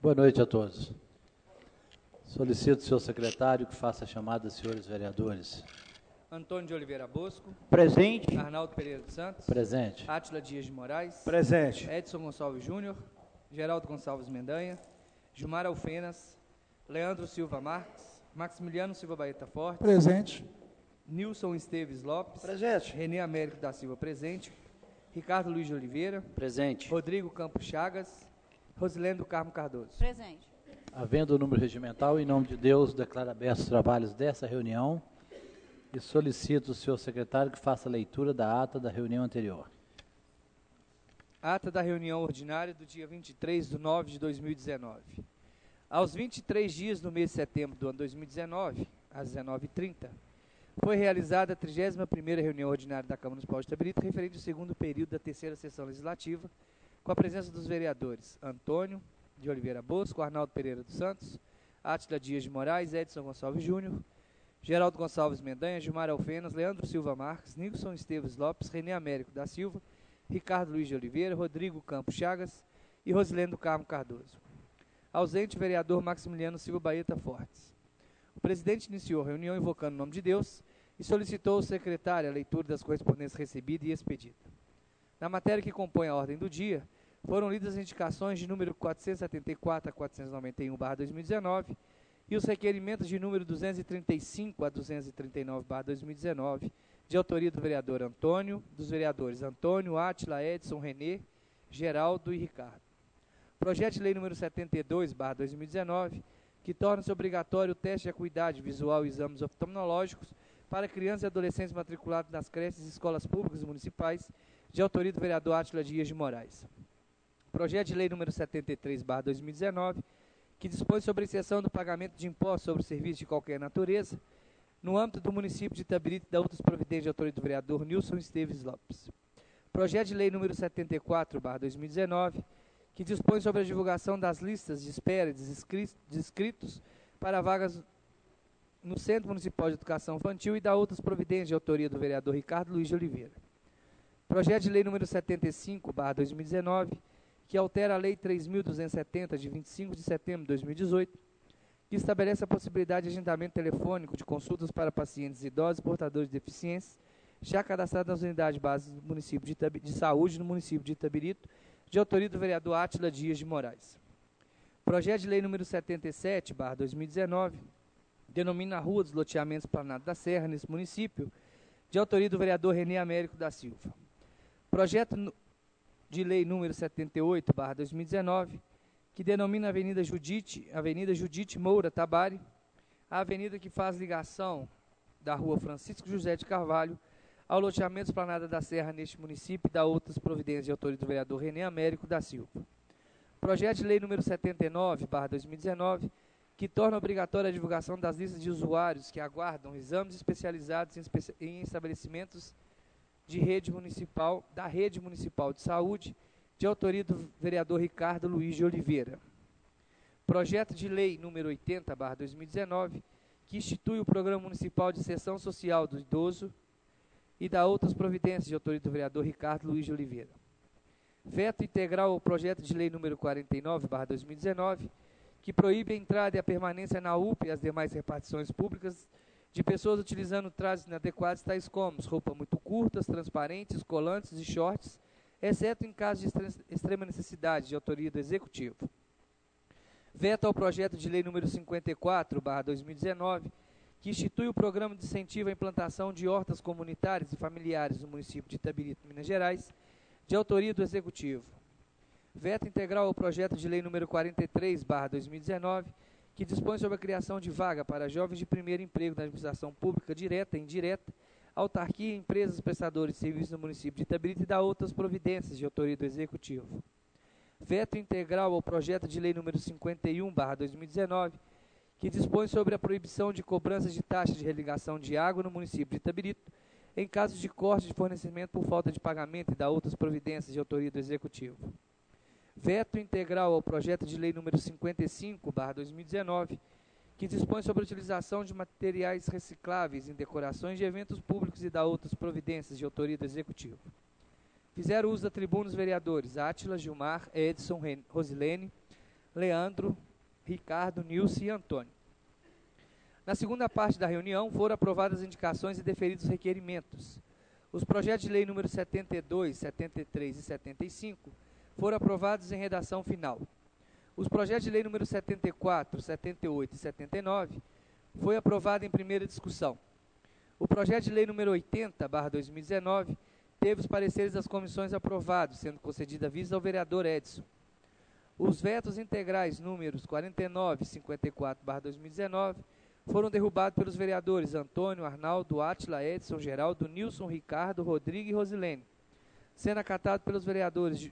Boa noite a todos. Solicito ao senhor secretário que faça a chamada dos senhores vereadores. Antônio de Oliveira Bosco. Presente. Arnaldo Pereira dos Santos. Presente. Átila Dias de Moraes. Presente. Edson Gonçalves Júnior. Geraldo Gonçalves Mendanha. Gilmar Alfenas. Leandro Silva Marques. Maximiliano Silva Baeta Forte. Presente. Nilson Esteves Lopes. Presente. Renê Américo da Silva presente. Ricardo Luiz de Oliveira. Presente. Rodrigo Campos Chagas. Rosilene do Carmo Cardoso. Presente. Havendo o número regimental, em nome de Deus, declaro abertos os trabalhos dessa reunião e solicito ao senhor secretário que faça a leitura da ata da reunião anterior. Ata da reunião ordinária do dia 23/9/2019. Aos 23 dias do mês de setembro do ano 2019, às 19h30, foi realizada a 31ª reunião ordinária da Câmara Municipal de Itabirito, referente ao segundo período da terceira sessão legislativa, com a presença dos vereadores Antônio de Oliveira Bosco, Arnaldo Pereira dos Santos, Átila Dias de Moraes, Edson Gonçalves Júnior, Geraldo Gonçalves Mendanha, Gilmar Alfenas, Leandro Silva Marques, Nilson Esteves Lopes, Renê Américo da Silva, Ricardo Luiz de Oliveira, Rodrigo Campos Chagas e Rosilene do Carmo Cardoso. Ausente, vereador Maximiliano Silva Baeta Fortes. O presidente iniciou a reunião invocando o nome de Deus e solicitou ao secretário a leitura das correspondências recebida e expedida. Na matéria que compõe a ordem do dia, foram lidas as indicações de número 474 a 491/2019 e os requerimentos de número 235 a 239/2019, de autoria do vereador Antônio, dos vereadores Antônio, Átila, Edson, Renê, Geraldo e Ricardo. Projeto de lei número 72/2019, que torna-se obrigatório o teste de acuidade visual e exames oftalmológicos para crianças e adolescentes matriculados nas creches e escolas públicas municipais, de autoria do vereador Átila Dias de Moraes. Projeto de lei número 73/2019, que dispõe sobre a isenção do pagamento de impostos sobre serviços de qualquer natureza, no âmbito do município de Itabirito e da outras providências de autoria do vereador Nilson Esteves Lopes. Projeto de lei número 74/2019, que dispõe sobre a divulgação das listas de espera de inscritos para vagas no Centro Municipal de Educação Infantil e da outras providências de autoria do vereador Ricardo Luiz de Oliveira. Projeto de lei número 75/2019, que altera a Lei 3.270, de 25 de setembro de 2018, que estabelece a possibilidade de agendamento telefônico de consultas para pacientes idosos e portadores de deficiências, já cadastrados nas unidades básicas do município de saúde no município de Itabirito, de autoria do vereador Átila Dias de Moraes. Projeto de lei número 77/2019, denomina a Rua dos Loteamentos Planado da Serra, nesse município, de autoria do vereador Renê Américo da Silva. Projeto de lei número 78/2019, que denomina a Avenida Judite Moura Tabari, a avenida que faz ligação da Rua Francisco José de Carvalho ao loteamento Esplanada da Serra neste município e da outras providências de autoria do vereador Renê Américo da Silva. Projeto de lei número 79/2019, que torna obrigatória a divulgação das listas de usuários que aguardam exames especializados em estabelecimentos de rede municipal, da Rede Municipal de Saúde, de autoria do vereador Ricardo Luiz de Oliveira. Projeto de lei número 80/2019, que institui o Programa Municipal de Inserção Social do Idoso e da outras providências, de autoria do vereador Ricardo Luiz de Oliveira. Veto integral ao projeto de lei número 49/2019, que proíbe a entrada e a permanência na UPA e as demais repartições públicas de pessoas utilizando trajes inadequados, tais como roupas muito curtas, transparentes, colantes e shorts, exceto em caso de extrema necessidade, de autoria do Executivo. Veto ao projeto de lei número 54/2019, que institui o Programa de Incentivo à Implantação de Hortas Comunitárias e Familiares no município de Itabirito, Minas Gerais, de autoria do Executivo. Veto integral ao projeto de lei número 43/2019, que dispõe sobre a criação de vaga para jovens de primeiro emprego na administração pública direta e indireta, autarquia e empresas prestadoras de serviços no município de Itabirito e da outras providências, de autoria do Executivo. Veto integral ao projeto de lei número 51/2019, que dispõe sobre a proibição de cobranças de taxas de religação de água no município de Itabirito, em caso de corte de fornecimento por falta de pagamento e da outras providências, de autoria do Executivo. Veto integral ao projeto de lei número 55/2019, que dispõe sobre a utilização de materiais recicláveis em decorações de eventos públicos e da outras providências, de autoria do Executivo. Fizeram uso da tribuna os vereadores Átila, Gilmar, Edson, Rosilene, Leandro, Ricardo, Nilce e Antônio. Na segunda parte da reunião, foram aprovadas as indicações e deferidos os requerimentos. Os projetos de lei número 72, 73 e 75 foram aprovados em redação final. Os projetos de lei número 74, 78 e 79 foi aprovado em primeira discussão. O projeto de lei número 80/2019 teve os pareceres das comissões aprovados, sendo concedida vista ao vereador Edson. Os vetos integrais números 49 e 54/2019 foram derrubados pelos vereadores Antônio, Arnaldo, Átila, Edson, Geraldo, Nilson, Ricardo, Rodrigo e Rosilene, sendo acatados pelos vereadores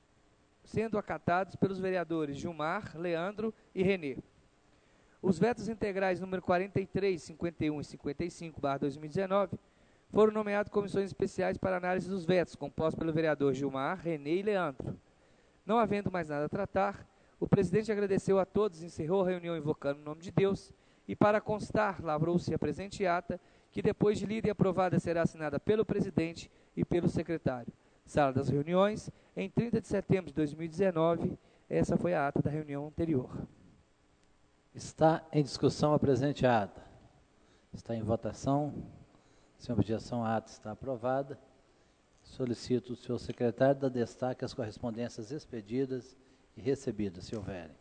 Gilmar, Leandro e Renê. Os vetos integrais número 43, 51 e 55/2019 foram nomeados comissões especiais para análise dos vetos, compostos pelo vereador Gilmar, Renê e Leandro. Não havendo mais nada a tratar, o presidente agradeceu a todos, encerrou a reunião invocando o nome de Deus e, para constar, lavrou-se a presente ata, que depois de lida e aprovada será assinada pelo presidente e pelo secretário. Sala das reuniões, em 30 de setembro de 2019, essa foi a ata da reunião anterior. Está em discussão a presente ata. Está em votação. Sem objeção, a ata está aprovada. Solicito o senhor secretário dar destaque às correspondências expedidas e recebidas, se houverem.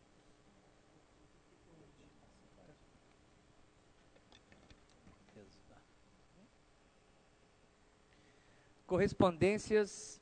Correspondências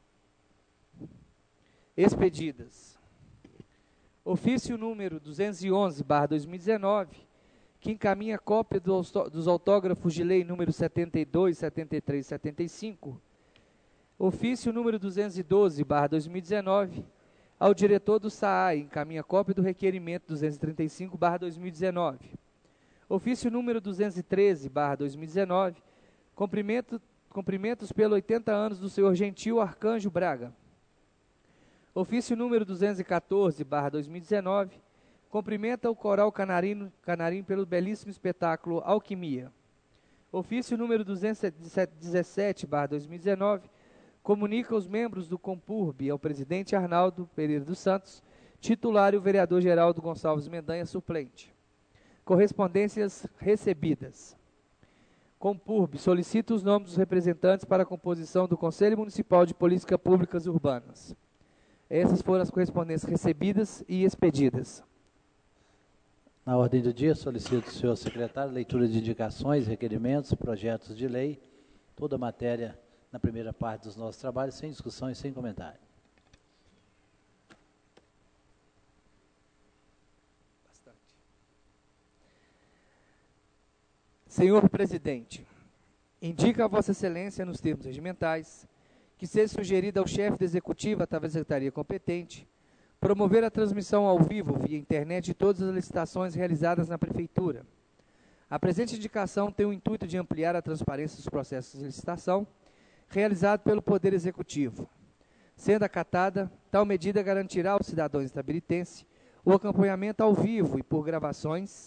expedidas. Ofício número 211/2019, que encaminha cópia dos autógrafos de lei número 72, 73 e 75. Ofício número 212/2019, ao diretor do SAAI, encaminha cópia do requerimento 235/2019. Ofício número 213/2019, cumprimentos pelo 80 anos do senhor Gentil Arcanjo Braga. Ofício número 214/2019, cumprimenta o coral canarim pelo belíssimo espetáculo Alquimia. Ofício número 217/2019, comunica os membros do Compurb ao presidente Arnaldo Pereira dos Santos, titular e o vereador Geraldo Gonçalves Mendanha, suplente. Correspondências recebidas. Compurb solicita os nomes dos representantes para a composição do Conselho Municipal de Políticas Públicas Urbanas. Essas foram as correspondências recebidas e expedidas. Na ordem do dia, solicito ao senhor secretário leitura de indicações, requerimentos, projetos de lei, toda a matéria na primeira parte dos nossos trabalhos, sem discussão e sem comentário. Senhor presidente, indica a Vossa Excelência, nos termos regimentais, que seja sugerida ao chefe do Executivo, através da Secretaria competente, promover a transmissão ao vivo, via internet, de todas as licitações realizadas na Prefeitura. A presente indicação tem o intuito de ampliar a transparência dos processos de licitação realizados pelo Poder Executivo. Sendo acatada, tal medida garantirá aos cidadãos estabelitenses o acompanhamento ao vivo e por gravações,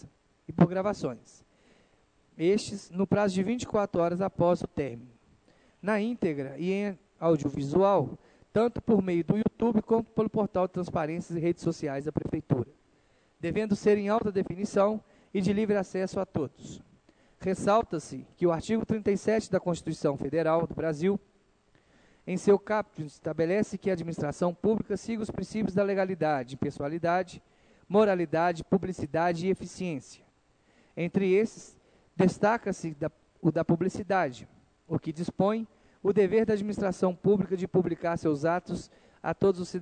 estes no prazo de 24 horas após o término, na íntegra e em audiovisual, tanto por meio do YouTube quanto pelo portal de transparências e redes sociais da Prefeitura, devendo ser em alta definição e de livre acesso a todos. Ressalta-se que o artigo 37 da Constituição Federal do Brasil, em seu caput, estabelece que a administração pública siga os princípios da legalidade, impessoalidade, moralidade, publicidade e eficiência. Entre esses, destaca-se o da publicidade, o que dispõe o dever da administração pública de publicar seus atos a todos os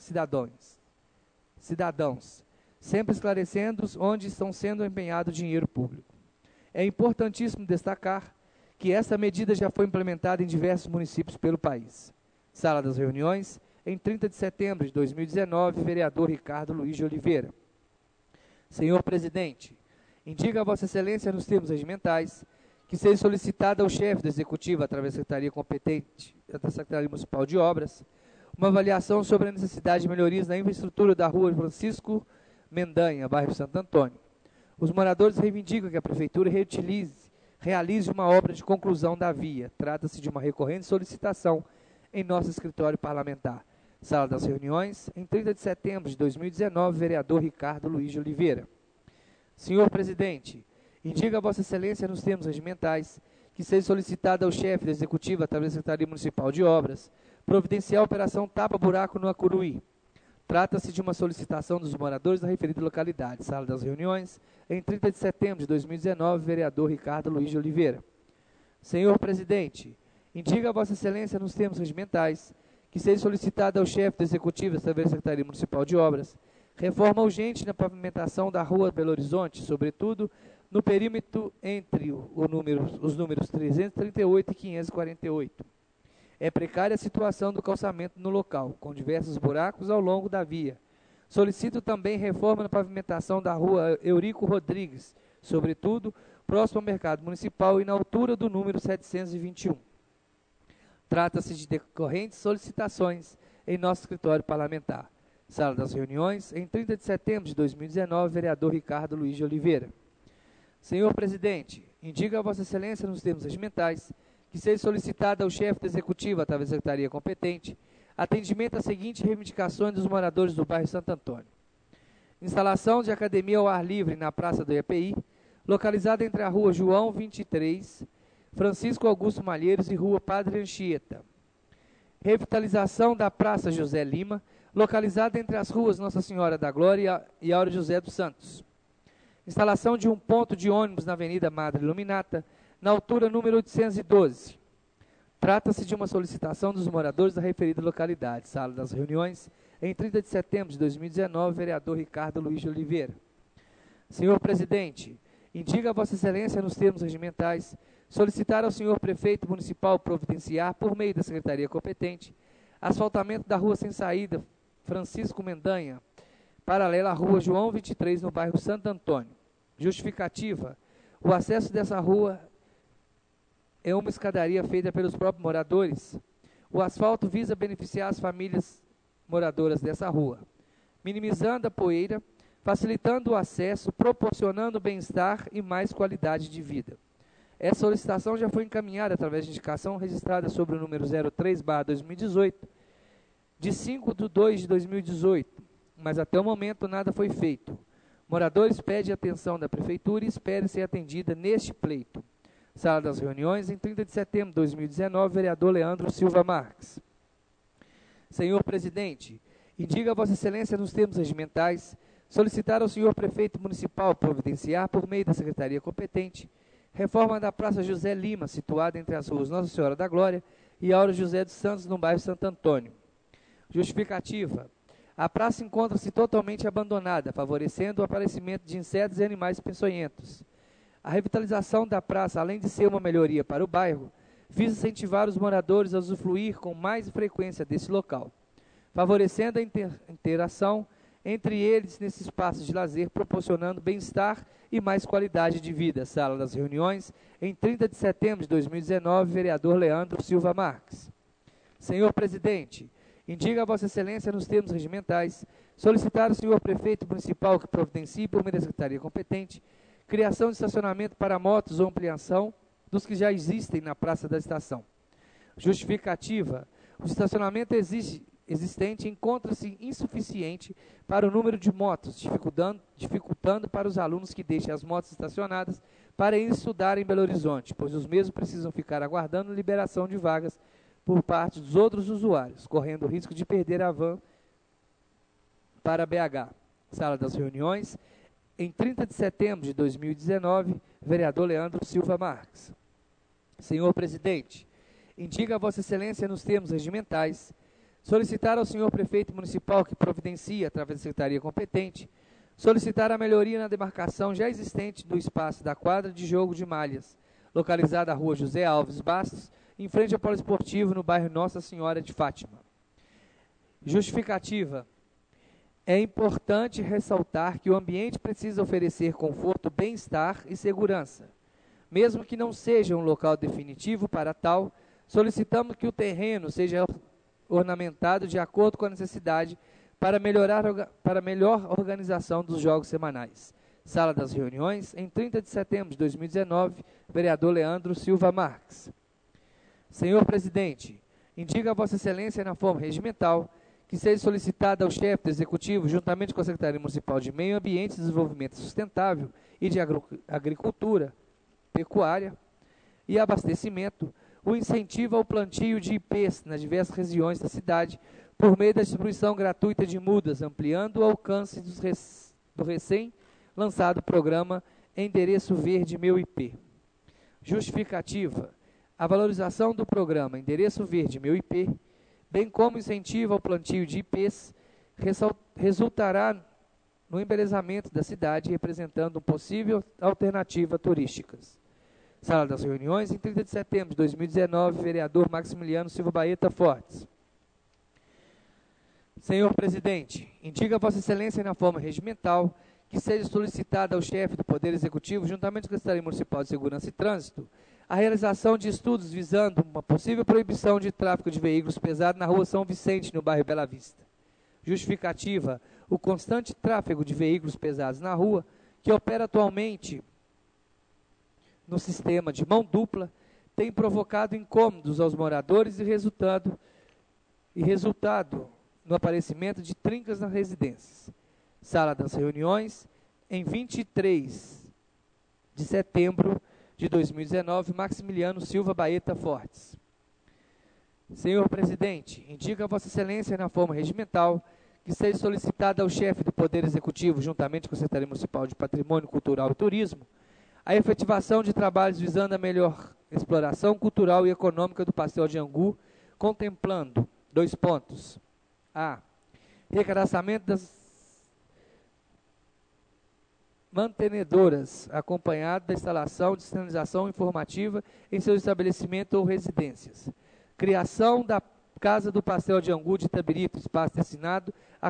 cidadãos, sempre esclarecendo onde estão sendo empenhado o dinheiro público. É importantíssimo destacar que essa medida já foi implementada em diversos municípios pelo país. Sala das reuniões, em 30 de setembro de 2019, vereador Ricardo Luiz de Oliveira. Senhor presidente, indica a Vossa Excelência, nos termos regimentais, que seja solicitada ao chefe do Executivo, através da Secretaria competente, da Secretaria Municipal de Obras, uma avaliação sobre a necessidade de melhorias na infraestrutura da rua Francisco Mendanha, bairro Santo Antônio. Os moradores reivindicam que a Prefeitura realize uma obra de conclusão da via. Trata-se de uma recorrente solicitação em nosso escritório parlamentar. Sala das Reuniões, em 30 de setembro de 2019, vereador Ricardo Luiz de Oliveira. Senhor presidente, indica a Vossa Excelência nos termos regimentais que seja solicitada ao chefe da Executiva, através da Secretaria Municipal de Obras, providenciar a operação tapa-buraco no Acuruí. Trata-se de uma solicitação dos moradores da referida localidade. Sala das Reuniões, em 30 de setembro de 2019, vereador Ricardo Luiz de Oliveira. Senhor presidente, indica a Vossa Excelência nos termos regimentais que seja solicitada ao chefe da Executiva, através da Secretaria Municipal de Obras, reforma urgente na pavimentação da rua Belo Horizonte, sobretudo no perímetro entre os números 338 e 548. É precária a situação do calçamento no local, com diversos buracos ao longo da via. Solicito também reforma na pavimentação da rua Eurico Rodrigues, sobretudo próximo ao mercado municipal e na altura do número 721. Trata-se de decorrentes solicitações em nosso escritório parlamentar. Sala das Reuniões, em 30 de setembro de 2019, vereador Ricardo Luiz de Oliveira. Senhor presidente, indica a Vossa Excelência nos termos regimentais que seja solicitada ao chefe da Executiva, através da Secretaria competente, atendimento às seguintes reivindicações dos moradores do bairro Santo Antônio. Instalação de academia ao ar livre na Praça do IAPI, localizada entre a rua João 23, Francisco Augusto Malheiros e rua Padre Anchieta. Revitalização da Praça José Lima, localizada entre as ruas Nossa Senhora da Glória e Aura José dos Santos. Instalação de um ponto de ônibus na Avenida Madre Iluminata, na altura número 812. Trata-se de uma solicitação dos moradores da referida localidade. Sala das Reuniões, em 30 de setembro de 2019, vereador Ricardo Luiz de Oliveira. Senhor presidente, indica a Vossa Excelência nos termos regimentais solicitar ao senhor prefeito municipal providenciar, por meio da secretaria competente, asfaltamento da rua sem saída Francisco Mendanha, paralela à rua João 23, no bairro Santo Antônio. Justificativa: o acesso dessa rua é uma escadaria feita pelos próprios moradores. O asfalto visa beneficiar as famílias moradoras dessa rua, minimizando a poeira, facilitando o acesso, proporcionando bem-estar e mais qualidade de vida. Essa solicitação já foi encaminhada através de indicação registrada sobre o número 03/2018, de 5 de 2 de 2018, mas até o momento nada foi feito. Moradores pedem atenção da Prefeitura e esperam ser atendida neste pleito. Sala das Reuniões, em 30 de setembro de 2019, vereador Leandro Silva Marques. Senhor presidente, indica a Vossa Excelência nos termos regimentais solicitar ao senhor prefeito municipal providenciar, por meio da secretaria competente, reforma da Praça José Lima, situada entre as ruas Nossa Senhora da Glória e Aura José dos Santos, no bairro Santo Antônio. Justificativa: a praça encontra-se totalmente abandonada, favorecendo o aparecimento de insetos e animais peçonhentos. A revitalização da praça, além de ser uma melhoria para o bairro, visa incentivar os moradores a usufruir com mais frequência desse local, favorecendo a interação entre eles nesse espaço de lazer, proporcionando bem-estar e mais qualidade de vida. Sala das Reuniões, em 30 de setembro de 2019, vereador Leandro Silva Marques. Senhor presidente, indica a Vossa Excelência nos termos regimentais solicitar ao senhor prefeito municipal que providencie, por meio da secretaria competente, criação de estacionamento para motos ou ampliação dos que já existem na Praça da Estação. Justificativa: o estacionamento existente encontra-se insuficiente para o número de motos, dificultando para os alunos que deixem as motos estacionadas para ir estudar em Belo Horizonte, pois os mesmos precisam ficar aguardando liberação de vagas por parte dos outros usuários, correndo o risco de perder a van para BH. Sala das Reuniões, em 30 de setembro de 2019, vereador Leandro Silva Marques. Senhor presidente, indica a Vossa Excelência nos termos regimentais solicitar ao senhor prefeito municipal que providencie, através da secretaria competente, solicitar a melhoria na demarcação já existente do espaço da quadra de jogo de malhas, localizada na rua José Alves Bastos, em frente ao Poliesportivo, no bairro Nossa Senhora de Fátima. Justificativa: é importante ressaltar que o ambiente precisa oferecer conforto, bem-estar e segurança. Mesmo que não seja um local definitivo para tal, solicitamos que o terreno seja ornamentado de acordo com a necessidade para melhor organização dos jogos semanais. Sala das Reuniões, em 30 de setembro de 2019, vereador Leandro Silva Marques. Senhor presidente, indica a Vossa Excelência na forma regimental que seja solicitada ao chefe do Executivo, juntamente com a Secretaria Municipal de Meio Ambiente e Desenvolvimento Sustentável e de Agricultura, Pecuária e Abastecimento, o incentivo ao plantio de ipês nas diversas regiões da cidade, por meio da distribuição gratuita de mudas, ampliando o alcance do recém-lançado programa Endereço Verde Meu IP. Justificativa: a valorização do programa Endereço Verde Meu IP, bem como incentivo ao plantio de ipês, resultará no embelezamento da cidade, representando uma possível alternativa turística. Sala das Reuniões, em 30 de setembro de 2019, vereador Maximiliano Silva Baeta Fortes. Senhor presidente, indica a Vossa Excelência na forma regimental que seja solicitada ao chefe do Poder Executivo, juntamente com a Secretaria Municipal de Segurança e Trânsito, a realização de estudos visando uma possível proibição de tráfego de veículos pesados na rua São Vicente, no bairro Bela Vista. Justificativa: o constante tráfego de veículos pesados na rua, que opera atualmente no sistema de mão dupla, tem provocado incômodos aos moradores e resultado no aparecimento de trincas nas residências. Sala das Reuniões, em 23 de setembro de 2019, Maximiliano Silva Baeta Fortes. Senhor presidente, indica a Vossa Excelência na forma regimental que seja solicitada ao chefe do Poder Executivo, juntamente com a Secretaria Municipal de Patrimônio Cultural e Turismo, a efetivação de trabalhos visando a melhor exploração cultural e econômica do Pastel de Angu, contemplando 2 pontos. A. Recadastramento das mantenedoras, acompanhado da instalação de sinalização informativa em seu estabelecimento ou residências. Criação da Casa do Pastel de Angu de Itabirito, espaço destinado à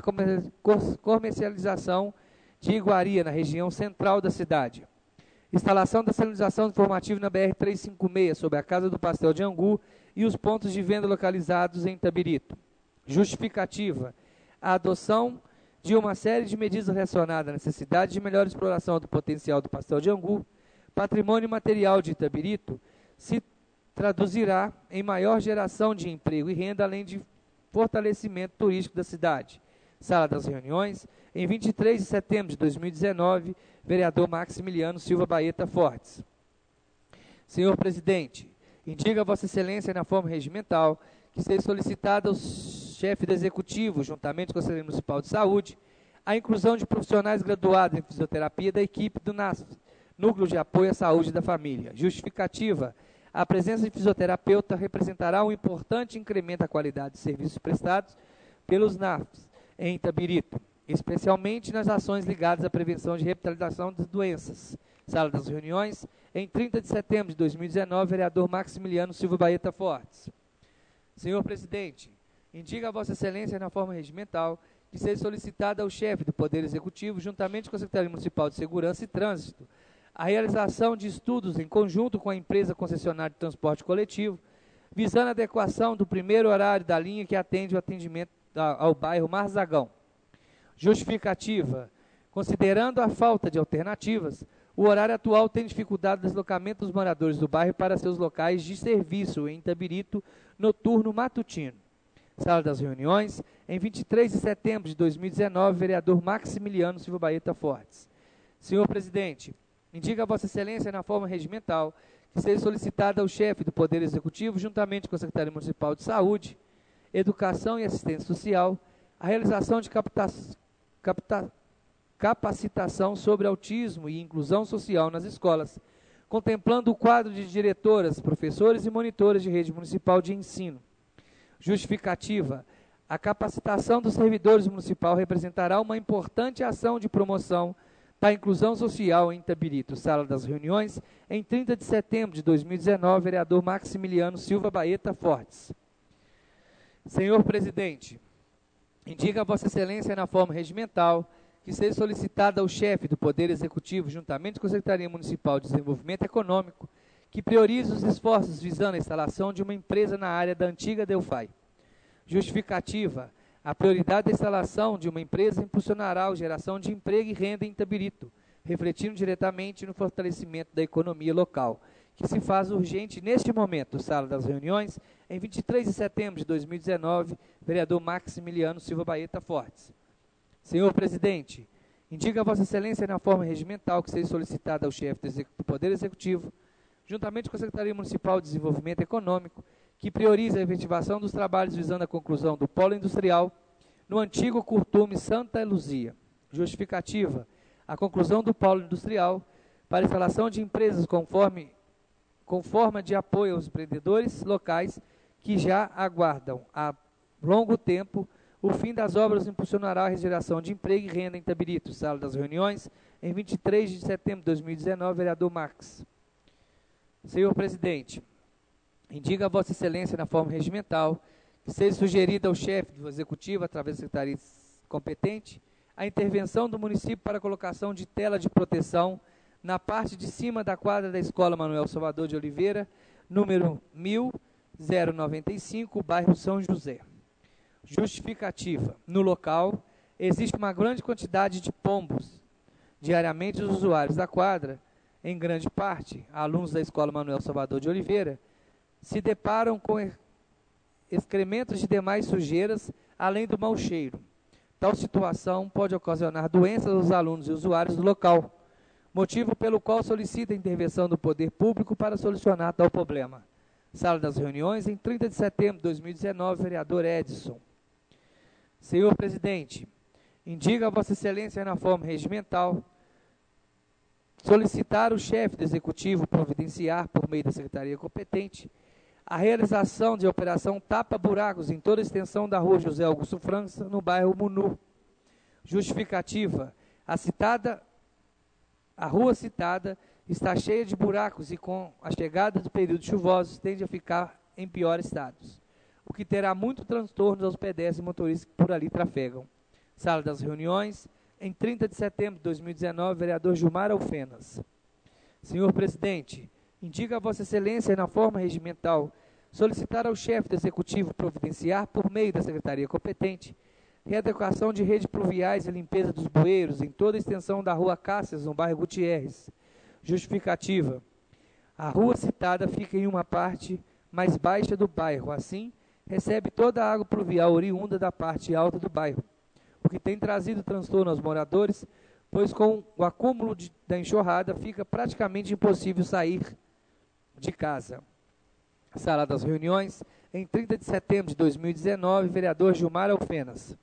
comercialização de iguaria na região central da cidade. Instalação da sinalização informativa na BR-356 sobre a Casa do Pastel de Angu e os pontos de venda localizados em Itabirito. Justificativa: a adoção de uma série de medidas relacionadas à necessidade de melhor exploração do potencial do Pastel de Angu, patrimônio material de Itabirito, se traduzirá em maior geração de emprego e renda, além de fortalecimento turístico da cidade. Sala das Reuniões, em 23 de setembro de 2019, vereador Maximiliano Silva Baeta Fortes. Senhor presidente, indica a Vossa Excelência na forma regimental que seja solicitada ao chefe do Executivo, juntamente com a Secretaria Municipal de Saúde, a inclusão de profissionais graduados em fisioterapia da equipe do NASF, Núcleo de Apoio à Saúde da Família. Justificativa: a presença de fisioterapeuta representará um importante incremento da qualidade de serviços prestados pelos NASFs em Itabirito, especialmente nas ações ligadas à prevenção de revitalização das doenças. Sala das Reuniões, em 30 de setembro de 2019, vereador Maximiliano Silva Baeta Fortes. Senhor presidente, indica a Vossa Excelência na forma regimental que seja solicitada ao chefe do Poder Executivo, juntamente com a Secretaria Municipal de Segurança e Trânsito, a realização de estudos em conjunto com a empresa concessionária de transporte coletivo, visando a adequação do primeiro horário da linha que atende o atendimento ao bairro Marzagão. Justificativa: considerando a falta de alternativas, o horário atual tem dificuldade no deslocamento dos moradores do bairro para seus locais de serviço em Itabirito, noturno matutino. Sala das Reuniões, em 23 de setembro de 2019, vereador Maximiliano Silva Baeta Fortes. Senhor presidente, indica a Vossa Excelência na forma regimental que seja solicitada ao chefe do Poder Executivo, juntamente com a Secretaria Municipal de Saúde, Educação e Assistência Social, a realização de capacitação sobre autismo e inclusão social nas escolas, contemplando o quadro de diretoras, professores e monitores de rede municipal de ensino. Justificativa: a capacitação dos servidores municipal representará uma importante ação de promoção da inclusão social em Itabirito. Sala das Reuniões, em 30 de setembro de 2019, vereador Maximiliano Silva Baeta Fortes. Senhor presidente, indica a Vossa Excelência na forma regimental que seja solicitada ao chefe do Poder Executivo, juntamente com a Secretaria Municipal de Desenvolvimento Econômico, que priorize os esforços visando a instalação de uma empresa na área da antiga Delphi. Justificativa: a prioridade da instalação de uma empresa impulsionará a geração de emprego e renda em Itabirito, refletindo diretamente no fortalecimento da economia local, que se faz urgente neste momento. Sala das Reuniões, em 23 de setembro de 2019, vereador Maximiliano Silva Baeta Fortes. Senhor presidente, indica a Vossa Excelência na forma regimental que seja solicitada ao chefe do Poder Executivo, juntamente com a Secretaria Municipal de Desenvolvimento Econômico, que priorize a efetivação dos trabalhos visando a conclusão do polo industrial no antigo Curtume Santa Luzia. Justificativa: a conclusão do polo industrial para instalação de empresas com forma de apoio aos empreendedores locais que já aguardam há longo tempo o fim das obras impulsionará a geração de emprego e renda em Itabirito. Sala das Reuniões, em 23 de setembro de 2019, vereador Marques. Senhor presidente, indica a Vossa Excelência na forma regimental que seja sugerida ao chefe do Executivo, através da Secretaria competente, a intervenção do município para a colocação de tela de proteção na parte de cima da quadra da Escola Manuel Salvador de Oliveira, número 1095, bairro São José. Justificativa: no local existe uma grande quantidade de pombos. Diariamente os usuários da quadra, em grande parte alunos da Escola Manuel Salvador de Oliveira, se deparam com excrementos de demais sujeiras, além do mau cheiro. Tal situação pode ocasionar doenças aos alunos e usuários do local, motivo pelo qual solicita a intervenção do poder público para solucionar tal problema. Sala das Reuniões, em 30 de setembro de 2019, vereador Edson. Senhor presidente, indica a Vossa Excelência na forma regimental solicitar o chefe do Executivo providenciar, por meio da Secretaria competente, a realização de operação tapa-buracos em toda a extensão da rua José Augusto França, no bairro Munu. Justificativa: a rua citada está cheia de buracos e, com a chegada do período chuvoso, tende a ficar em pior estado, o que terá muito transtorno aos pedestres e motoristas que por ali trafegam. Sala das Reuniões, em 30 de setembro de 2019, vereador Gilmar Alfenas. Senhor presidente, indica a Vossa Excelência na forma regimental solicitar ao chefe do Executivo providenciar, por meio da Secretaria competente, readequação de redes pluviais e limpeza dos bueiros em toda a extensão da rua Cássias, no bairro Gutierrez. Justificativa: a rua citada fica em uma parte mais baixa do bairro, assim, recebe toda a água pluvial oriunda da parte alta do bairro, o que tem trazido transtorno aos moradores, pois com o acúmulo da enxurrada fica praticamente impossível sair de casa. Sala das Reuniões, em 30 de setembro de 2019, vereador Gilmar Alfenas.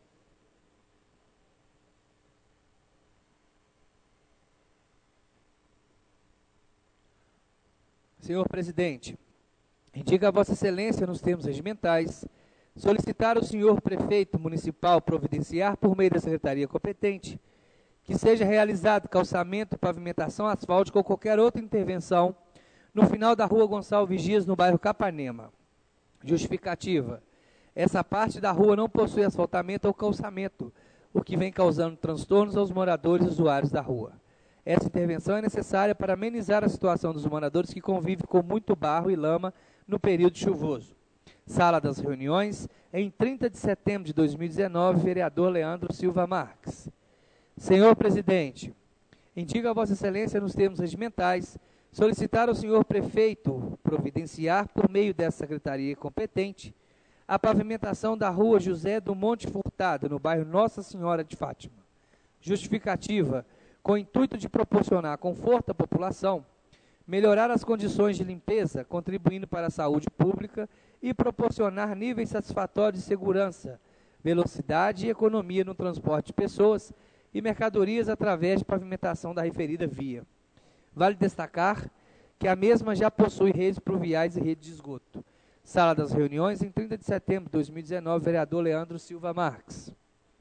Senhor presidente, indica a Vossa Excelência, nos termos regimentais, solicitar ao senhor prefeito municipal providenciar, por meio da secretaria competente, que seja realizado calçamento, pavimentação asfáltica ou qualquer outra intervenção no final da rua Gonçalves Dias, no bairro Capanema. Justificativa: essa parte da rua não possui asfaltamento ou calçamento, o que vem causando transtornos aos moradores e usuários da rua. Essa intervenção é necessária para amenizar a situação dos moradores que convivem com muito barro e lama no período chuvoso. Sala das Reuniões, em 30 de setembro de 2019, vereador Leandro Silva Marques. Senhor presidente, indica a Vossa Excelência, nos termos regimentais, solicitar ao senhor prefeito providenciar, por meio dessa secretaria competente, a pavimentação da rua José do Monte Furtado, no bairro Nossa Senhora de Fátima. Justificativa: com o intuito de proporcionar conforto à população, melhorar as condições de limpeza, contribuindo para a saúde pública e proporcionar níveis satisfatórios de segurança, velocidade e economia no transporte de pessoas e mercadorias através de pavimentação da referida via. Vale destacar que a mesma já possui redes pluviais e rede de esgoto. Sala das Reuniões, em 30 de setembro de 2019, vereador Leandro Silva Marques.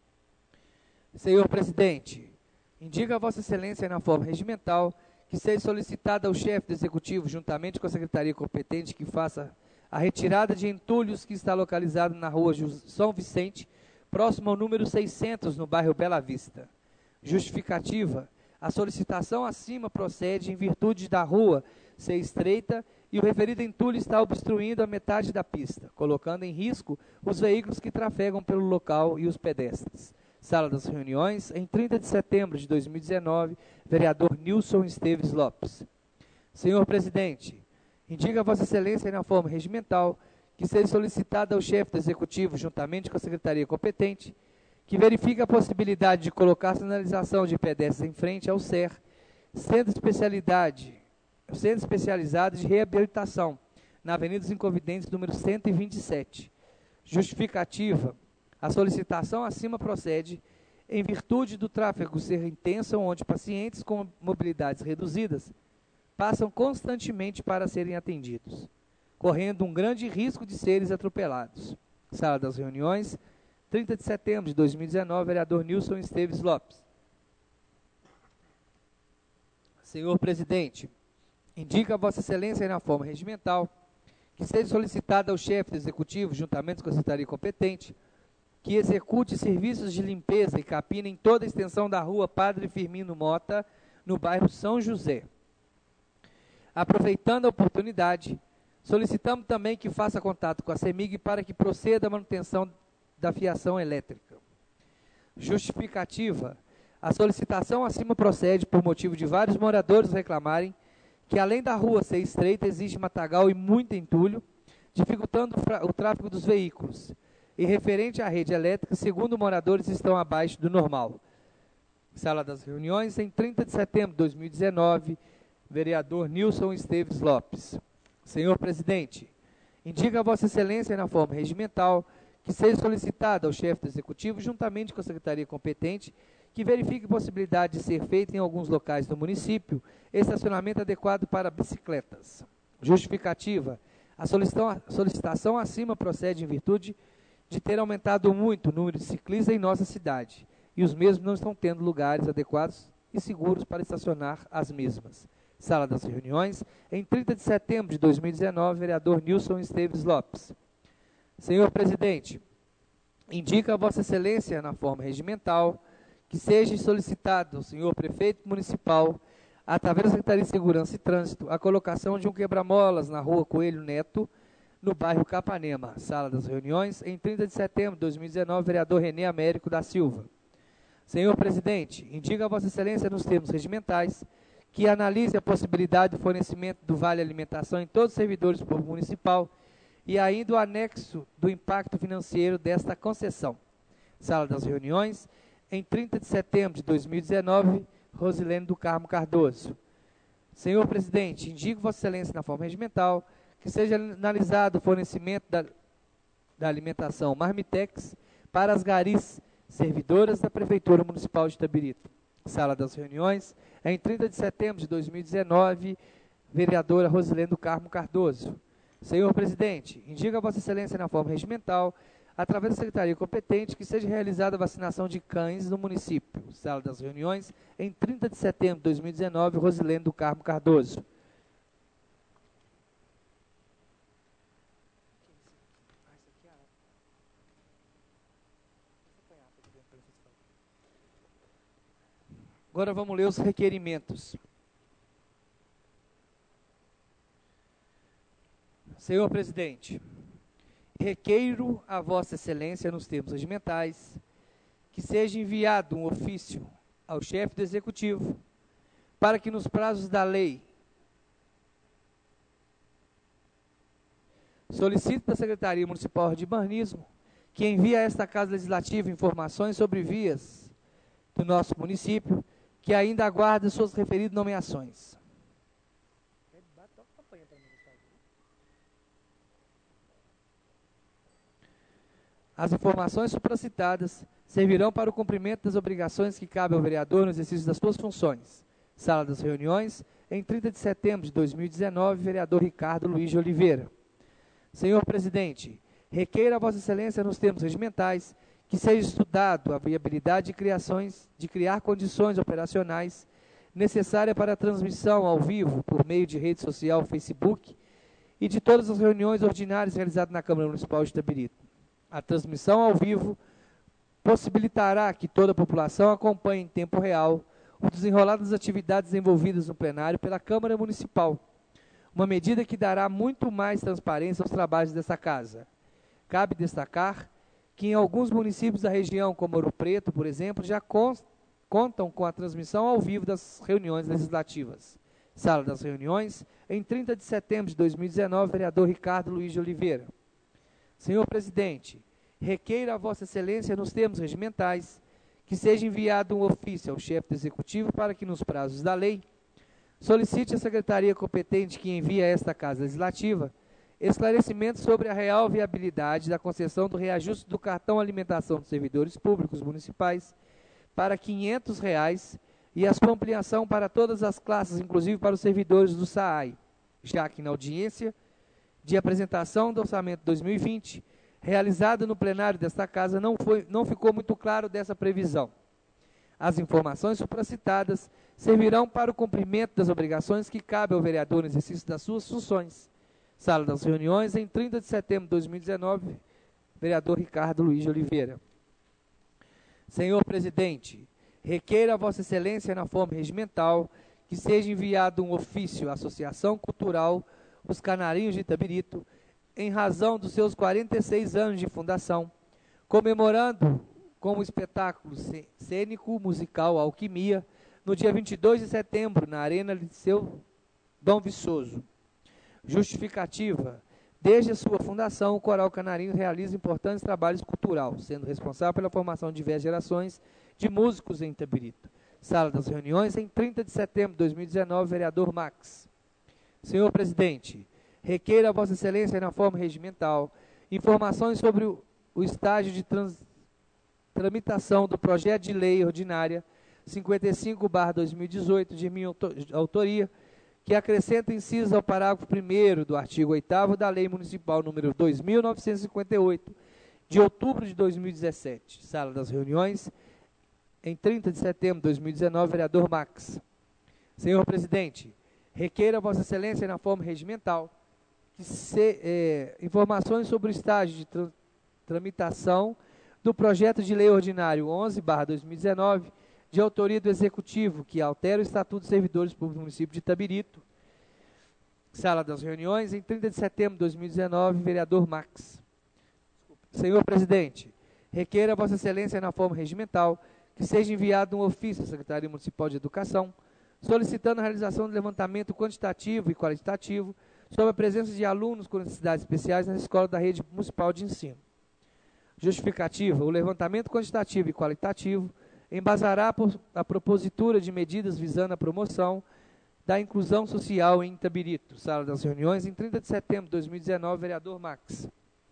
Senhor presidente, indica a Vossa Excelência na forma regimental que seja solicitada ao chefe do Executivo, juntamente com a secretaria competente, que faça a retirada de entulhos que está localizado na rua São Vicente, próximo ao número 600, no bairro Bela Vista. Justificativa: a solicitação acima procede em virtude da rua ser estreita e o referido entulho está obstruindo a metade da pista, colocando em risco os veículos que trafegam pelo local e os pedestres. Sala das Reuniões, em 30 de setembro de 2019, vereador Nilson Esteves Lopes. Senhor presidente, indica a Vossa Excelência na forma regimental que seja solicitada ao chefe do Executivo, juntamente com a Secretaria competente, que verifique a possibilidade de colocar sinalização de pedestres em frente ao CER, Centro Especializado de Reabilitação, na Avenida dos Inconvidentes, número 127. Justificativa: a solicitação acima procede em virtude do tráfego ser intenso, onde pacientes com mobilidades reduzidas passam constantemente para serem atendidos, correndo um grande risco de serem atropelados. Sala das Reuniões, 30 de setembro de 2019, vereador Nilson Esteves Lopes. Senhor presidente, indica a Vossa Excelência na forma regimental que seja solicitada ao chefe do Executivo, juntamente com a Secretaria competente, que execute serviços de limpeza e capina em toda a extensão da rua Padre Firmino Mota, no bairro São José. Aproveitando a oportunidade, solicitamos também que faça contato com a CEMIG para que proceda a manutenção da fiação elétrica. Justificativa: a solicitação acima procede por motivo de vários moradores reclamarem que, além da rua ser estreita, existe matagal e muito entulho, dificultando o tráfego dos veículos. E referente à rede elétrica, segundo moradores, estão abaixo do normal. Sala das Reuniões, em 30 de setembro de 2019, vereador Nilson Esteves Lopes. Senhor presidente, indica a Vossa Excelência na forma regimental que seja solicitado ao chefe do Executivo, juntamente com a Secretaria competente, que verifique a possibilidade de ser feito em alguns locais do município estacionamento adequado para bicicletas. Justificativa: a solicitação acima procede em virtude de ter aumentado muito o número de ciclistas em nossa cidade, e os mesmos não estão tendo lugares adequados e seguros para estacionar as mesmas. Sala das Reuniões, em 30 de setembro de 2019, vereador Nilson Esteves Lopes. Senhor presidente, indica a Vossa Excelência, na forma regimental, que seja solicitado ao senhor prefeito municipal, através da Secretaria de Segurança e Trânsito, a colocação de um quebra-molas na rua Coelho Neto, no bairro Capanema. Sala das Reuniões, em 30 de setembro de 2019, vereador Renê Américo da Silva. Senhor presidente, indica a Vossa Excelência, nos termos regimentais, que analise a possibilidade do fornecimento do Vale Alimentação em todos os servidores do povo municipal e ainda o anexo do impacto financeiro desta concessão. Sala das Reuniões, em 30 de setembro de 2019, Rosilene do Carmo Cardoso. Senhor presidente, indico Vossa Excelência na forma regimental que seja analisado o fornecimento da alimentação Marmitex para as garis servidoras da Prefeitura Municipal de Itabirito. Sala das Reuniões, em 30 de setembro de 2019, vereadora Rosilene do Carmo Cardoso. Senhor presidente, indica a Vossa Excelência na forma regimental, através da Secretaria competente, que seja realizada a vacinação de cães no município. Sala das Reuniões, em 30 de setembro de 2019, Rosilene do Carmo Cardoso. Agora vamos ler os requerimentos. Senhor presidente, requeiro a Vossa Excelência, nos termos regimentais, que seja enviado um ofício ao chefe do Executivo para que, nos prazos da lei, solicite da Secretaria Municipal de Urbanismo que envie a esta Casa Legislativa informações sobre vias do nosso município que ainda aguarda suas referidas nomeações. As informações supracitadas servirão para o cumprimento das obrigações que cabem ao vereador no exercício das suas funções. Sala das Reuniões, em 30 de setembro de 2019, vereador Ricardo Luiz de Oliveira. Senhor presidente, requeiro a Vossa Excelência, nos termos regimentais, que seja estudado a viabilidade de criar condições operacionais necessárias para a transmissão ao vivo por meio de rede social Facebook e de todas as reuniões ordinárias realizadas na Câmara Municipal de Itabirito. A transmissão ao vivo possibilitará que toda a população acompanhe em tempo real o desenrolar das atividades desenvolvidas no plenário pela Câmara Municipal, uma medida que dará muito mais transparência aos trabalhos desta Casa. Cabe destacar que em alguns municípios da região, como Ouro Preto, por exemplo, já contam com a transmissão ao vivo das reuniões legislativas. Sala das Reuniões, em 30 de setembro de 2019, vereador Ricardo Luiz de Oliveira. Senhor presidente, requeiro a Vossa Excelência, nos termos regimentais, que seja enviado um ofício ao chefe do Executivo para que, nos prazos da lei, solicite à Secretaria competente que envie a esta Casa Legislativa esclarecimentos sobre a real viabilidade da concessão do reajuste do cartão alimentação dos servidores públicos municipais para R$ 500 e a sua ampliação para todas as classes, inclusive para os servidores do SAAI, já que na audiência de apresentação do orçamento 2020, realizada no plenário desta Casa, não ficou muito claro dessa previsão. As informações supracitadas servirão para o cumprimento das obrigações que cabe ao vereador no exercício das suas funções. Sala das Reuniões, em 30 de setembro de 2019, vereador Ricardo Luiz de Oliveira. Senhor presidente, requeiro a Vossa Excelência, na forma regimental, que seja enviado um ofício à Associação Cultural Os Canarinhos de Itabirito, em razão dos seus 46 anos de fundação, comemorando com o espetáculo cênico musical Alquimia, no dia 22 de setembro, na Arena Liceu Dom Viçoso. Justificativa. Desde a sua fundação, o Coral Canarinho realiza importantes trabalhos culturais, sendo responsável pela formação de diversas gerações de músicos em Itabirito. Sala das Reuniões, em 30 de setembro de 2019, vereador Max. Senhor presidente, requeiro a Vossa Excelência, na forma regimental, informações sobre o estágio de tramitação do projeto de lei ordinária 55/2018, de minha autoria, que acrescenta incisos ao parágrafo 1º do artigo 8º da Lei Municipal número 2.958, de outubro de 2017. Sala das Reuniões, em 30 de setembro de 2019, vereador Max. Senhor presidente, requeiro a Vossa Excelência, na forma regimental, que informações sobre o estágio de tramitação do projeto de lei ordinário 11/2019, de autoria do Executivo, que altera o Estatuto dos Servidores Públicos do município de Itabirito. Sala das Reuniões, em 30 de setembro de 2019, vereador Max. Senhor presidente, requeiro a Vossa Excelência, na forma regimental, que seja enviado um ofício à Secretaria Municipal de Educação, solicitando a realização de levantamento quantitativo e qualitativo sobre a presença de alunos com necessidades especiais nas escolas da rede municipal de ensino. Justificativa. O levantamento quantitativo e qualitativo embasará a propositura de medidas visando a promoção da inclusão social em Itabirito. Sala das Reuniões, em 30 de setembro de 2019, vereador Max.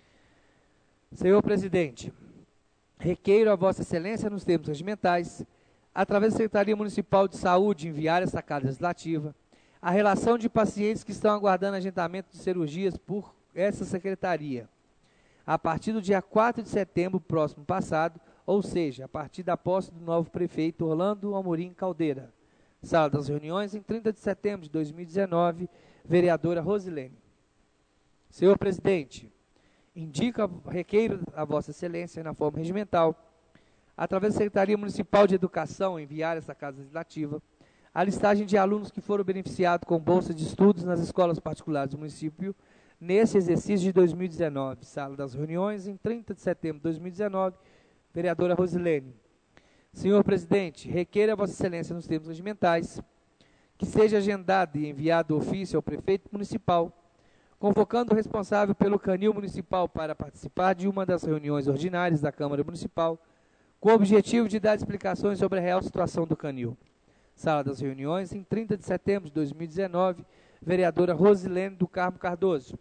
Senhor presidente, requeiro a Vossa Excelência, nos termos regimentais, através da Secretaria Municipal de Saúde, enviar esta Casa Legislativa a relação de pacientes que estão aguardando agendamento de cirurgias por essa secretaria, a partir do dia 4 de setembro próximo passado, ou seja, a partir da posse do novo prefeito Orlando Amorim Caldeira. Sala das Reuniões, em 30 de setembro de 2019, vereadora Rosilene. Senhor presidente, requeiro a Vossa Excelência, na forma regimental, através da Secretaria Municipal de Educação, enviar essa Casa Legislativa a listagem de alunos que foram beneficiados com bolsa de estudos nas escolas particulares do município nesse exercício de 2019. Sala das Reuniões, em 30 de setembro de 2019, vereadora Rosilene. Senhor presidente, requeiro a Vossa Excelência, nos termos regimentais, que seja agendado e enviado ofício ao prefeito municipal, convocando o responsável pelo canil municipal para participar de uma das reuniões ordinárias da Câmara Municipal, com o objetivo de dar explicações sobre a real situação do canil. Sala das Reuniões, em 30 de setembro de 2019, vereadora Rosilene do Carmo Cardoso.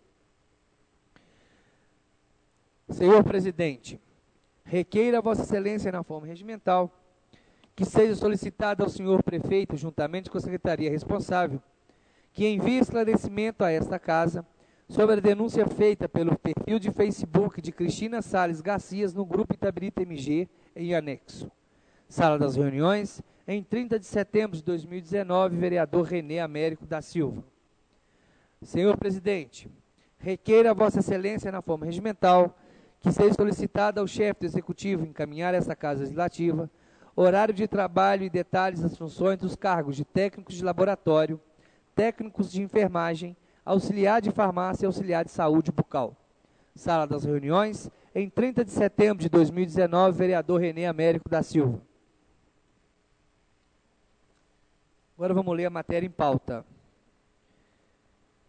Senhor presidente, requeiro a Vossa Excelência, na forma regimental, que seja solicitado ao senhor prefeito, juntamente com a secretaria responsável, que envie esclarecimento a esta Casa sobre a denúncia feita pelo perfil de Facebook de Cristina Salles Garcias no grupo Itabirito MG, em anexo. Sala das Reuniões, em 30 de setembro de 2019, vereador Renê Américo da Silva. Senhor presidente, requeiro a Vossa Excelência, na forma regimental, que seja solicitado ao chefe do Executivo encaminhar esta Casa Legislativa horário de trabalho e detalhes das funções dos cargos de técnicos de laboratório, técnicos de enfermagem, auxiliar de farmácia e auxiliar de saúde bucal. Sala das Reuniões, em 30 de setembro de 2019, vereador Renê Américo da Silva. Agora vamos ler a matéria em pauta.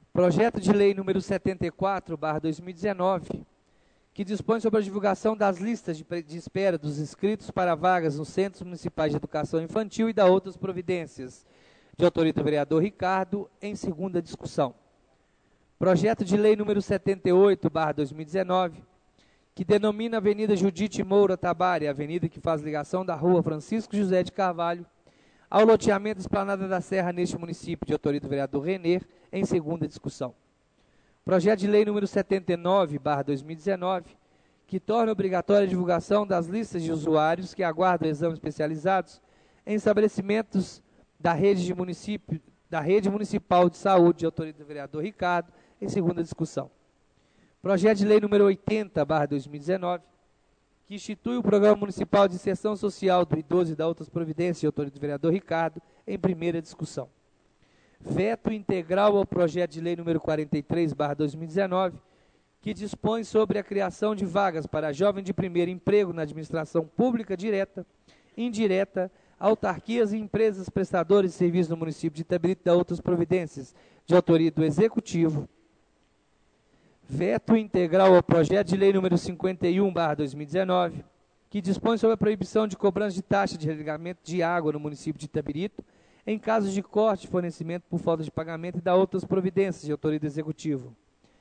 Projeto de lei número 74/2019, que dispõe sobre a divulgação das listas de espera dos inscritos para vagas nos Centros Municipais de Educação Infantil e da outras providências, de autoria do vereador Ricardo, em segunda discussão. Projeto de lei número 78/2019, que denomina Avenida Judite Moura Tabari, avenida que faz ligação da Rua Francisco José de Carvalho ao loteamento Esplanada da Serra neste município, de autoria do vereador Renner, em segunda discussão. Projeto de lei número 79/2019, que torna obrigatória a divulgação das listas de usuários que aguardam exames especializados em estabelecimentos da rede municipal de saúde, de autoria do vereador Ricardo, em segunda discussão. Projeto de lei número 80/2019, que institui o Programa Municipal de Inserção Social do Idoso e da outras providências, de autoria do vereador Ricardo, em primeira discussão. Veto integral ao projeto de lei número 43/2019, que dispõe sobre a criação de vagas para jovem de primeiro emprego na administração pública direta, indireta, autarquias e empresas prestadoras de serviços no município de Itabirito e da outras providências, de autoria do Executivo. Veto integral ao projeto de lei número 51/2019, que dispõe sobre a proibição de cobrança de taxa de religamento de água no município de Itabirito, em casos de corte de fornecimento por falta de pagamento e da outras providências, de autoria do Executivo.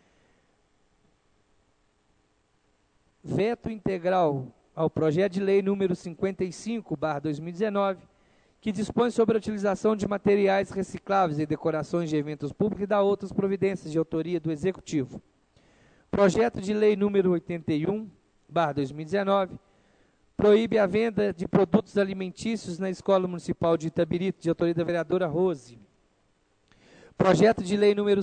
Veto integral ao projeto de lei número 55/2019, que dispõe sobre a utilização de materiais recicláveis em decorações de eventos públicos e da outras providências, de autoria do Executivo. Projeto de lei número 81/2019, proíbe a venda de produtos alimentícios na Escola Municipal de Itabirito, de autoria da vereadora Rose. Projeto de lei número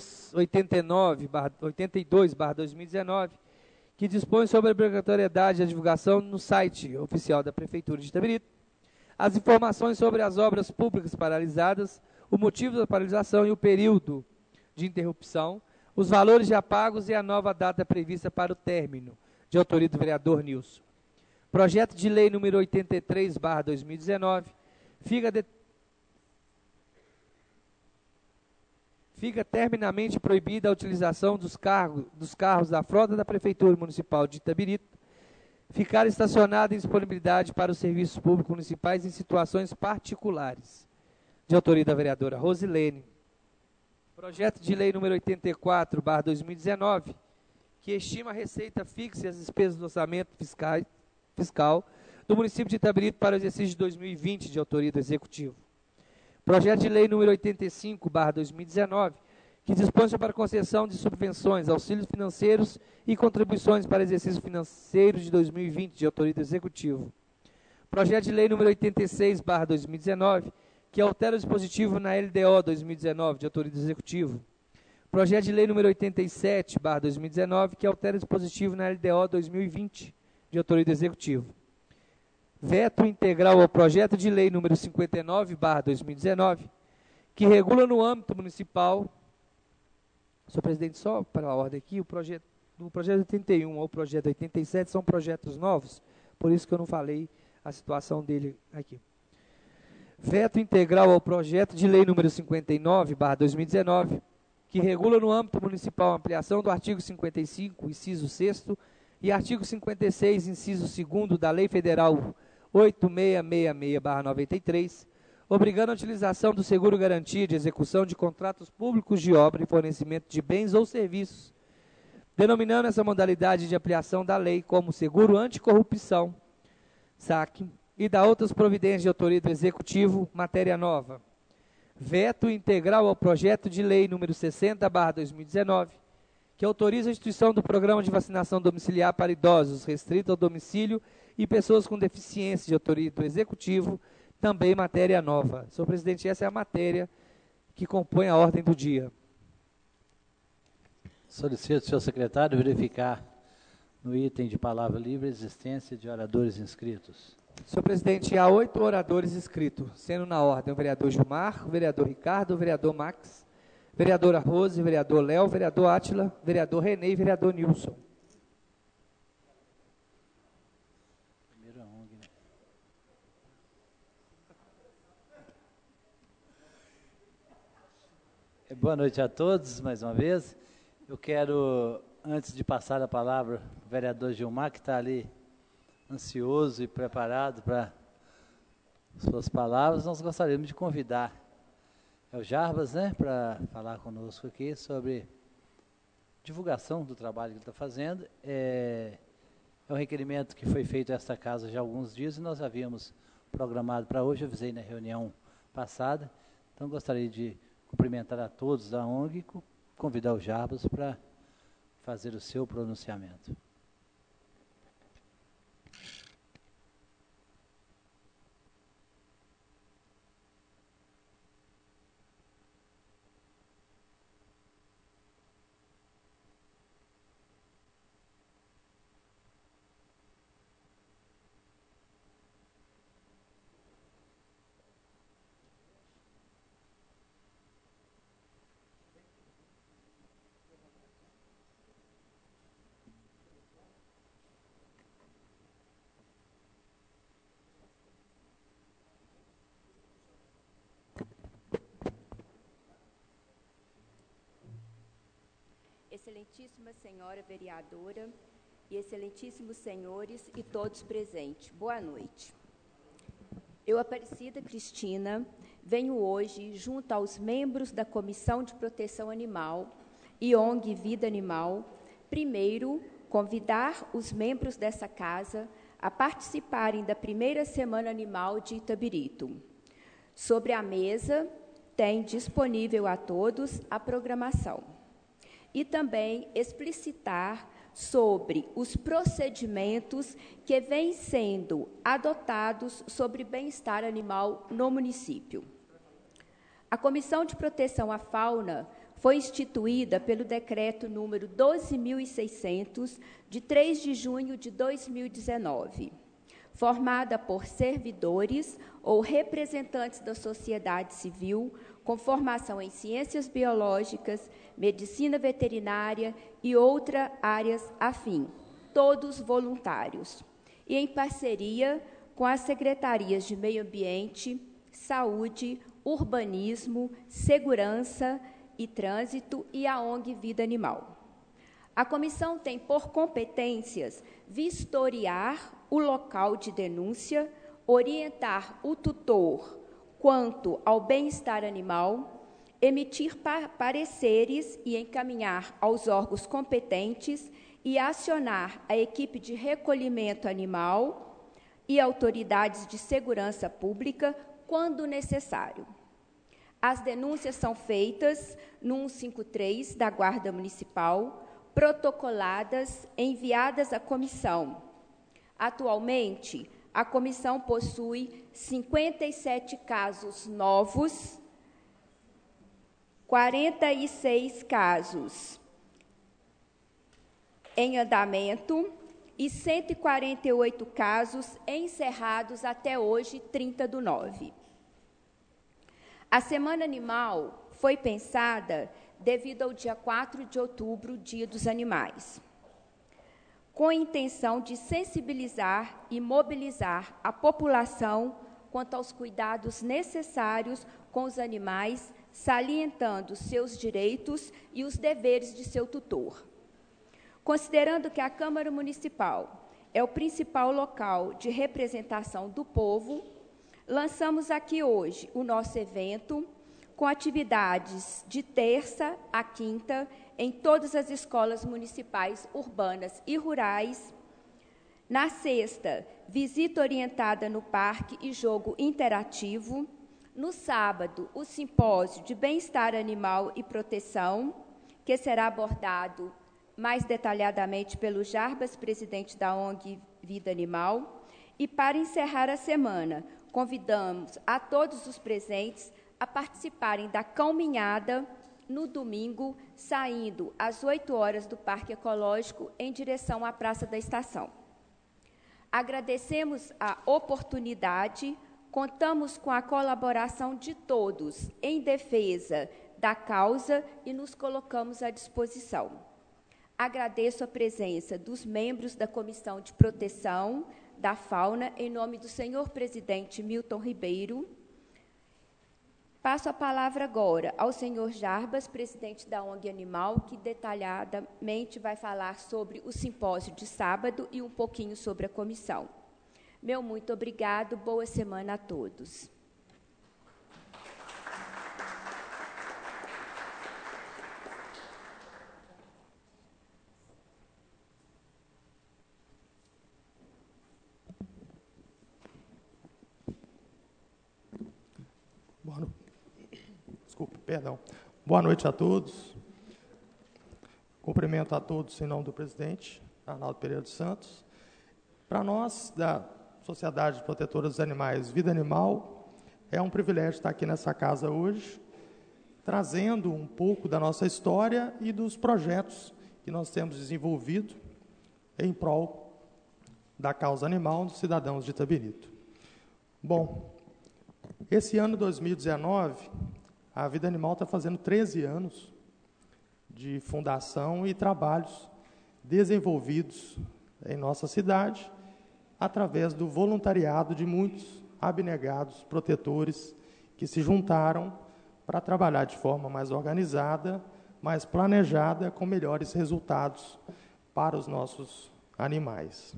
82/2019, que dispõe sobre a obrigatoriedade da divulgação no site oficial da Prefeitura de Itabirito as informações sobre as obras públicas paralisadas, o motivo da paralisação e o período de interrupção, os valores já pagos e a nova data prevista para o término, de autoria do vereador Nilson. Projeto de lei número 83/2019, fica terminamente proibida a utilização dos carros da frota da Prefeitura Municipal de Itabirito, ficar estacionada em disponibilidade para os serviços públicos municipais em situações particulares, de autoria da vereadora Rosilene. Projeto de lei número 84/2019, que estima a receita fixa e as despesas do orçamento fiscal do município de Itabirito para o exercício de 2020, de autoria do Executivo. Projeto de lei número 85/2019, que dispõe sobre a concessão de subvenções, auxílios financeiros e contribuições para exercício financeiro de 2020, de autoria do Executivo. Projeto de lei número 86/2019, que altera o dispositivo na LDO 2019, de autoria do Executivo. Projeto de lei número 87/2019, que altera o dispositivo na LDO 2020, de autoria do Executivo. Veto integral ao projeto de lei número 59/2019, que regula no âmbito municipal. Senhor presidente, só para a ordem aqui, do projeto 81 ao projeto 87 são projetos novos, por isso que eu não falei a situação dele aqui. Veto integral ao projeto de lei número 59/2019, que regula no âmbito municipal a ampliação do artigo 55, inciso 6º, e artigo 56, inciso 2º da Lei Federal 8666/93, obrigando a utilização do seguro garantia de execução de contratos públicos de obra e fornecimento de bens ou serviços, denominando essa modalidade de ampliação da lei como seguro anticorrupção, SAC, e da outras providências de autoria do Executivo, matéria nova. Veto integral ao projeto de lei número 60/2019, que autoriza a instituição do programa de vacinação domiciliar para idosos, restrito ao domicílio e pessoas com deficiência, de autoria do Executivo, também matéria nova. Senhor presidente, essa é a matéria que compõe a ordem do dia. Solicito, senhor secretário, verificar no item de palavra livre a existência de oradores inscritos. Senhor presidente, há 8 oradores inscritos, sendo na ordem o vereador Gilmar, o vereador Ricardo, o vereador Max, vereadora Rose, vereador Léo, vereador Átila, vereador Renê e vereador Nilson. Boa noite a todos, mais uma vez. Eu quero, antes de passar a palavra ao vereador Gilmar, que está ali ansioso e preparado para suas palavras, nós gostaríamos de convidar o Jarbas, né, para falar conosco aqui sobre divulgação do trabalho que ele está fazendo. É um requerimento que foi feito a esta casa já há alguns dias e nós havíamos programado para hoje, eu avisei na reunião passada, então gostaria de cumprimentar a todos da ONG e convidar o Jarbas para fazer o seu pronunciamento. Excelentíssima senhora vereadora e excelentíssimos senhores e todos presentes, boa noite. Eu, Aparecida Cristina, venho hoje, junto aos membros da Comissão de Proteção Animal e ONG Vida Animal, primeiro, convidar os membros dessa casa a participarem da primeira Semana Animal de Itabirito. Sobre a mesa, tem disponível a todos a programação. E também explicitar sobre os procedimentos que vêm sendo adotados sobre bem-estar animal no município. A Comissão de Proteção à Fauna foi instituída pelo Decreto número 12.600, de 3 de junho de 2019, formada por servidores ou representantes da sociedade civil com formação em ciências biológicas, medicina veterinária e outras áreas afim, todos voluntários, e em parceria com as secretarias de Meio Ambiente, Saúde, Urbanismo, Segurança e Trânsito e a ONG Vida Animal. A comissão tem por competências vistoriar o local de denúncia, orientar o tutor quanto ao bem-estar animal, emitir pareceres e encaminhar aos órgãos competentes e acionar a equipe de recolhimento animal e autoridades de segurança pública quando necessário. As denúncias são feitas no 153 da Guarda Municipal, protocoladas, enviadas à comissão. Atualmente, a comissão possui 57 casos novos, 46 casos em andamento e 148 casos encerrados até hoje, 30/9. A Semana Animal foi pensada devido ao dia 4 de outubro, Dia dos Animais, com a intenção de sensibilizar e mobilizar a população quanto aos cuidados necessários com os animais, salientando seus direitos e os deveres de seu tutor. Considerando que a Câmara Municipal é o principal local de representação do povo, lançamos aqui hoje o nosso evento com atividades de terça a quinta em todas as escolas municipais urbanas e rurais. Na sexta, visita orientada no parque e jogo interativo. No sábado, o simpósio de bem-estar animal e proteção, que será abordado mais detalhadamente pelo Jarbas, presidente da ONG Vida Animal. E para encerrar a semana, convidamos a todos os presentes a participarem da caminhada no domingo, saindo às 8 horas do Parque Ecológico em direção à Praça da Estação. Agradecemos a oportunidade, contamos com a colaboração de todos em defesa da causa e nos colocamos à disposição. Agradeço a presença dos membros da Comissão de Proteção da Fauna, em nome do senhor presidente Milton Ribeiro, Passo a palavra agora ao senhor Jarbas, presidente da ONG Animal, que detalhadamente vai falar sobre o simpósio de sábado e um pouquinho sobre a comissão. Meu muito obrigado, boa semana a todos. Boa noite a todos. Cumprimento a todos em nome do presidente, Arnaldo Pereira dos Santos. Para nós, da Sociedade Protetora dos Animais Vida Animal, é um privilégio estar aqui nessa casa hoje, trazendo um pouco da nossa história e dos projetos que nós temos desenvolvido em prol da causa animal dos cidadãos de Itabirito. Bom, esse ano 2019, a Vida Animal está fazendo 13 anos de fundação e trabalhos desenvolvidos em nossa cidade, através do voluntariado de muitos abnegados protetores que se juntaram para trabalhar de forma mais organizada, mais planejada, com melhores resultados para os nossos animais.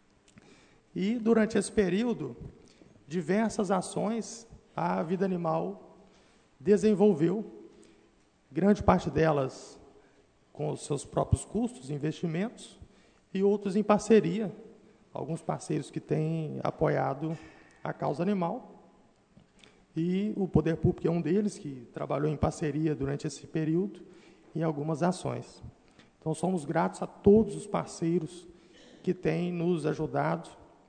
E, durante esse período, diversas ações a Vida Animal desenvolveu, grande parte delas com os seus próprios custos, investimentos, e outros em parceria, alguns parceiros que têm apoiado a causa animal, e o Poder Público é um deles, que trabalhou em parceria durante esse período, em algumas ações. Então, somos gratos a todos os parceiros que têm nos ajudado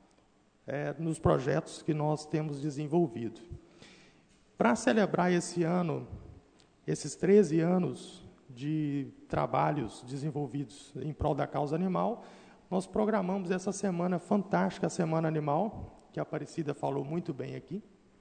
nos projetos que nós temos desenvolvido. Para celebrar esse ano, esses 13 anos de trabalhos desenvolvidos em prol da causa animal, nós programamos essa semana fantástica, a Semana Animal, que a Aparecida falou muito bem aqui.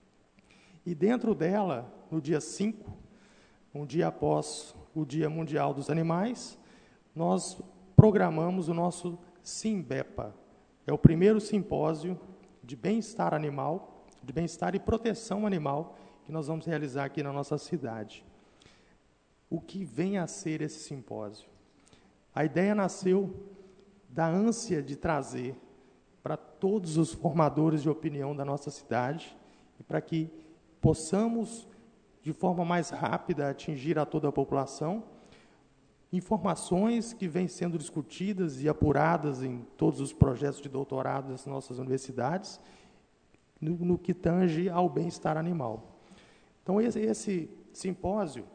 E dentro dela, no dia 5, um dia após o Dia Mundial dos Animais, nós programamos o nosso Simbepa. É o primeiro simpósio de bem-estar animal, de bem-estar e proteção animal, que nós vamos realizar aqui na nossa cidade. O que vem a ser esse simpósio? A ideia nasceu da ânsia de trazer para todos os formadores de opinião da nossa cidade, e para que possamos, de forma mais rápida, atingir a toda a população, informações que vêm sendo discutidas e apuradas em todos os projetos de doutorado das nossas universidades, no que tange ao bem-estar animal. Então, esse simpósio,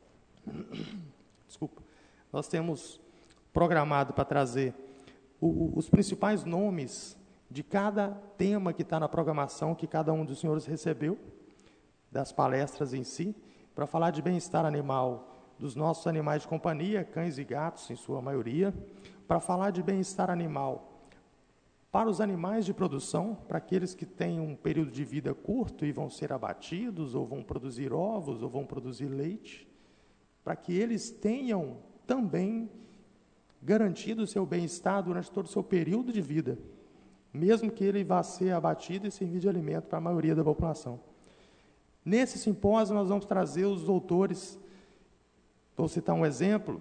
nós temos programado para trazer os principais nomes de cada tema que está na programação, que cada um dos senhores recebeu, das palestras em si, para falar de bem-estar animal dos nossos animais de companhia, cães e gatos, em sua maioria, para falar de bem-estar animal para os animais de produção, para aqueles que têm um período de vida curto e vão ser abatidos, ou vão produzir ovos, ou vão produzir leite, para que eles tenham também garantido o seu bem-estar durante todo o seu período de vida, mesmo que ele vá ser abatido e servir de alimento para a maioria da população. Nesse simpósio, nós vamos trazer os doutores. Vou citar um exemplo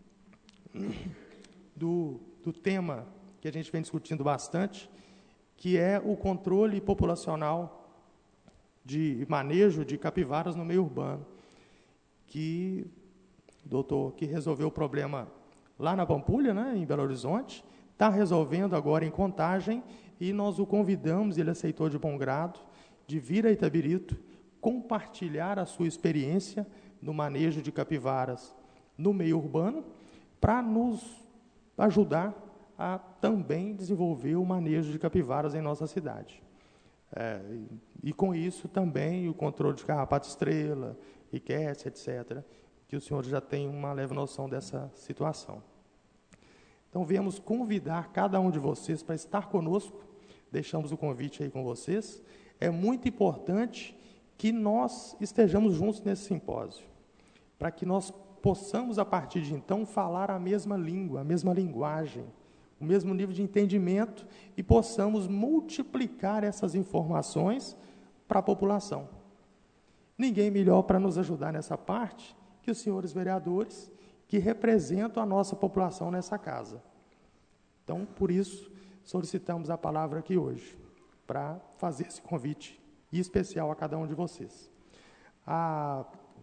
do tema que a gente vem discutindo bastante, que é o controle populacional de manejo de capivaras no meio urbano, que o doutor que resolveu o problema lá na Pampulha, né, em Belo Horizonte, está resolvendo agora em Contagem, e nós o convidamos, ele aceitou de bom grado, de vir a Itabirito, compartilhar a sua experiência no manejo de capivaras no meio urbano, para nos ajudar a também desenvolver o manejo de capivaras em nossa cidade. E com isso também o controle de carrapato estrela, riqueza, etc., que o senhor já tem uma leve noção dessa situação. Então, viemos convidar cada um de vocês para estar conosco, deixamos o convite aí com vocês. É muito importante que nós estejamos juntos nesse simpósio, para que nós possamos, a partir de então, falar a mesma língua, a mesma linguagem, o mesmo nível de entendimento, e possamos multiplicar essas informações para a população. ninguém melhor para nos ajudar nessa parte que os senhores vereadores, que representam a nossa população nessa casa. Então, por isso, solicitamos a palavra aqui hoje, para fazer esse convite especial a cada um de vocês. A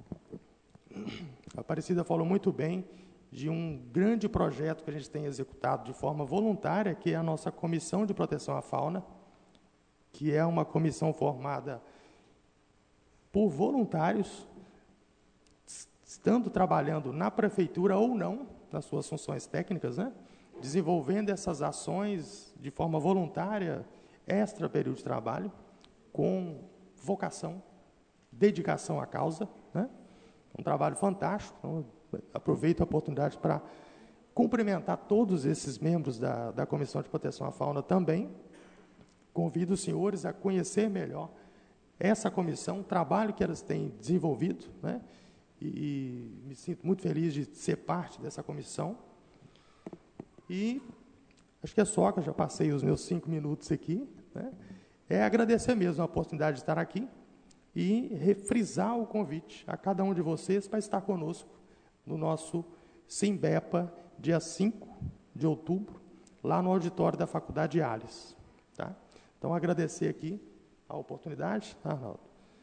Aparecida falou muito bem de um grande projeto que a gente tem executado de forma voluntária, que é a nossa Comissão de Proteção à Fauna, que é uma comissão formada por voluntários, estando trabalhando na prefeitura ou não, nas suas funções técnicas, né? Desenvolvendo essas ações de forma voluntária, extra período de trabalho, com vocação, dedicação à causa, né? Um trabalho fantástico. Então, aproveito a oportunidade para cumprimentar todos esses membros da Comissão de Proteção à Fauna também. Convido os senhores a conhecer melhor essa comissão, o trabalho que elas têm desenvolvido, né? E me sinto muito feliz de ser parte dessa comissão. E acho que é só, que eu já passei os meus 5 minutos aqui, né? É agradecer mesmo a oportunidade de estar aqui e refrisar o convite a cada um de vocês para estar conosco no nosso Simbepa, dia 5 de outubro, lá no auditório da Faculdade Alhes. Tá? Então, agradecer aqui a oportunidade, Arnaldo,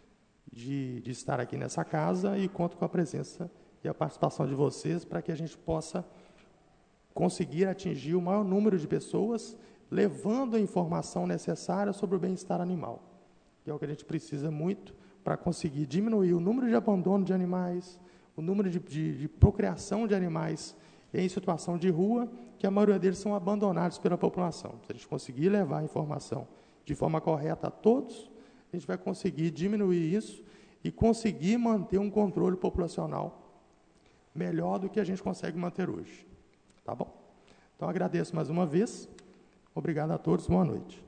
de estar aqui nessa casa, e conto com a presença e a participação de vocês para que a gente possa conseguir atingir o maior número de pessoas, levando a informação necessária sobre o bem-estar animal, que é o que a gente precisa muito para conseguir diminuir o número de abandono de animais, o número de procriação de animais em situação de rua, que a maioria deles são abandonados pela população. Se a gente conseguir levar a informação de forma correta a todos, a gente vai conseguir diminuir isso e conseguir manter um controle populacional melhor do que a gente consegue manter hoje. Tá bom? Então, agradeço mais uma vez. Obrigado a todos. Boa noite.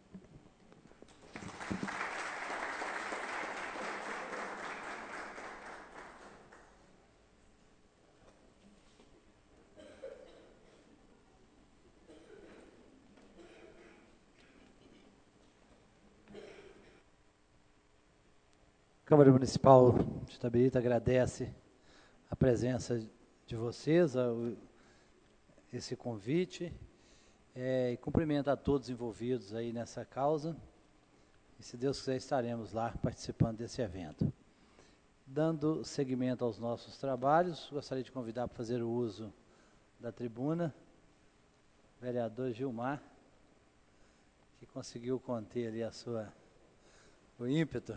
Câmara Municipal de Itabirito agradece a presença de vocês, esse convite, e cumprimenta a todos envolvidos aí nessa causa. E, se Deus quiser, estaremos lá participando desse evento. Dando seguimento aos nossos trabalhos, gostaria de convidar para fazer o uso da tribuna o vereador Gilmar, que conseguiu conter ali o ímpeto.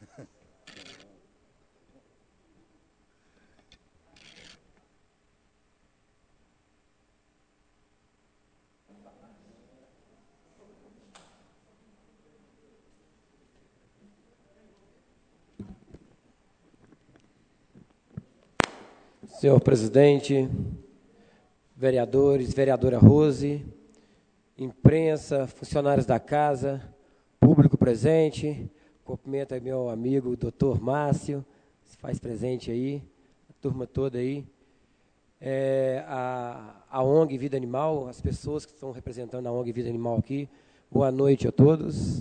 Senhor presidente, vereadores, vereadora Rose, imprensa, funcionários da casa, público presente, cumprimento aí meu amigo doutor Márcio, se faz presente aí, a turma toda aí, a ONG Vida Animal, as pessoas que estão representando a ONG Vida Animal aqui, boa noite a todos.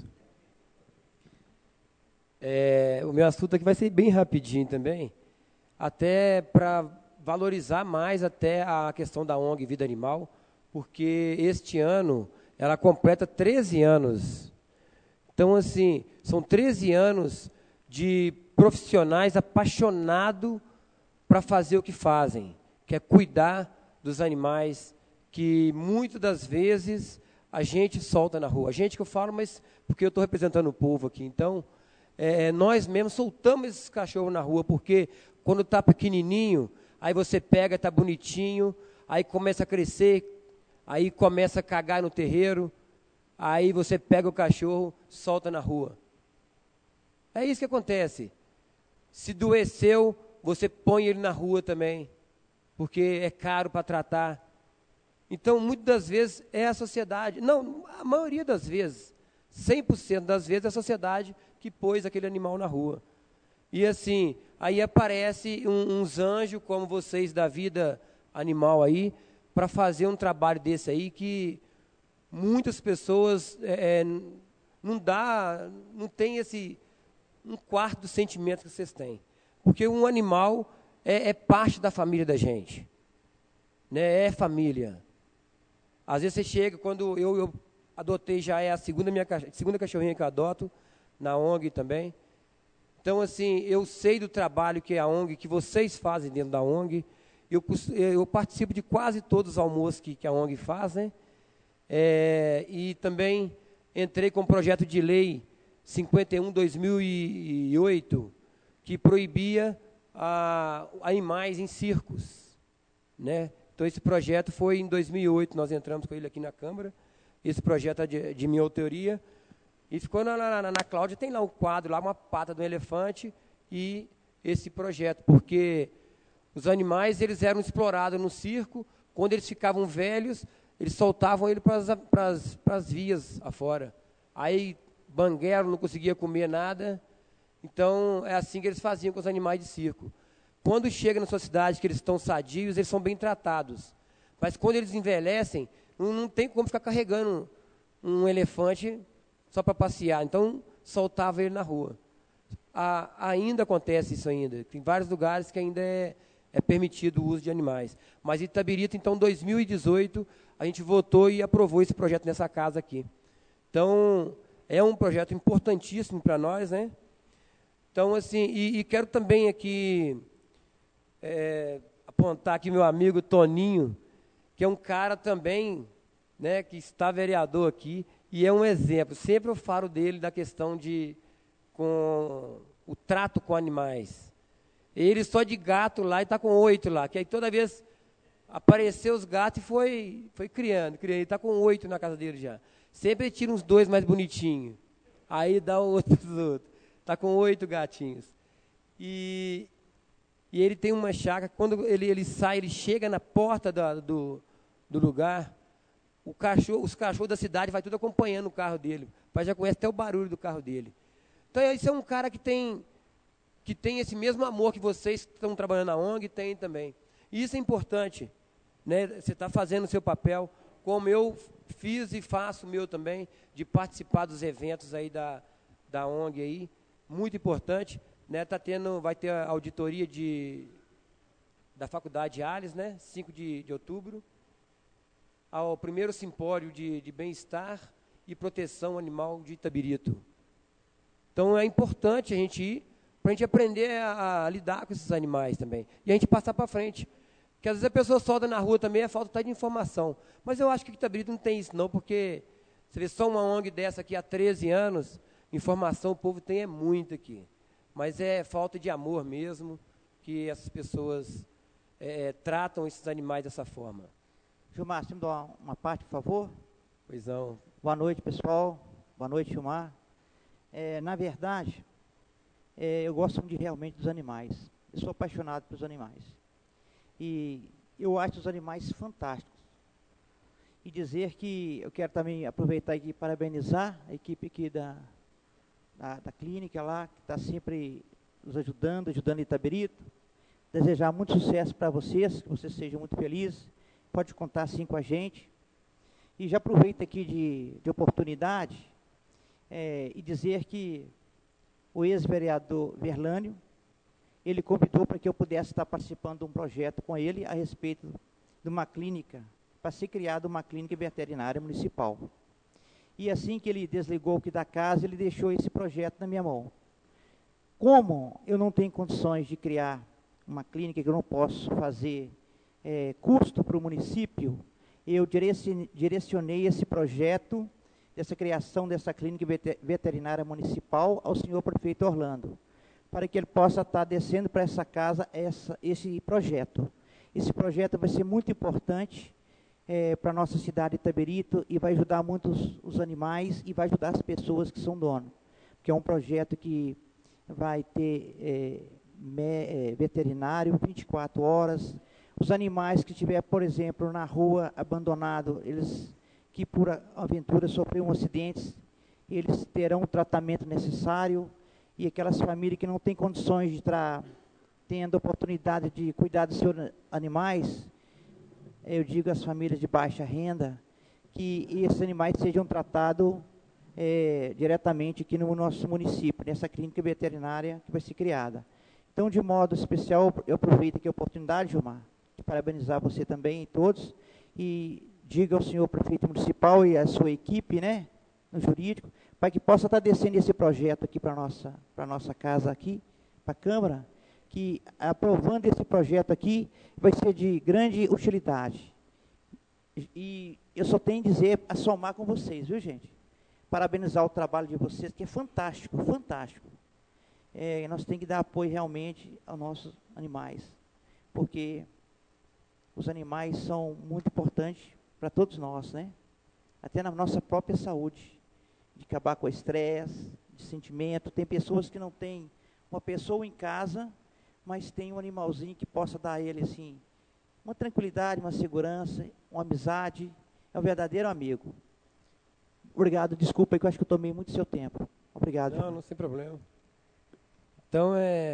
O meu assunto aqui vai ser bem rapidinho também, até para valorizar mais até a questão da ONG Vida Animal, porque este ano ela completa 13 anos. Então, assim, são 13 anos de profissionais apaixonados para fazer o que fazem, que é cuidar dos animais que muitas das vezes a gente solta na rua. A gente que eu falo, mas porque eu estou representando o povo aqui. Então, nós mesmos soltamos esses cachorros na rua, porque quando está pequenininho, aí você pega, está bonitinho, aí começa a crescer, aí começa a cagar no terreiro, aí você pega o cachorro, solta na rua. É isso que acontece. Se doeceu, você põe ele na rua também, porque é caro para tratar. Então, muitas das vezes, é a sociedade, não, a maioria das vezes, 100% das vezes, é a sociedade que pôs aquele animal na rua. E assim, aí aparece uns anjos como vocês da vida animal aí, para fazer um trabalho desse aí que muitas pessoas não tem um quarto dos sentimentos que vocês têm. Porque um animal é parte da família da gente. Né? É família. Às vezes você chega, quando eu adotei, já é a segunda cachorrinha que eu adoto, na ONG também. Então, assim, eu sei do trabalho que é a ONG, que vocês fazem dentro da ONG. Eu participo de quase todos os almoços que a ONG faz, né? E também entrei com um projeto de lei 51/2008, que proibia animais em circos, né? Então, esse projeto foi em 2008, nós entramos com ele aqui na Câmara. Esse projeto é de minha autoria. E ficou na Cláudia, tem lá um quadro, lá uma pata do elefante e esse projeto, porque os animais, eles eram explorados no circo. Quando eles ficavam velhos, eles soltavam ele para as vias afora. Aí, banguelo, não conseguia comer nada. Então, é assim que eles faziam com os animais de circo. Quando chega na sua cidade, que eles estão sadios, eles são bem tratados. Mas quando eles envelhecem, não tem como ficar carregando um elefante só para passear. Então, soltava ele na rua. Ainda acontece isso ainda. Tem vários lugares que ainda é permitido o uso de animais. Mas em Itabirito, então, em 2018, a gente votou e aprovou esse projeto nessa casa aqui. Então, é um projeto importantíssimo para nós, né? Então, assim, e quero também aqui apontar aqui meu amigo Toninho, que é um cara também, né, que está vereador aqui, e é um exemplo. Sempre eu falo dele da questão com o trato com animais. Ele só de gato lá e está com 8 lá, que aí toda vez apareceu os gatos e foi criando. Ele está com 8 na casa dele já. Sempre ele tira uns 2 mais bonitinhos, aí dá outros. Está com 8 gatinhos. E ele tem uma chácara, quando ele sai, ele chega na porta do lugar, os cachorros da cidade vai tudo acompanhando o carro dele. O pai já conhece até o barulho do carro dele. Então, esse é um cara que tem esse mesmo amor que vocês que estão trabalhando na ONG têm também. E isso é importante, né? Você está fazendo o seu papel, como eu fiz e faço o meu também, de participar dos eventos aí da ONG aí, muito importante, né? Vai ter a auditoria da Faculdade Alhes, né? 5 de outubro, ao primeiro simpósio de bem-estar e proteção animal de Itabirito. Então, é importante a gente ir, para a gente aprender a lidar com esses animais também. E a gente passar para frente. Porque às vezes a pessoa solta na rua também, é falta de informação. Mas eu acho que Itabirito não tem isso não, porque você vê só uma ONG dessa aqui há 13 anos, informação o povo tem muito aqui. Mas é falta de amor mesmo, que essas pessoas tratam esses animais dessa forma. Gilmar, você me dá uma parte, por favor? Pois não. Boa noite, pessoal. Boa noite, Gilmar. Na verdade, eu gosto realmente dos animais. Eu sou apaixonado pelos animais. E eu acho os animais fantásticos. E dizer que eu quero também aproveitar aqui e parabenizar a equipe aqui da clínica lá, que está sempre nos ajudando Itabirito. Desejar muito sucesso para vocês, que vocês sejam muito felizes. Pode contar assim com a gente. E já aproveito aqui de oportunidade e dizer que o ex-vereador Verlânio, ele convidou para que eu pudesse estar participando de um projeto com ele a respeito de uma clínica, para ser criada uma clínica veterinária municipal. E assim que ele desligou aqui da casa, ele deixou esse projeto na minha mão. Como eu não tenho condições de criar uma clínica, que eu não posso fazer custo para o município, eu direcionei esse projeto, dessa criação dessa clínica veterinária municipal ao senhor prefeito Orlando, para que ele possa estar descendo para essa casa esse projeto. Esse projeto vai ser muito importante para a nossa cidade de Itabirito e vai ajudar muito os animais e vai ajudar as pessoas que são donos, porque é um projeto que vai ter veterinário 24 horas. Os animais que estiver, por exemplo, na rua abandonado, eles que por aventura sofreram acidentes, eles terão o tratamento necessário, e aquelas famílias que não têm condições de estar tendo a oportunidade de cuidar dos seus animais, eu digo às famílias de baixa renda, que esses animais sejam tratados diretamente aqui no nosso município, nessa clínica veterinária que vai ser criada. Então, de modo especial, eu aproveito aqui a oportunidade, Gilmar, de parabenizar você também e todos, e diga ao senhor prefeito municipal e à sua equipe, né, no jurídico, para que possa estar descendo esse projeto aqui para a nossa casa aqui, para a Câmara, que aprovando esse projeto aqui, vai ser de grande utilidade. E eu só tenho a dizer, a somar com vocês, viu, gente? Parabenizar o trabalho de vocês, que é fantástico, fantástico. Nós temos que dar apoio realmente aos nossos animais, porque os animais são muito importantes para todos nós, né? Até na nossa própria saúde, de acabar com o estresse, de sentimento. Tem pessoas que não têm uma pessoa em casa, mas tem um animalzinho que possa dar a ele, assim, uma tranquilidade, uma segurança, uma amizade, é um verdadeiro amigo. Obrigado, desculpa aí que eu acho que eu tomei muito seu tempo. Obrigado. Não sem problema. Então,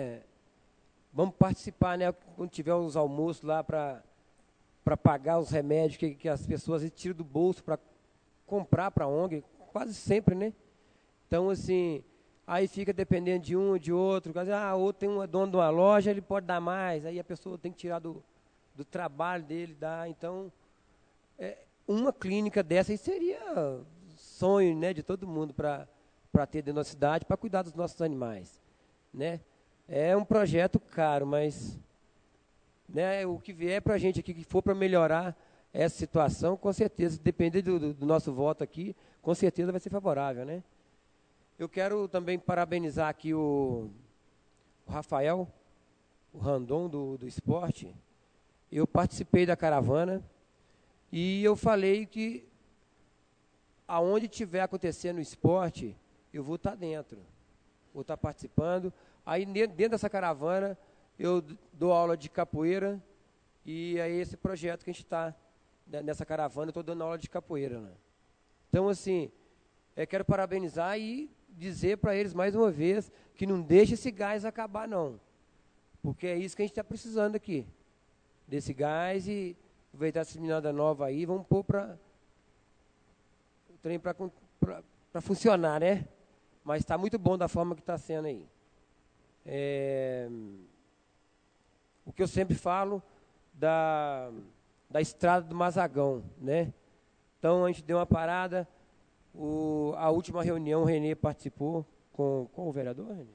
vamos participar, né, quando tiver os almoços lá para pagar os remédios que as pessoas tiram do bolso para comprar para a ONG, quase sempre, né? Então, assim, aí fica dependendo de um, de outro. Outro tem um dono de uma loja, ele pode dar mais, aí a pessoa tem que tirar do trabalho dele, dar. Então, uma clínica dessa aí seria sonho, né, de todo mundo para ter dentro da cidade, para cuidar dos nossos animais, né? É um projeto caro, mas, né, o que vier para a gente aqui, que for para melhorar essa situação, com certeza, dependendo do nosso voto aqui, com certeza vai ser favorável, né? Eu quero também parabenizar aqui o Rafael, o Randon do esporte. Eu participei da caravana e eu falei que aonde estiver acontecendo o esporte, eu vou estar dentro, vou estar participando. Aí dentro dessa caravana eu dou aula de capoeira e é esse projeto que a gente está, nessa caravana, eu estou dando aula de capoeira, né? Então, assim, eu quero parabenizar e dizer para eles mais uma vez que não deixe esse gás acabar, não. Porque é isso que a gente está precisando aqui. Desse gás e aproveitar essa meninada nova aí, vamos pôr para funcionar, né? Mas está muito bom da forma que está sendo aí. O que eu sempre falo da estrada do Mazagão, né? Então, a gente deu uma parada. A última reunião, o Renê participou com o vereador, Renê?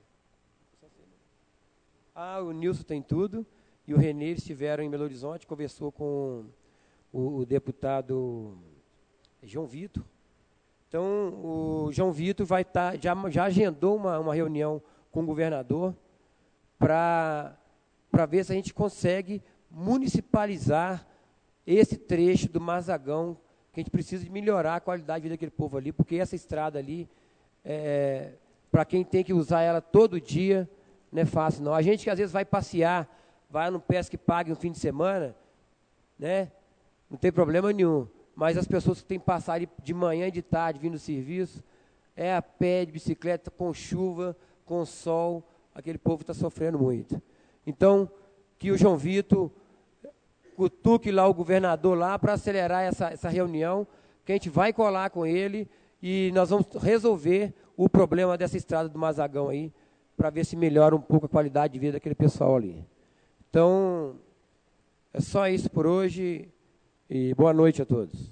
O Nilson tem tudo. E o Renê, eles estiveram em Belo Horizonte, conversou com o deputado João Vitor. Então, o João Vitor vai estar, já agendou uma reunião com o governador para ver se a gente consegue municipalizar esse trecho do Mazagão, que a gente precisa de melhorar a qualidade de vida daquele povo ali, porque essa estrada ali, para quem tem que usar ela todo dia, não é fácil, não. A gente que às vezes vai passear, vai no Pesca e Pague no fim de semana, né? Não tem problema nenhum. Mas as pessoas que têm que passar ali de manhã e de tarde, vindo do serviço, a pé, de bicicleta, com chuva, com sol, aquele povo está sofrendo muito. Então, que o João Vitor cutuque lá o governador lá para acelerar essa reunião, que a gente vai colar com ele e nós vamos resolver o problema dessa estrada do Mazagão aí, para ver se melhora um pouco a qualidade de vida daquele pessoal ali. Então, é só isso por hoje e boa noite a todos.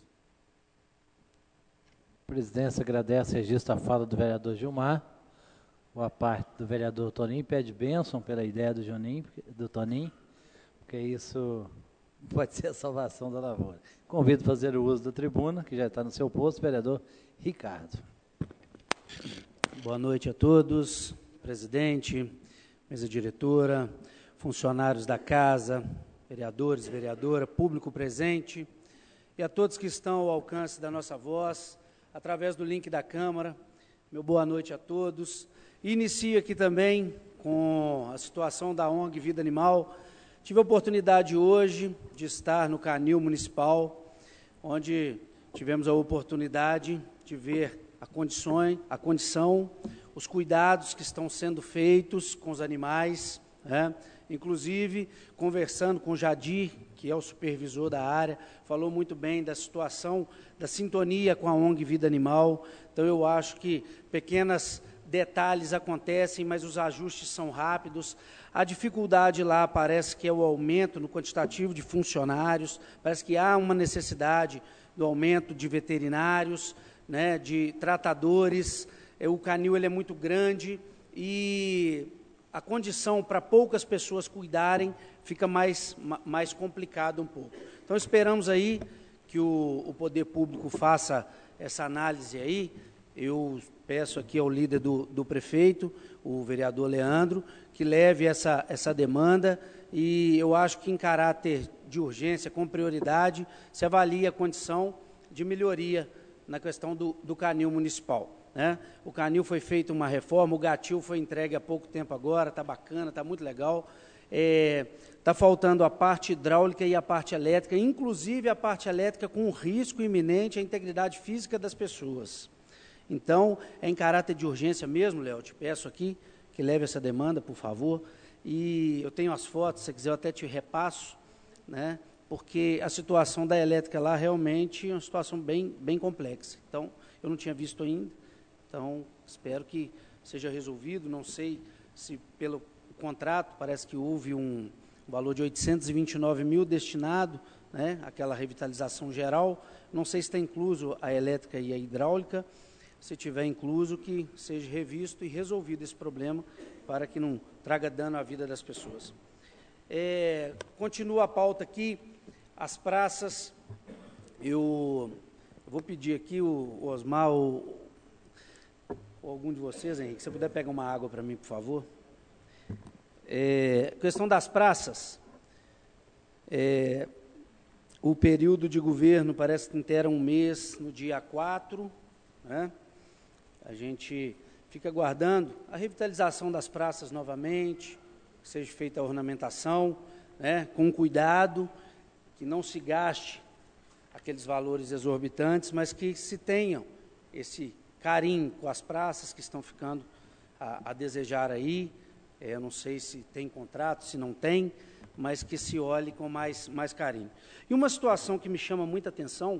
A presidência agradece e registra a fala do vereador Gilmar. Boa parte do vereador Toninho pede bênção pela ideia do Toninho, porque isso pode ser a salvação da lavoura. Convido a fazer o uso da tribuna, que já está no seu posto, vereador Ricardo. Boa noite a todos, presidente, mesa diretora, funcionários da casa, vereadores, vereadora, público presente e a todos que estão ao alcance da nossa voz, através do link da Câmara. Meu boa noite a todos. Inicio aqui também com a situação da ONG Vida Animal. Tive a oportunidade hoje de estar no Canil Municipal, onde tivemos a oportunidade de ver a condição, os cuidados que estão sendo feitos com os animais, né? Inclusive, conversando com o Jadir, que é o supervisor da área, falou muito bem da situação, da sintonia com a ONG Vida Animal. Então, eu acho que pequenos detalhes acontecem, mas os ajustes são rápidos. A dificuldade lá parece que é o aumento no quantitativo de funcionários, parece que há uma necessidade do aumento de veterinários, né, de tratadores. O canil ele é muito grande e a condição para poucas pessoas cuidarem fica mais complicado um pouco. Então, esperamos aí que o poder público faça essa análise aí. Eu peço aqui ao líder do prefeito, o vereador Leandro, que leve essa demanda e eu acho que em caráter de urgência, com prioridade, se avalia a condição de melhoria na questão do canil municipal, né? O canil foi feita uma reforma, o gatil foi entregue há pouco tempo agora, está bacana, está muito legal. Está faltando a parte hidráulica e a parte elétrica, inclusive a parte elétrica com risco iminente à integridade física das pessoas. Então, é em caráter de urgência mesmo, Léo, te peço aqui que leve essa demanda, por favor. E eu tenho as fotos, se quiser eu até te repasso, né? Porque a situação da elétrica lá realmente é uma situação bem complexa. Então, eu não tinha visto ainda, então espero que seja resolvido. Não sei se pelo contrato, parece que houve um valor de 829 mil destinado, né, àquela revitalização geral. Não sei se está incluso a elétrica e a hidráulica. Se tiver incluso, que seja revisto e resolvido esse problema para que não traga dano à vida das pessoas. Continua a pauta aqui, as praças. Eu vou pedir aqui o Osmar ou algum de vocês, Henrique, se você puder pegar uma água para mim, por favor. Questão das praças. O período de governo parece que inteira um mês no dia 4, né? A gente fica aguardando a revitalização das praças novamente, que seja feita a ornamentação, né, com cuidado, que não se gaste aqueles valores exorbitantes, mas que se tenham esse carinho com as praças que estão ficando a desejar aí. Eu não sei se tem contrato, se não tem, mas que se olhe com mais carinho. E uma situação que me chama muita atenção,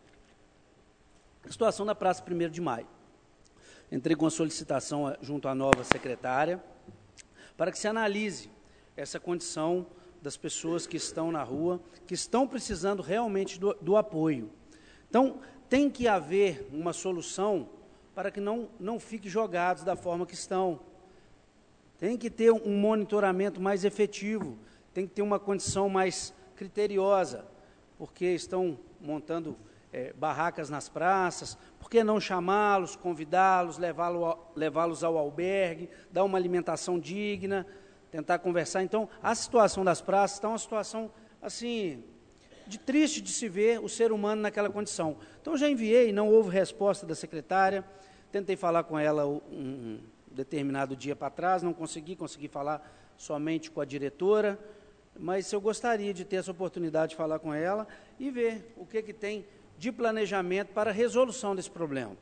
a situação da Praça 1º de Maio. Entrei com a solicitação junto à nova secretária para que se analise essa condição das pessoas que estão na rua, que estão precisando realmente do apoio. Então, tem que haver uma solução para que não fiquem jogados da forma que estão. Tem que ter um monitoramento mais efetivo, tem que ter uma condição mais criteriosa, porque estão montando barracas nas praças. Por que não chamá-los, convidá-los, levá-los ao albergue, dar uma alimentação digna, tentar conversar? Então, a situação das praças está uma situação, assim, triste de se ver o ser humano naquela condição. Então, já enviei, não houve resposta da secretária, tentei falar com ela um determinado dia para trás, não consegui falar somente com a diretora, mas eu gostaria de ter essa oportunidade de falar com ela e ver o que tem de planejamento para a resolução desse problema.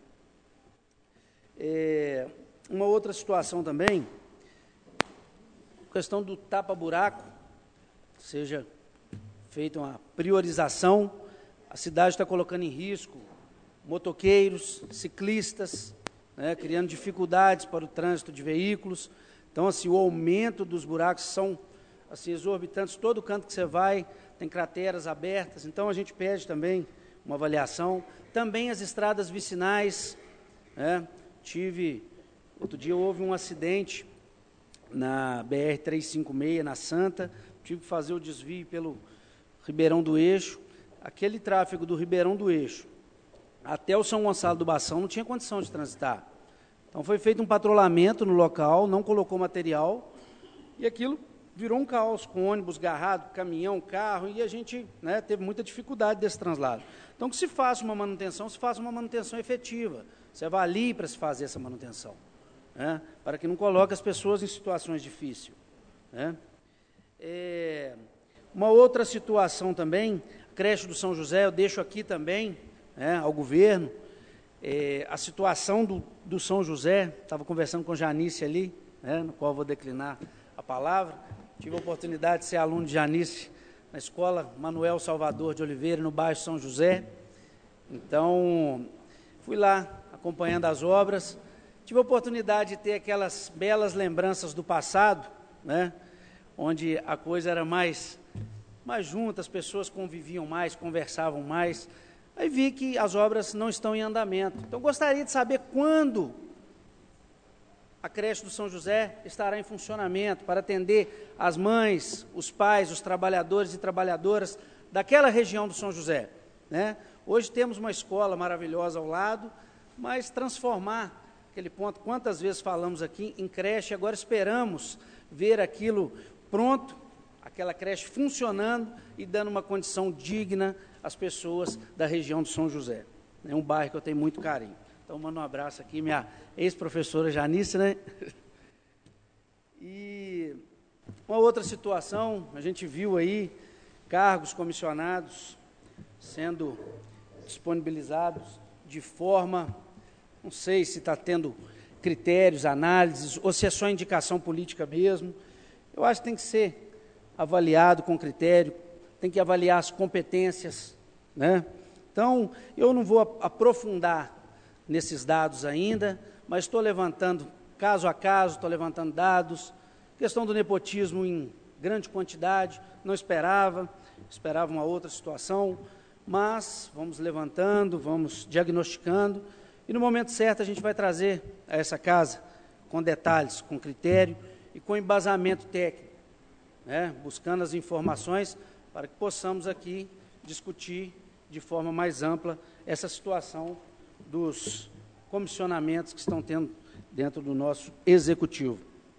Uma outra situação também, questão do tapa-buraco, seja feita uma priorização. A cidade está colocando em risco motoqueiros, ciclistas, né, criando dificuldades para o trânsito de veículos. Então, assim, o aumento dos buracos são assim, exorbitantes. Todo canto que você vai tem crateras abertas. Então, a gente pede também uma avaliação. Também as estradas vicinais, né? Outro dia houve um acidente na BR-356, na Santa, tive que fazer o desvio pelo Ribeirão do Eixo. Aquele tráfego do Ribeirão do Eixo até o São Gonçalo do Bação não tinha condição de transitar. Então, foi feito um patrulhamento no local, não colocou material, e aquilo virou um caos, com ônibus garrado, caminhão, carro, e a gente, né, teve muita dificuldade desse translado. Então, que se faça uma manutenção efetiva, se avalie para se fazer essa manutenção, né, para que não coloque as pessoas em situações difíceis, né. Uma outra situação também, a creche do São José, eu deixo aqui também, né, ao governo, a situação do São José, estava conversando com Janice ali, né, no qual vou declinar a palavra. Tive a oportunidade de ser aluno de Janice na escola Manuel Salvador de Oliveira, no bairro São José. Então, fui lá acompanhando as obras. Tive a oportunidade de ter aquelas belas lembranças do passado, né, onde a coisa era mais junta, as pessoas conviviam mais, conversavam mais. Aí vi que as obras não estão em andamento. Então, gostaria de saber quando a creche do São José estará em funcionamento para atender as mães, os pais, os trabalhadores e trabalhadoras daquela região do São José, né? Hoje temos uma escola maravilhosa ao lado, mas transformar aquele ponto, quantas vezes falamos aqui em creche, agora esperamos ver aquilo pronto, aquela creche funcionando e dando uma condição digna às pessoas da região do São José. É um bairro que eu tenho muito carinho. Então, mando um abraço aqui, minha ex-professora Janice, né? E uma outra situação, a gente viu aí cargos comissionados sendo disponibilizados de forma, não sei se está tendo critérios, análises, ou se é só indicação política mesmo. Eu acho que tem que ser avaliado com critério, tem que avaliar as competências, né? Então, eu não vou aprofundar nesses dados ainda, mas estou levantando, caso a caso, estou levantando dados. Questão do nepotismo em grande quantidade, não esperava uma outra situação, mas vamos levantando, vamos diagnosticando, e no momento certo a gente vai trazer a essa casa com detalhes, com critério e com embasamento técnico, né, buscando as informações para que possamos aqui discutir de forma mais ampla essa situação dos comissionamentos que estão tendo dentro do nosso executivo.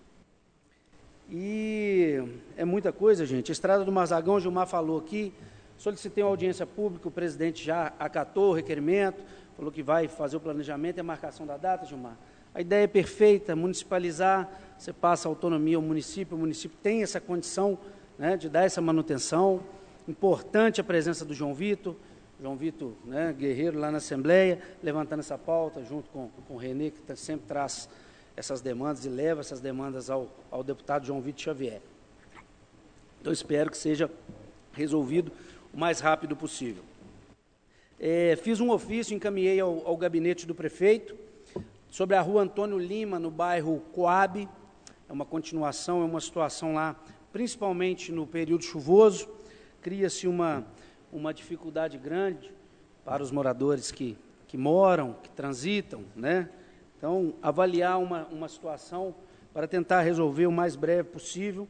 E é muita coisa, gente. A Estrada do Marzagão, o Gilmar falou aqui, solicitei uma audiência pública, o presidente já acatou o requerimento, falou que vai fazer o planejamento e a marcação da data, Gilmar. A ideia é perfeita, municipalizar, você passa autonomia ao município, o município tem essa condição, né, de dar essa manutenção. Importante a presença do João Vitor, né, guerreiro lá na Assembleia, levantando essa pauta, junto com o Renê, que sempre traz essas demandas e leva essas demandas ao deputado João Vitor Xavier. Então, espero que seja resolvido o mais rápido possível. Fiz um ofício, encaminhei ao gabinete do prefeito, sobre a rua Antônio Lima, no bairro Coab. É uma continuação, é uma situação lá, principalmente no período chuvoso, cria-se uma dificuldade grande para os moradores que moram, que transitam, né? Então, avaliar uma situação para tentar resolver o mais breve possível.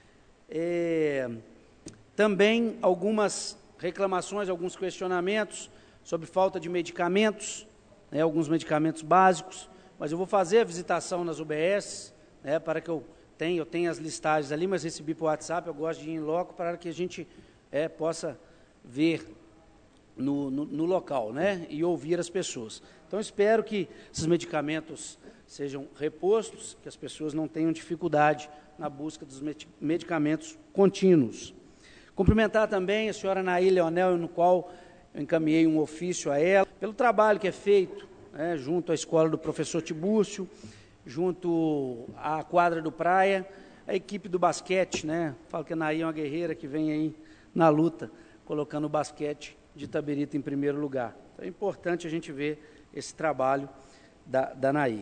Também algumas reclamações, alguns questionamentos sobre falta de medicamentos, né, alguns medicamentos básicos, mas eu vou fazer a visitação nas UBS, né, para que eu tenho as listagens ali, mas recebi por WhatsApp, eu gosto de ir em loco para que a gente possa ver no local, né, e ouvir as pessoas. Então, espero que esses medicamentos sejam repostos, que as pessoas não tenham dificuldade na busca dos medicamentos contínuos. Cumprimentar também a senhora Naí Leonel, no qual eu encaminhei um ofício a ela, pelo trabalho que é feito, né, junto à escola do professor Tibúrcio, junto à quadra do Praia, a equipe do basquete, né, falo que a Naí é uma guerreira que vem aí na luta, colocando o basquete de Itabirito em primeiro lugar. Então, é importante a gente ver esse trabalho da Naí.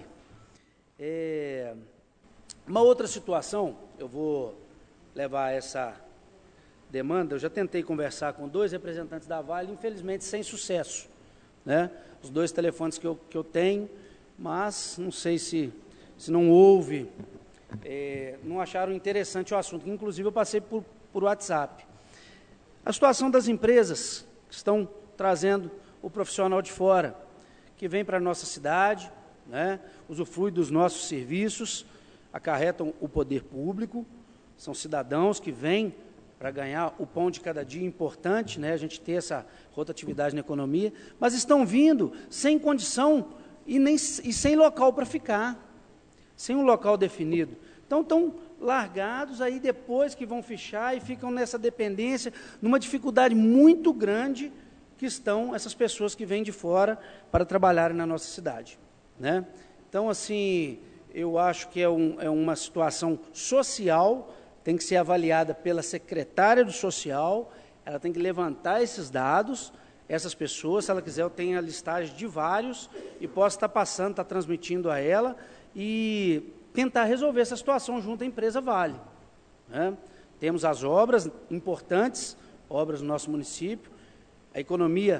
Uma outra situação, eu vou levar essa demanda, eu já tentei conversar com 2 representantes da Vale, infelizmente sem sucesso, né? Os 2 telefones que eu tenho, mas não sei se não houve, não acharam interessante o assunto, inclusive eu passei por WhatsApp. A situação das empresas que estão trazendo o profissional de fora, que vem para a nossa cidade, né, usufrui dos nossos serviços, acarretam o poder público, são cidadãos que vêm para ganhar o pão de cada dia, importante, né, a gente ter essa rotatividade na economia, mas estão vindo sem condição e sem local para ficar, sem um local definido. Então, estão largados aí depois que vão fichar e ficam nessa dependência, numa dificuldade muito grande que estão essas pessoas que vêm de fora para trabalharem na nossa cidade, né? Então, assim, eu acho que é uma situação social, tem que ser avaliada pela secretária do social, ela tem que levantar esses dados, essas pessoas, se ela quiser, eu tenho a listagem de vários e posso estar passando, estar transmitindo a ela e tentar resolver essa situação junto à empresa Vale. Né? Temos as obras importantes, obras no nosso município, a economia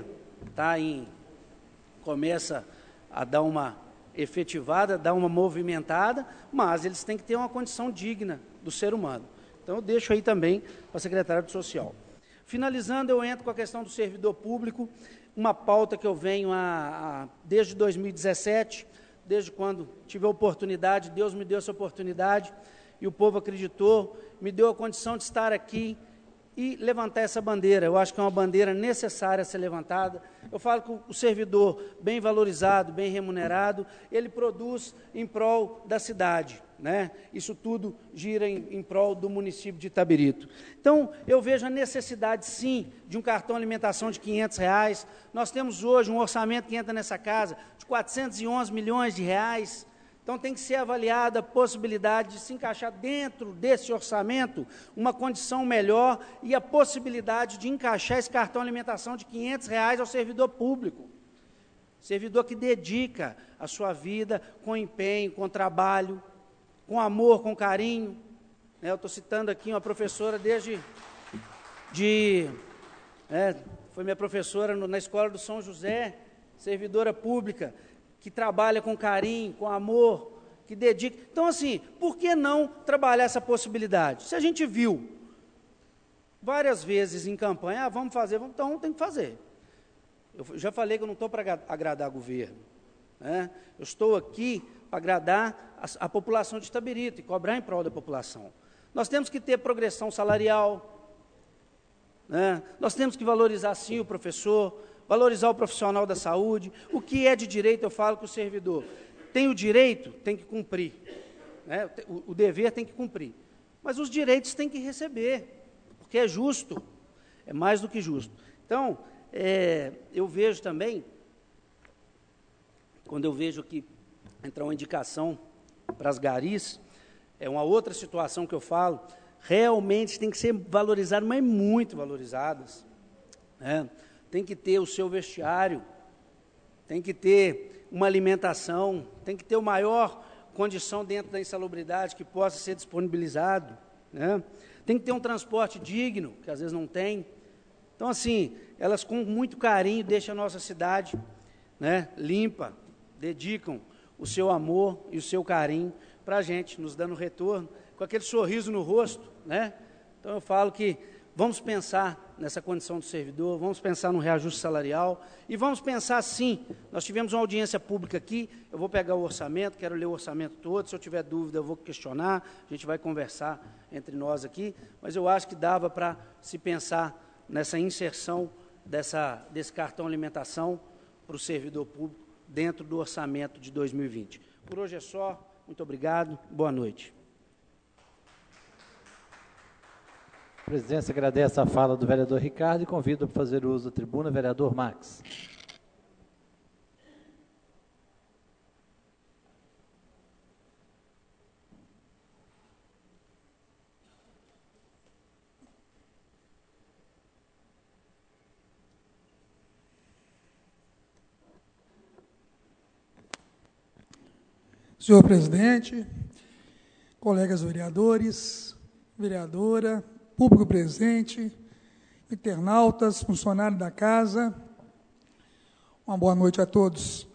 começa a dar uma efetivada, dar uma movimentada, mas eles têm que ter uma condição digna do ser humano. Então, eu deixo aí também para a secretária do Social. Finalizando, eu entro com a questão do servidor público, uma pauta que eu venho desde 2017, desde quando tive a oportunidade, Deus me deu essa oportunidade, e o povo acreditou, me deu a condição de estar aqui e levantar essa bandeira. Eu acho que é uma bandeira necessária a ser levantada. Eu falo que o servidor bem valorizado, bem remunerado, ele produz em prol da cidade, né? Isso tudo gira em prol do município de Itabirito. Então, eu vejo a necessidade, sim, de um cartão alimentação de R$500. Nós temos hoje um orçamento que entra nessa casa de 411 milhões de reais. Então, tem que ser avaliada a possibilidade de se encaixar dentro desse orçamento uma condição melhor e a possibilidade de encaixar esse cartão alimentação de R$500 ao servidor público. Servidor que dedica a sua vida com empenho, com trabalho, com amor, com carinho. Eu estou citando aqui uma professora foi minha professora na Escola do São José, servidora pública, que trabalha com carinho, com amor, que dedica. Então, assim, por que não trabalhar essa possibilidade? Se a gente viu várias vezes em campanha, vamos fazer, então tem que fazer. Eu já falei que eu não estou para agradar o governo, né? Eu estou aqui para agradar a população de Itabirito e cobrar em prol da população. Nós temos que ter progressão salarial, né? Nós temos que valorizar, sim, o professor, valorizar o profissional da saúde. O que é de direito, eu falo que o servidor tem o direito, tem que cumprir, né? O dever tem que cumprir, mas os direitos tem que receber, porque é justo, é mais do que justo. Então, eu vejo também, quando eu vejo que entrar uma indicação para as garis, é uma outra situação que eu falo, realmente tem que ser valorizado, mas muito valorizadas, né? Tem que ter o seu vestiário, tem que ter uma alimentação, tem que ter a maior condição dentro da insalubridade que possa ser disponibilizado, né? Tem que ter um transporte digno, que às vezes não tem. Então, assim, elas com muito carinho deixam a nossa cidade, né, limpa, dedicam o seu amor e o seu carinho para a gente, nos dando retorno, com aquele sorriso no rosto, né? Então, eu falo que vamos pensar nessa condição do servidor, vamos pensar no reajuste salarial e vamos pensar, sim, nós tivemos uma audiência pública aqui, eu vou pegar o orçamento, quero ler o orçamento todo, se eu tiver dúvida eu vou questionar, a gente vai conversar entre nós aqui, mas eu acho que dava para se pensar nessa inserção desse cartão alimentação para o servidor público dentro do orçamento de 2020. Por hoje é só, muito obrigado, boa noite. A presidência agradece a fala do vereador Ricardo e convida para fazer uso da tribuna o vereador Max. Senhor presidente, colegas vereadores, vereadora, público presente, internautas, funcionários da casa, uma boa noite a todos.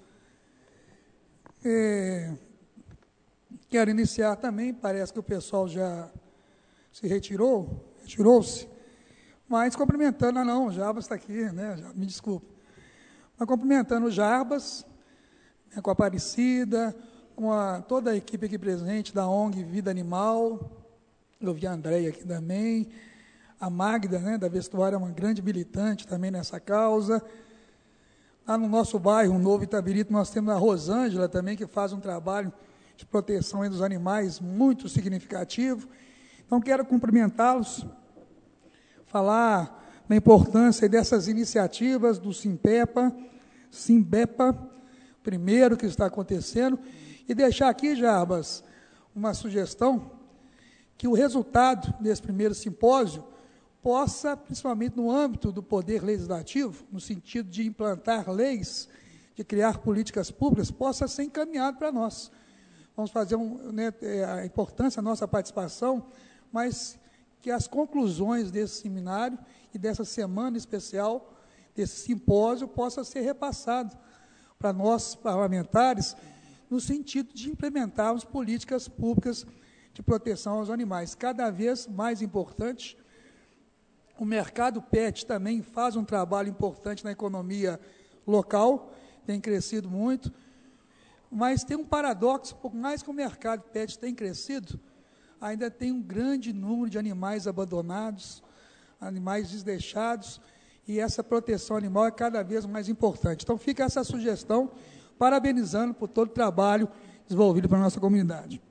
Quero iniciar também, parece que o pessoal já se retirou-se, mas cumprimentando, Jarbas está aqui, né, me desculpe, mas cumprimentando o Jarbas, né, com a Aparecida, com toda a equipe aqui presente da ONG Vida Animal. Eu vi a Andréia aqui também, a Magda, né, da Vestuária, é uma grande militante também nessa causa. Lá no nosso bairro, Novo Itabirito, nós temos a Rosângela também, que faz um trabalho de proteção dos animais muito significativo. Então, quero cumprimentá-los, falar da importância dessas iniciativas do Simbepa, primeiro que está acontecendo, E deixar aqui, Jarbas, uma sugestão, que o resultado desse primeiro simpósio possa, principalmente no âmbito do poder legislativo, no sentido de implantar leis, de criar políticas públicas, possa ser encaminhado para nós. Vamos fazer a importância da nossa participação, mas que as conclusões desse seminário e dessa semana especial, desse simpósio, possa ser repassado para nós, parlamentares, no sentido de implementarmos políticas públicas de proteção aos animais. Cada vez mais importante, o mercado PET também faz um trabalho importante na economia local, tem crescido muito, mas tem um paradoxo, por mais que o mercado PET tenha crescido, ainda tem um grande número de animais abandonados, animais desdeixados, e essa proteção animal é cada vez mais importante. Então, fica essa sugestão, parabenizando por todo o trabalho desenvolvido para a nossa comunidade.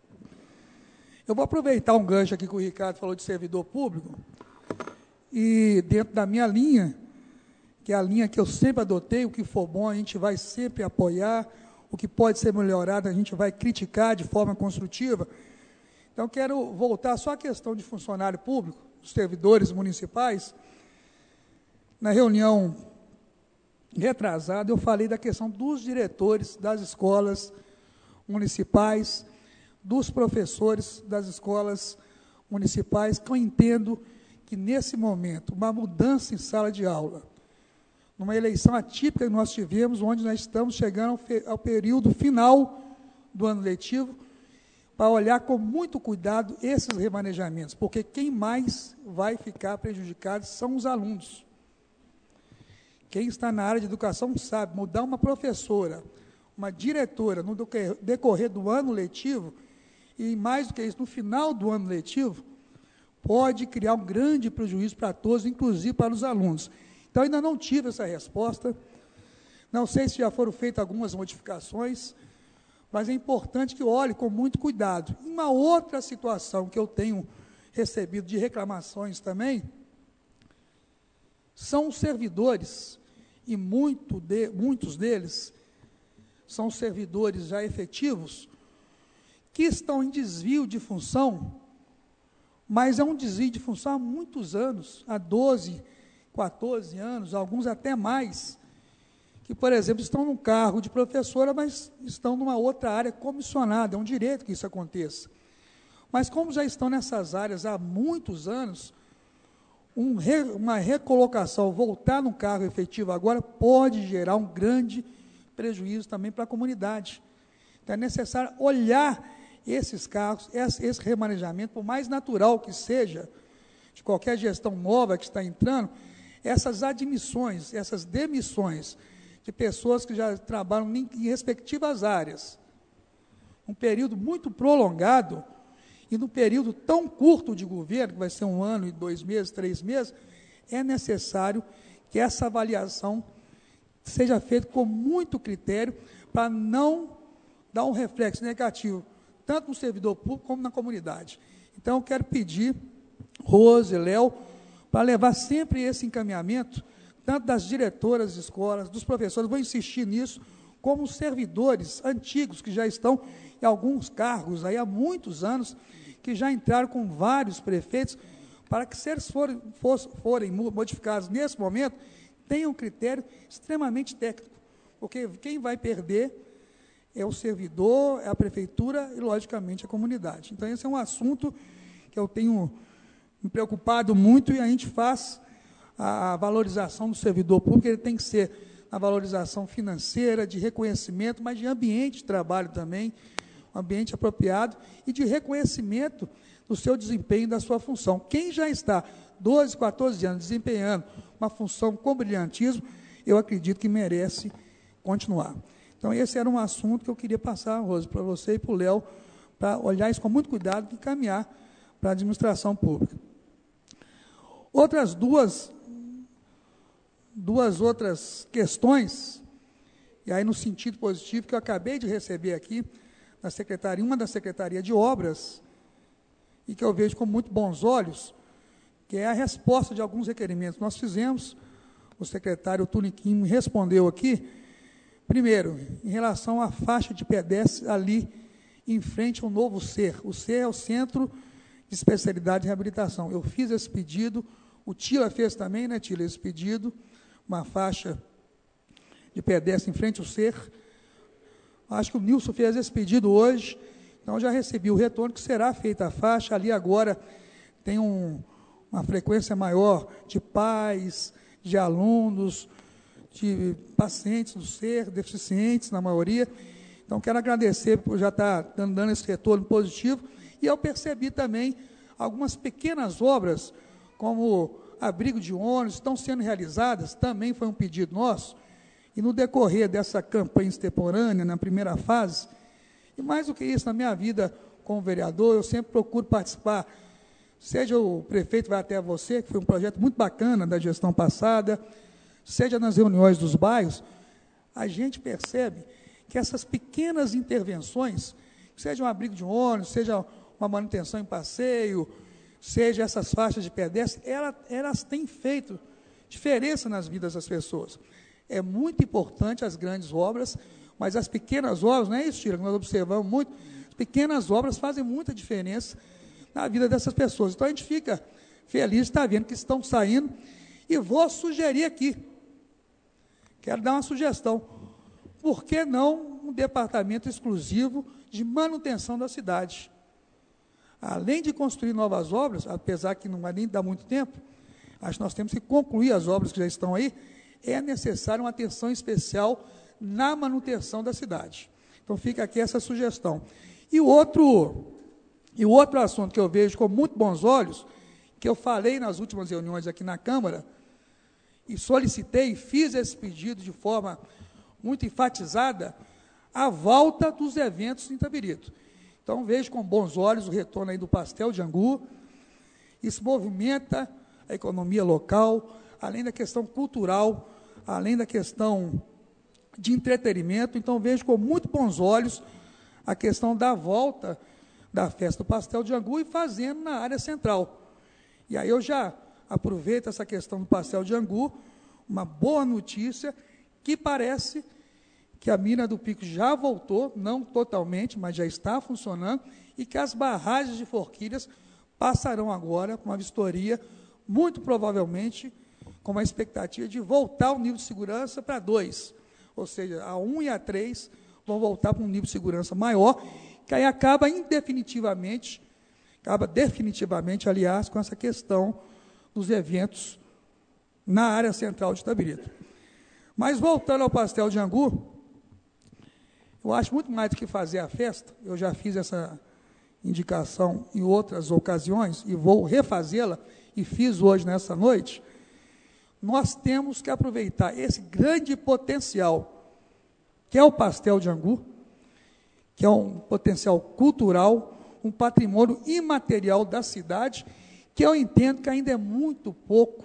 Eu vou aproveitar um gancho aqui que o Ricardo falou de servidor público, e dentro da minha linha, que é a linha que eu sempre adotei, o que for bom a gente vai sempre apoiar, o que pode ser melhorado a gente vai criticar de forma construtiva. Então, quero voltar só à questão de funcionário público, dos servidores municipais. Na reunião retrasada, eu falei da questão dos diretores das escolas municipais, dos professores das escolas municipais, que eu entendo que, nesse momento, uma mudança em sala de aula, numa eleição atípica que nós tivemos, onde nós estamos chegando ao período final do ano letivo, para olhar com muito cuidado esses remanejamentos, porque quem mais vai ficar prejudicado são os alunos. Quem está na área de educação sabe, mudar uma professora, uma diretora, no decorrer do ano letivo, e mais do que isso, no final do ano letivo, pode criar um grande prejuízo para todos, inclusive para os alunos. Então, ainda não tive essa resposta, não sei se já foram feitas algumas modificações, mas é importante que olhe com muito cuidado. Uma outra situação que eu tenho recebido de reclamações também, são os servidores, e muitos deles são servidores já efetivos, que estão em desvio de função, mas é um desvio de função há muitos anos, há 12, 14 anos, alguns até mais, que, por exemplo, estão num cargo de professora, mas estão numa outra área comissionada, é um direito que isso aconteça. Mas como já estão nessas áreas há muitos anos, uma recolocação, voltar no cargo efetivo agora, pode gerar um grande prejuízo também para a comunidade. Então, é necessário olhar esses cargos, esse remanejamento, por mais natural que seja, de qualquer gestão nova que está entrando, essas admissões, essas demissões de pessoas que já trabalham em respectivas áreas, um período muito prolongado, e no período tão curto de governo, que vai ser 1 ano e 2 meses, 3 meses, é necessário que essa avaliação seja feita com muito critério, para não dar um reflexo negativo, tanto no servidor público como na comunidade. Então, eu quero pedir, Rose e Léo, para levar sempre esse encaminhamento, tanto das diretoras de escolas, dos professores, vou insistir nisso, como os servidores antigos, que já estão em alguns cargos aí há muitos anos, que já entraram com vários prefeitos, para que, se eles forem modificados nesse momento, tenham um critério extremamente técnico, porque quem vai perder é o servidor, é a prefeitura e, logicamente, a comunidade. Então, esse é um assunto que eu tenho me preocupado muito, e a gente faz a valorização do servidor público, ele tem que ser a valorização financeira, de reconhecimento, mas de ambiente de trabalho também, um ambiente apropriado, e de reconhecimento do seu desempenho, da sua função. Quem já está 12, 14 anos desempenhando uma função com brilhantismo, eu acredito que merece continuar. Então, esse era um assunto que eu queria passar, Rose, para você e para o Léo, para olhar isso com muito cuidado e caminhar para a administração pública. Outras duas outras questões, e aí no sentido positivo, que eu acabei de receber aqui, na secretaria, uma da Secretaria de Obras, e que eu vejo com muito bons olhos, que é a resposta de alguns requerimentos. Nós fizemos, o secretário Tuniquim me respondeu aqui, Primeiro, em relação à faixa de pedestres ali em frente ao novo CER. O CER é o Centro de Especialidade de Reabilitação. Eu fiz esse pedido, o Tila fez também, né, Tila, esse pedido, uma faixa de pedestre em frente ao CER. Acho que o Nilson fez esse pedido hoje, então já recebi o retorno que será feita a faixa. Ali agora tem uma frequência maior de pais, de alunos, de pacientes do CER, deficientes na maioria. Então, quero agradecer por já estar dando esse retorno positivo. E eu percebi também algumas pequenas obras, como abrigo de ônibus, estão sendo realizadas, também foi um pedido nosso. E no decorrer dessa campanha extemporânea, na primeira fase, e mais do que isso, na minha vida como vereador, eu sempre procuro participar, seja o prefeito vai até você, que foi um projeto muito bacana da gestão passada, seja nas reuniões dos bairros, a gente percebe que essas pequenas intervenções, seja um abrigo de ônibus, seja uma manutenção em passeio, seja essas faixas de pedestre, elas têm feito diferença nas vidas das pessoas. É muito importante as grandes obras, mas as pequenas obras, não é isso, Tira, que nós observamos muito, as pequenas obras fazem muita diferença na vida dessas pessoas. Então, a gente fica feliz de estar vendo que estão saindo, e vou sugerir aqui, quero dar uma sugestão, por que não um departamento exclusivo de manutenção da cidade? Além de construir novas obras, apesar que não vai nem dar muito tempo, acho que nós temos que concluir as obras que já estão aí, é necessária uma atenção especial na manutenção da cidade. Então, fica aqui essa sugestão. E o outro assunto que eu vejo com muito bons olhos, que eu falei nas últimas reuniões aqui na Câmara, e solicitei e fiz esse pedido de forma muito enfatizada, a volta dos eventos em Itabirito. Então, vejo com bons olhos o retorno aí do pastel de angu. Isso movimenta a economia local, além da questão cultural, além da questão de entretenimento. Então, vejo com muito bons olhos a questão da volta da festa do pastel de angu e fazendo na área central. E aí eu já aproveito essa questão do pastel de angu, uma boa notícia, que parece que a mina do Pico já voltou, não totalmente, mas já está funcionando, e que as barragens de forquilhas passarão agora com uma vistoria, muito provavelmente com uma expectativa de voltar o nível de segurança para 2, ou seja, a 1 e a 3 vão voltar para um nível de segurança maior, que aí acaba definitivamente, aliás, com essa questão dos eventos na área central de Itabirito. Mas voltando ao pastel de angu, eu acho muito mais do que fazer a festa, eu já fiz essa indicação em outras ocasiões, e vou refazê-la, e fiz hoje nessa noite, nós temos que aproveitar esse grande potencial, que é o pastel de angu, que é um potencial cultural, um patrimônio imaterial da cidade, que eu entendo que ainda é muito pouco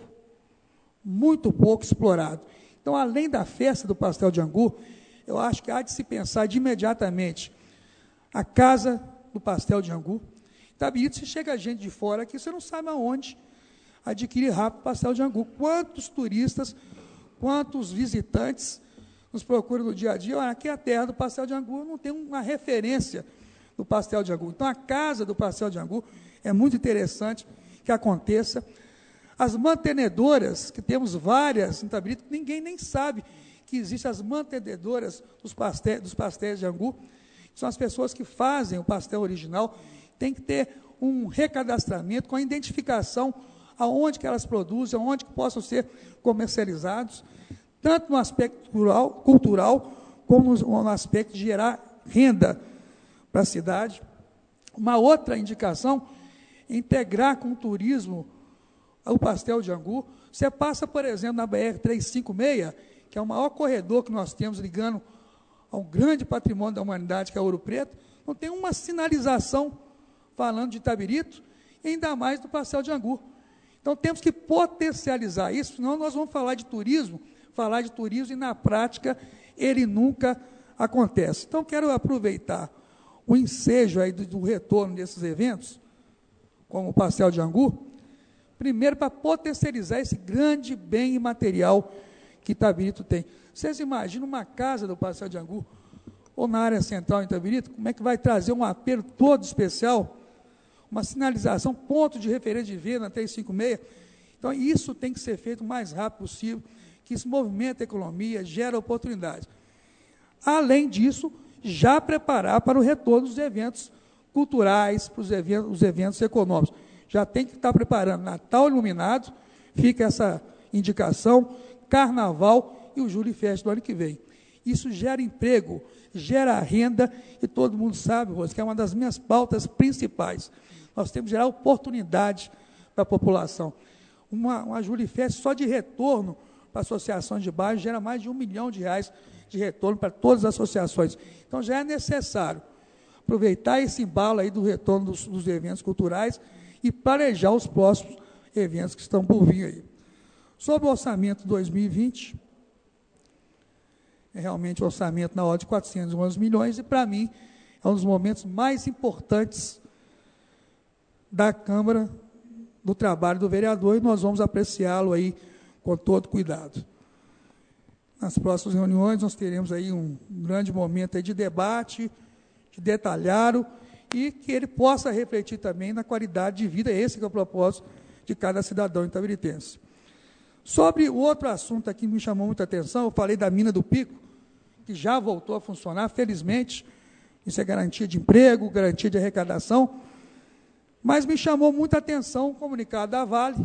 explorado. Então, além da festa do pastel de angu, eu acho que há de se pensar de imediatamente a casa do pastel de angu. Itabirito, se chega gente de fora aqui, você não sabe aonde adquirir rápido pastel de angu. Quantos turistas, quantos visitantes nos procuram no dia a dia? Olha, aqui é a terra do pastel de angu, não tem uma referência do pastel de angu. Então, a casa do pastel de angu é muito interessante que aconteça. As mantenedoras, que temos várias em Itabirito, ninguém nem sabe que existem as mantenedoras dos pastéis de angu, que são as pessoas que fazem o pastel original, tem que ter um recadastramento com a identificação aonde que elas produzem, aonde que possam ser comercializados, tanto no aspecto cultural como no aspecto de gerar renda para a cidade. Uma outra indicação é integrar com o turismo o pastel de angu. Você passa, por exemplo, na BR-356, que é o maior corredor que nós temos ligando ao grande patrimônio da humanidade, que é Ouro Preto, não tem uma sinalização falando de Itabirito, e ainda mais do pastel de angu. Então, temos que potencializar isso, senão nós vamos falar de turismo e, na prática, ele nunca acontece. Então, quero aproveitar o ensejo aí do retorno desses eventos, como o pastel de angu, primeiro para potencializar esse grande bem imaterial que Itabirito tem. Vocês imaginam uma casa do Passeio de Angu, ou na área central em Itabirito, como é que vai trazer um apelo todo especial, uma sinalização, ponto de referência de venda na 356? Então, isso tem que ser feito o mais rápido possível, que isso movimenta a economia, gera oportunidades. Além disso, já preparar para o retorno dos eventos culturais, para os eventos econômicos. Já tem que estar preparando Natal iluminado, fica essa indicação, Carnaval e o Júlio e Festa do ano que vem. Isso gera emprego, gera renda, e todo mundo sabe, Rose, que é uma das minhas pautas principais. Nós temos que gerar oportunidade para a população. Uma Júlio e Festa só de retorno para associações de bairro gera mais de R$1 milhão de retorno para todas as associações. Então, já é necessário aproveitar esse embalo aí do retorno dos eventos culturais e planejar os próximos eventos que estão por vir aí. Sobre o orçamento 2020, é realmente um orçamento na ordem de 411 milhões, e, para mim, é um dos momentos mais importantes da Câmara, do trabalho do vereador, e nós vamos apreciá-lo aí com todo cuidado. Nas próximas reuniões, nós teremos aí um grande momento aí de debate, de detalhar-o, e que ele possa refletir também na qualidade de vida, esse que é o propósito de cada cidadão itabiritense. Sobre o outro assunto aqui que me chamou muita atenção, eu falei da mina do Pico, que já voltou a funcionar, felizmente, isso é garantia de emprego, garantia de arrecadação, mas me chamou muita atenção o comunicado da Vale.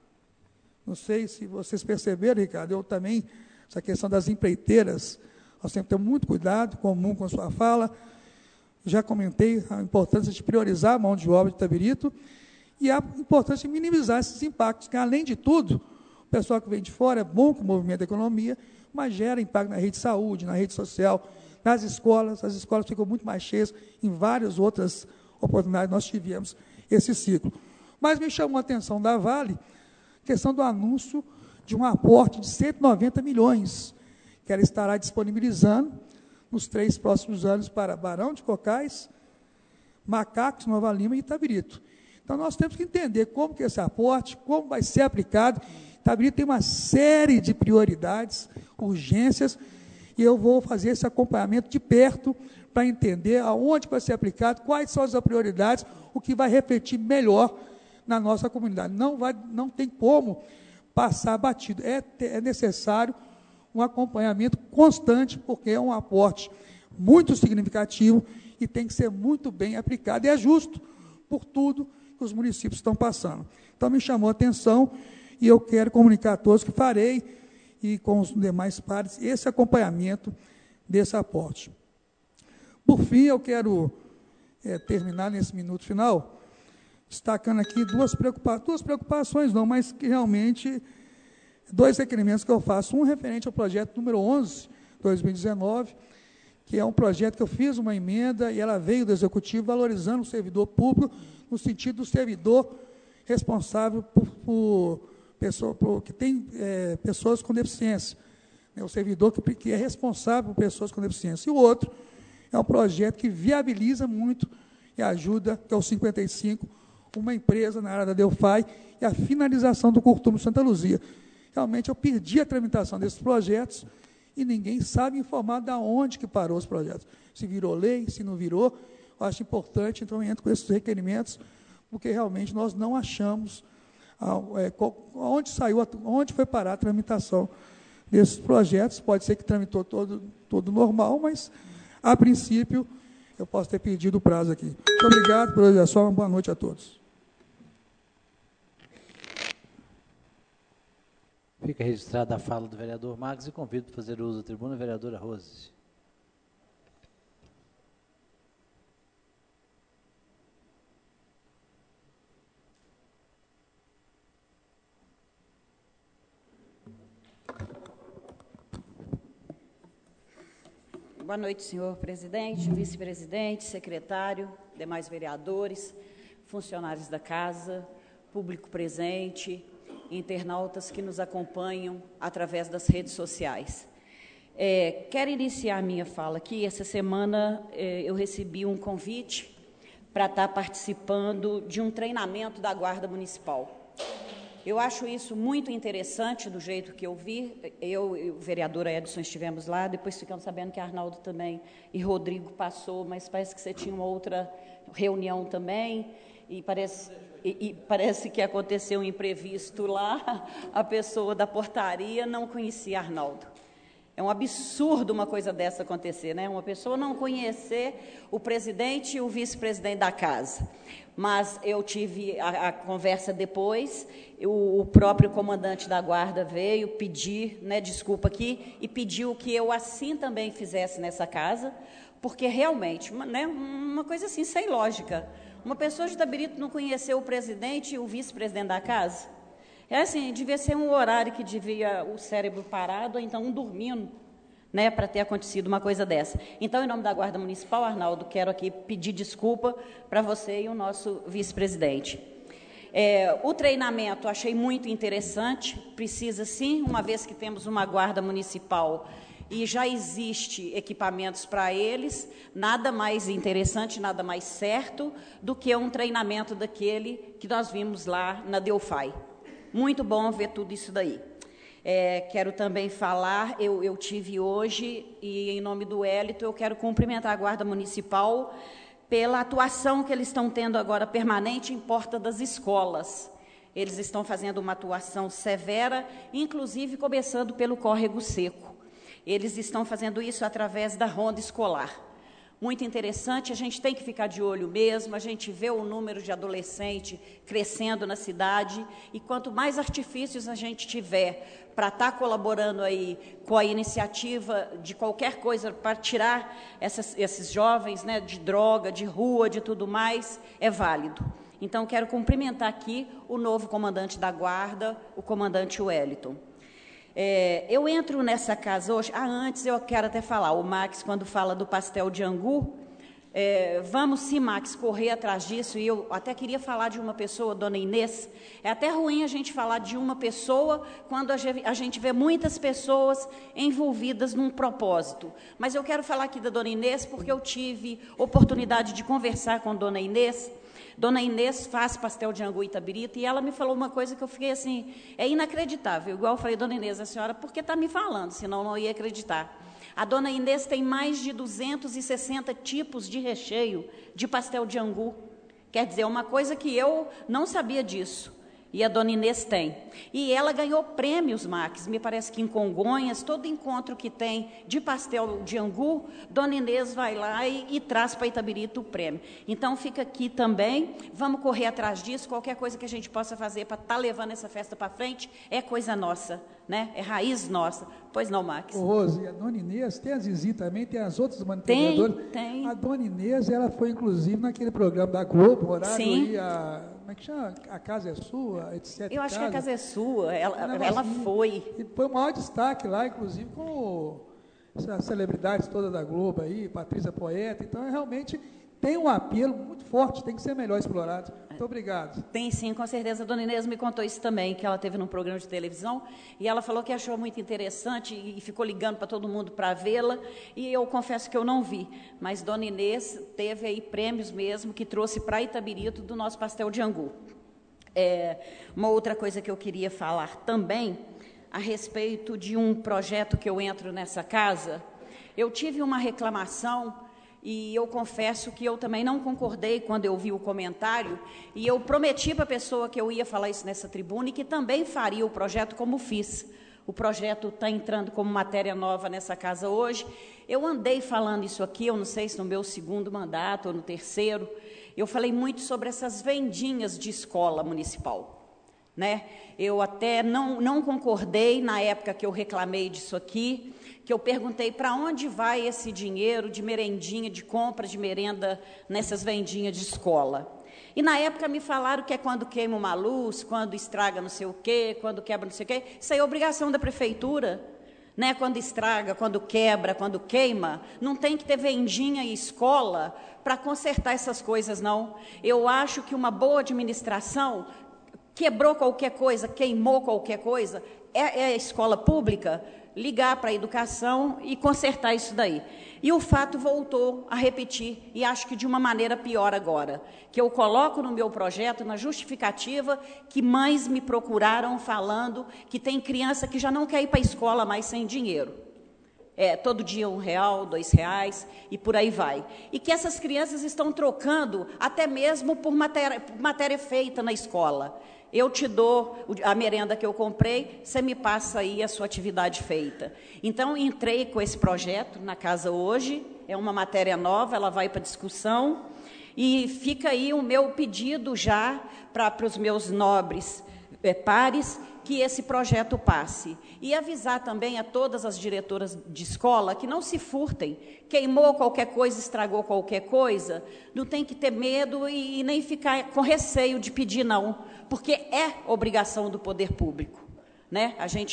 Não sei se vocês perceberam, Ricardo, eu também, essa questão das empreiteiras, nós temos que ter muito cuidado, comum com a sua fala. Já comentei a importância de priorizar a mão de obra de Itabirito e a importância de minimizar esses impactos, que, além de tudo, o pessoal que vem de fora é bom com o movimento da economia, mas gera impacto na rede de saúde, na rede social, nas escolas. As escolas ficam muito mais cheias, em várias outras oportunidades nós tivemos esse ciclo. Mas me chamou a atenção da Vale a questão do anúncio de um aporte de 190 milhões, que ela estará disponibilizando nos 3 próximos anos para Barão de Cocais, Macacos, Nova Lima e Itabirito. Então, nós temos que entender como que esse aporte, como vai ser aplicado. Itabirito tem uma série de prioridades, urgências, e eu vou fazer esse acompanhamento de perto para entender aonde vai ser aplicado, quais são as prioridades, o que vai refletir melhor na nossa comunidade. Não tem como passar batido. É necessário um acompanhamento constante, porque é um aporte muito significativo e tem que ser muito bem aplicado, e é justo por tudo que os municípios estão passando. Então, me chamou a atenção, e eu quero comunicar a todos que farei, e com os demais pares, esse acompanhamento desse aporte. Por fim, eu quero terminar nesse minuto final, destacando aqui duas preocupações não, mas que realmente, 2 requerimentos que eu faço. Um referente ao projeto número 11, 2019, que é um projeto que eu fiz uma emenda, e ela veio do Executivo, valorizando o servidor público, no sentido do servidor responsável que tem pessoas com deficiência, né, o servidor que é responsável por pessoas com deficiência. E o outro é um projeto que viabiliza muito e ajuda, que é o 55, uma empresa na área da Delphi, e a finalização do Curtume Santa Luzia. Realmente, eu perdi a tramitação desses projetos e ninguém sabe informar de onde que parou os projetos. Se virou lei, se não virou. Eu acho importante, então, eu entro com esses requerimentos, porque realmente nós não achamos onde foi parar a tramitação desses projetos. Pode ser que tramitou todo normal, mas, a princípio, eu posso ter perdido o prazo aqui. Muito obrigado por hoje, só uma boa noite a todos. Fica registrada a fala do vereador Marcos e convido para fazer uso da tribuna a vereadora Rose. Boa noite, senhor presidente, vice-presidente, secretário, demais vereadores, funcionários da casa, público presente, internautas que nos acompanham através das redes sociais. Quero iniciar minha fala aqui. Essa semana eu recebi um convite para estar participando de um treinamento da Guarda Municipal. Eu acho isso muito interessante do jeito que eu vi. Eu e o vereador Edson estivemos lá, depois ficamos sabendo que Arnaldo também e Rodrigo passou, mas parece que você tinha uma outra reunião também, e parece que aconteceu um imprevisto lá, a pessoa da portaria não conhecia Arnaldo. É um absurdo uma coisa dessa acontecer, né? Uma pessoa não conhecer o presidente e o vice-presidente da casa. Mas eu tive a conversa depois, o próprio comandante da guarda veio pedir, né, desculpa aqui, e pediu que eu assim também fizesse nessa casa, porque realmente, né, uma coisa assim, sem lógica. Uma pessoa de Itabirito não conheceu o presidente e o vice-presidente da casa? É assim, devia ser um horário que devia o cérebro parado, ou então dormindo, né, para ter acontecido uma coisa dessa. Então, em nome da Guarda Municipal, Arnaldo, quero aqui pedir desculpa para você e o nosso vice-presidente. O treinamento achei muito interessante, precisa sim, uma vez que temos uma Guarda Municipal e já existe equipamentos para eles, nada mais interessante, nada mais certo do que um treinamento daquele que nós vimos lá na Delphi. Muito bom ver tudo isso daí. Quero também falar, eu tive hoje, e em nome do Wellington, eu quero cumprimentar a Guarda Municipal pela atuação que eles estão tendo agora permanente em porta das escolas. Eles estão fazendo uma atuação severa, inclusive começando pelo Córrego Seco. Eles estão fazendo isso através da ronda escolar. Muito interessante, a gente tem que ficar de olho mesmo, a gente vê o número de adolescente crescendo na cidade, e quanto mais artifícios a gente tiver para estar colaborando aí com a iniciativa de qualquer coisa para tirar esses jovens, né, de droga, de rua, de tudo mais, é válido. Então, quero cumprimentar aqui o novo comandante da Guarda, o comandante Wellington. Eu entro nessa casa hoje, antes eu quero até falar, o Max, quando fala do pastel de angu, vamos sim, Max, correr atrás disso, e eu até queria falar de uma pessoa, Dona Inês. É até ruim a gente falar de uma pessoa quando a gente vê muitas pessoas envolvidas num propósito, mas eu quero falar aqui da Dona Inês, porque eu tive oportunidade de conversar com Dona Inês. Dona Inês faz pastel de angu em Itabirito, e ela me falou uma coisa que eu fiquei assim, inacreditável. Igual eu falei, Dona Inês, a senhora, por que está me falando, senão não ia acreditar? A Dona Inês tem mais de 260 tipos de recheio de pastel de angu. Quer dizer, uma coisa que eu não sabia disso. E a Dona Inês tem. E ela ganhou prêmios, Max, me parece que em Congonhas, todo encontro que tem de pastel de angu, Dona Inês vai lá e traz para Itabirito o prêmio. Então, fica aqui também, vamos correr atrás disso, qualquer coisa que a gente possa fazer para estar levando essa festa para frente, é coisa nossa, né? É raiz nossa. Pois não, Max? Ô, Rose, a Dona Inês, tem a Zizi também, tem as outras manifestadoras. Tem. A Dona Inês, ela foi, inclusive, naquele programa da Globo, horário Sim. aí, como é que chama? A Casa é Sua, etc. Eu acho que a casa é sua, ela foi. E foi o maior destaque lá, inclusive, com essas celebridades todas da Globo aí, Patrícia Poeta. Então, realmente tem um apelo muito forte, tem que ser melhor explorado. Muito obrigado. Tem sim, com certeza. A Dona Inês me contou isso também, que ela teve num programa de televisão, e ela falou que achou muito interessante e ficou ligando para todo mundo para vê-la, e eu confesso que eu não vi. Mas Dona Inês teve aí prêmios mesmo, que trouxe para Itabirito do nosso pastel de angu. Uma outra coisa que eu queria falar também, a respeito de um projeto que eu entro nessa casa, eu tive uma reclamação, e eu confesso que eu também não concordei quando eu vi o comentário, e eu prometi para a pessoa que eu ia falar isso nessa tribuna e que também faria o projeto como fiz. O projeto está entrando como matéria nova nessa casa hoje. Eu andei falando isso aqui, eu não sei se no meu segundo mandato ou no terceiro, eu falei muito sobre essas vendinhas de escola municipal, né? Eu até não concordei na época que eu reclamei disso aqui, que eu perguntei para onde vai esse dinheiro de merendinha, de compra de merenda nessas vendinhas de escola. E na época me falaram que é quando queima uma luz, quando estraga não sei o quê, quando quebra não sei o quê. Isso aí é obrigação da prefeitura, né? Quando estraga, quando quebra, quando queima, não tem que ter vendinha e escola para consertar essas coisas, não. Eu acho que uma boa administração quebrou qualquer coisa, queimou qualquer coisa, é a escola pública ligar para a educação e consertar isso daí. E o fato voltou a repetir, e acho que de uma maneira pior agora, que eu coloco no meu projeto, na justificativa, que mães me procuraram falando que tem criança que já não quer ir para a escola mais sem dinheiro. Todo dia R$1, R$2, e por aí vai. E que essas crianças estão trocando até mesmo por matéria feita na escola. Eu te dou a merenda que eu comprei, você me passa aí a sua atividade feita. Então, entrei com esse projeto na casa hoje, é uma matéria nova, ela vai para discussão, e fica aí o meu pedido já para os meus nobres pares, que esse projeto passe. E avisar também a todas as diretoras de escola que não se furtem. Queimou qualquer coisa, estragou qualquer coisa, não tem que ter medo e nem ficar com receio de pedir não, porque é obrigação do poder público. Né?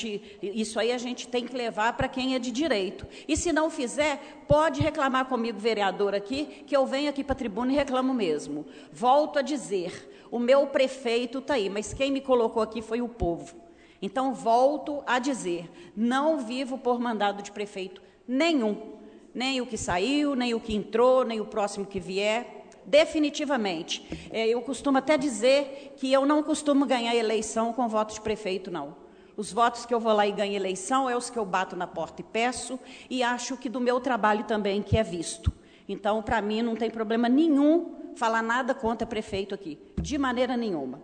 Isso aí a gente tem que levar para quem é de direito. E se não fizer, pode reclamar comigo, vereador, aqui, que eu venho aqui para a tribuna e reclamo mesmo. Volto a dizer, o meu prefeito está aí, mas quem me colocou aqui foi o povo. Então, volto a dizer, não vivo por mandado de prefeito nenhum. Nem o que saiu, nem o que entrou, nem o próximo que vier. Definitivamente. Eu costumo até dizer que eu não costumo ganhar eleição com voto de prefeito, não. Os votos que eu vou lá e ganho eleição é os que eu bato na porta e peço, e acho que do meu trabalho também que é visto. Então, para mim, não tem problema nenhum falar nada contra prefeito aqui, de maneira nenhuma.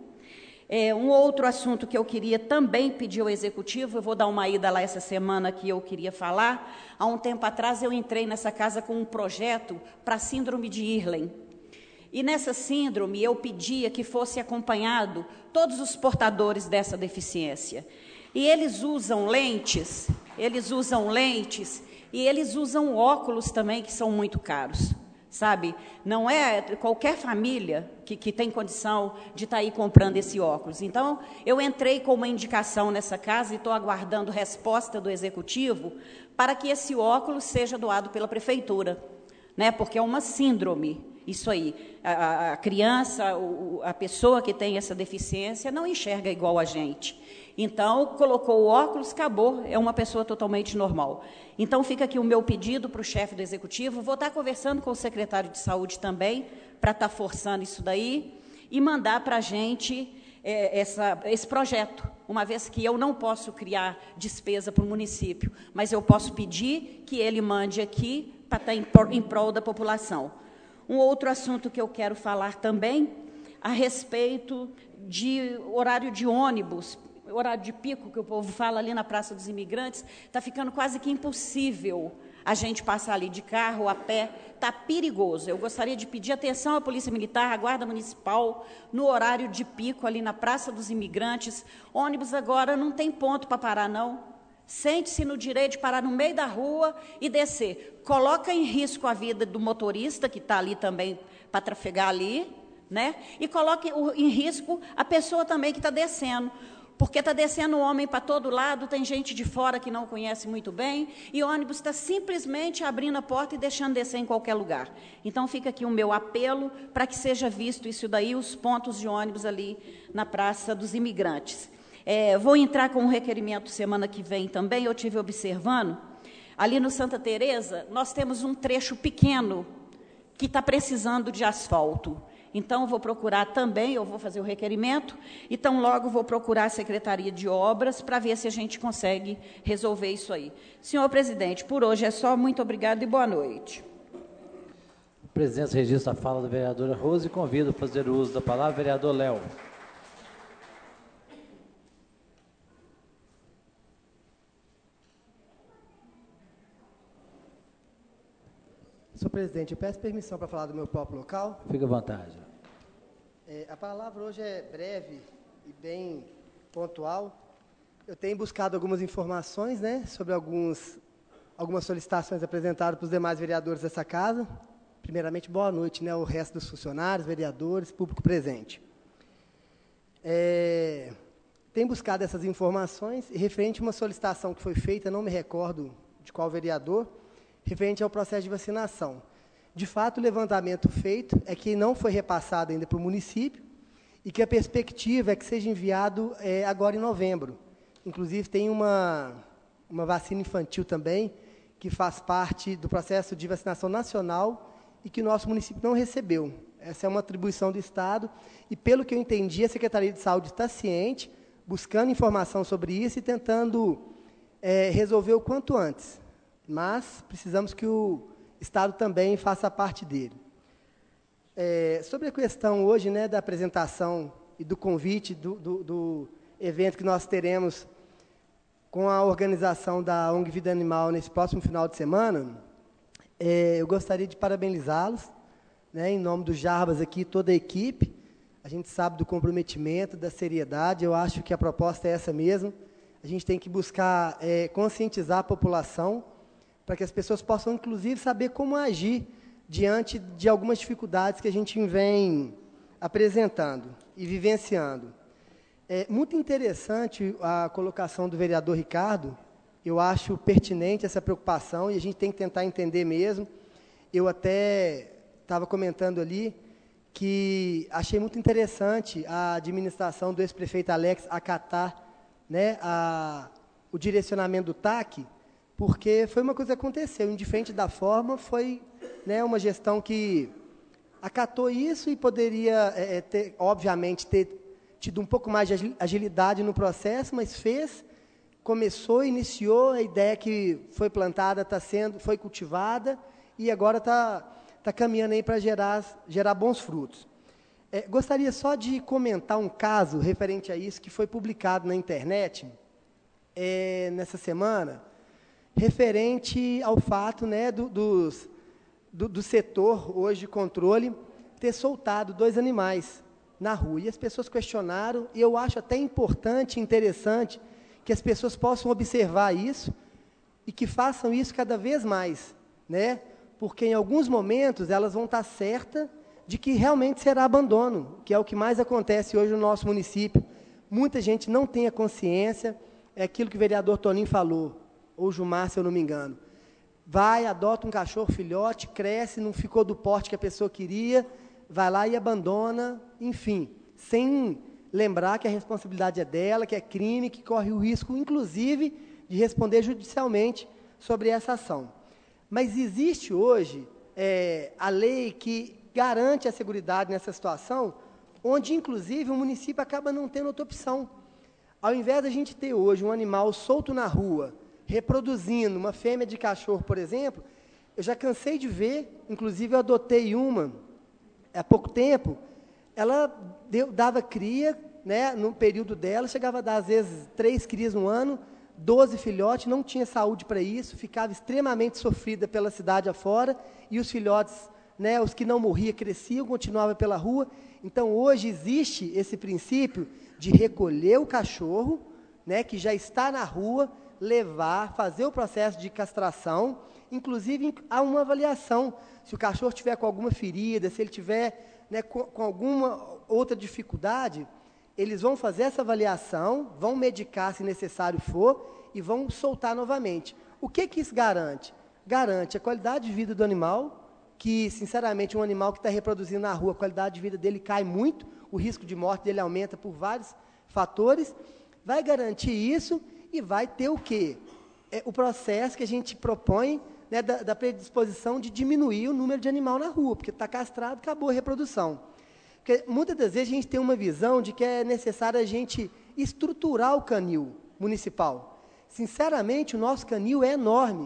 Um outro assunto que eu queria também pedir ao Executivo, eu vou dar uma ida lá essa semana que eu queria falar. Há um tempo atrás eu entrei nessa casa com um projeto para a síndrome de Irlen. E nessa síndrome eu pedia que fosse acompanhado todos os portadores dessa deficiência. E eles usam lentes e eles usam óculos também que são muito caros. Sabe, não é qualquer família que tem condição de estar aí comprando esse óculos. Então, eu entrei com uma indicação nessa casa e estou aguardando resposta do Executivo para que esse óculos seja doado pela Prefeitura, né? Porque é uma síndrome, isso aí. A criança, a pessoa que tem essa deficiência não enxerga igual a gente. Então, colocou o óculos, acabou, é uma pessoa totalmente normal. Então, fica aqui o meu pedido para o chefe do Executivo, vou estar conversando com o secretário de Saúde também, para estar forçando isso daí, e mandar para a gente esse projeto, uma vez que eu não posso criar despesa para o município, mas eu posso pedir que ele mande aqui para estar em prol da população. Um outro assunto que eu quero falar também, a respeito de horário de ônibus, horário de pico, que o povo fala ali na Praça dos Imigrantes, está ficando quase que impossível a gente passar ali de carro, a pé, está perigoso. Eu gostaria de pedir atenção à Polícia Militar, à Guarda Municipal, no horário de pico, ali na Praça dos Imigrantes. Ônibus agora não tem ponto para parar, não. Sente-se no direito de parar no meio da rua e descer. Coloca em risco a vida do motorista, que está ali também para trafegar ali, né? E coloca em risco a pessoa também que está descendo. Porque está descendo homem para todo lado, tem gente de fora que não conhece muito bem, e o ônibus está simplesmente abrindo a porta e deixando descer em qualquer lugar. Então, fica aqui o meu apelo para que seja visto isso daí, os pontos de ônibus ali na Praça dos Imigrantes. Vou entrar com um requerimento semana que vem também, eu estive observando, ali no Santa Teresa, nós temos um trecho pequeno que está precisando de asfalto. Então, vou procurar também, eu vou fazer o requerimento, então logo vou procurar a Secretaria de Obras para ver se a gente consegue resolver isso aí. Senhor presidente, por hoje é só, muito obrigado e boa noite. A presidência registra a fala da vereadora Rose e convido a fazer o uso da palavra o vereador Léo. Senhor presidente, eu peço permissão para falar do meu próprio local. Fique à vontade. A palavra hoje é breve e bem pontual. Eu tenho buscado algumas informações, né, sobre algumas solicitações apresentadas para os demais vereadores dessa casa. Primeiramente, boa noite, né, ao resto dos funcionários, vereadores, público presente. Tenho buscado essas informações e referente a uma solicitação que foi feita, não me recordo de qual vereador, referente ao processo de vacinação. De fato, o levantamento feito é que não foi repassado ainda para o município e que a perspectiva é que seja enviado agora em novembro. Inclusive, tem uma vacina infantil também, que faz parte do processo de vacinação nacional e que o nosso município não recebeu. Essa é uma atribuição do Estado e, pelo que eu entendi, a Secretaria de Saúde está ciente, buscando informação sobre isso e tentando resolver o quanto antes. Mas precisamos que o Estado também faça parte dele. Sobre a questão hoje, né, da apresentação e do convite do evento que nós teremos com a organização da ONG Vida Animal nesse próximo final de semana, eu gostaria de parabenizá-los, né, em nome do Jarbas aqui, toda a equipe. A gente sabe do comprometimento, da seriedade, eu acho que a proposta é essa mesmo. A gente tem que buscar conscientizar a população para que as pessoas possam, inclusive, saber como agir diante de algumas dificuldades que a gente vem apresentando e vivenciando. É muito interessante a colocação do vereador Ricardo, eu acho pertinente essa preocupação e a gente tem que tentar entender mesmo. Eu até estava comentando ali que achei muito interessante a administração do ex-prefeito Alex acatar, né, o direcionamento do TAC, porque foi uma coisa que aconteceu, indiferente da forma, foi, né, uma gestão que acatou isso e poderia, obviamente, ter tido um pouco mais de agilidade no processo, mas fez, começou, iniciou, a ideia que foi plantada foi cultivada e agora está caminhando aí para gerar bons frutos. Gostaria só de comentar um caso referente a isso que foi publicado na internet nessa semana, referente ao fato, né, do setor hoje de controle ter soltado 2 animais na rua. E as pessoas questionaram, e eu acho até importante e interessante que as pessoas possam observar isso e que façam isso cada vez mais, né? Porque em alguns momentos elas vão estar certas de que realmente será abandono, que é o que mais acontece hoje no nosso município. Muita gente não tem a consciência, é aquilo que o vereador Toninho falou, ou Gilmar, se eu não me engano. Vai, adota um cachorro filhote, cresce, não ficou do porte que a pessoa queria, vai lá e abandona, enfim, sem lembrar que a responsabilidade é dela, que é crime, que corre o risco, inclusive, de responder judicialmente sobre essa ação. Mas existe hoje a lei que garante a seguridade nessa situação, onde, inclusive, o município acaba não tendo outra opção. Ao invés de a gente ter hoje um animal solto na rua, reproduzindo uma fêmea de cachorro, por exemplo, eu já cansei de ver, inclusive eu adotei uma há pouco tempo, ela dava cria, né, no período dela, chegava a dar, às vezes, 3 crias no ano, 12 filhotes, não tinha saúde para isso, ficava extremamente sofrida pela cidade afora, e os filhotes, né, os que não morriam, cresciam, continuavam pela rua. Então, hoje existe esse princípio de recolher o cachorro, né, que já está na rua, levar, fazer o processo de castração, inclusive há uma avaliação, se o cachorro estiver com alguma ferida, se ele tiver, né, com alguma outra dificuldade, eles vão fazer essa avaliação, vão medicar se necessário for e vão soltar novamente. O que isso garante? Garante a qualidade de vida do animal, que, sinceramente, um animal que está reproduzindo na rua, a qualidade de vida dele cai muito, o risco de morte dele aumenta por vários fatores, vai garantir isso e vai ter o quê? O processo que a gente propõe, né, da predisposição de diminuir o número de animal na rua, porque está castrado, acabou a reprodução. Porque muitas das vezes a gente tem uma visão de que é necessário a gente estruturar o canil municipal. Sinceramente, o nosso canil é enorme,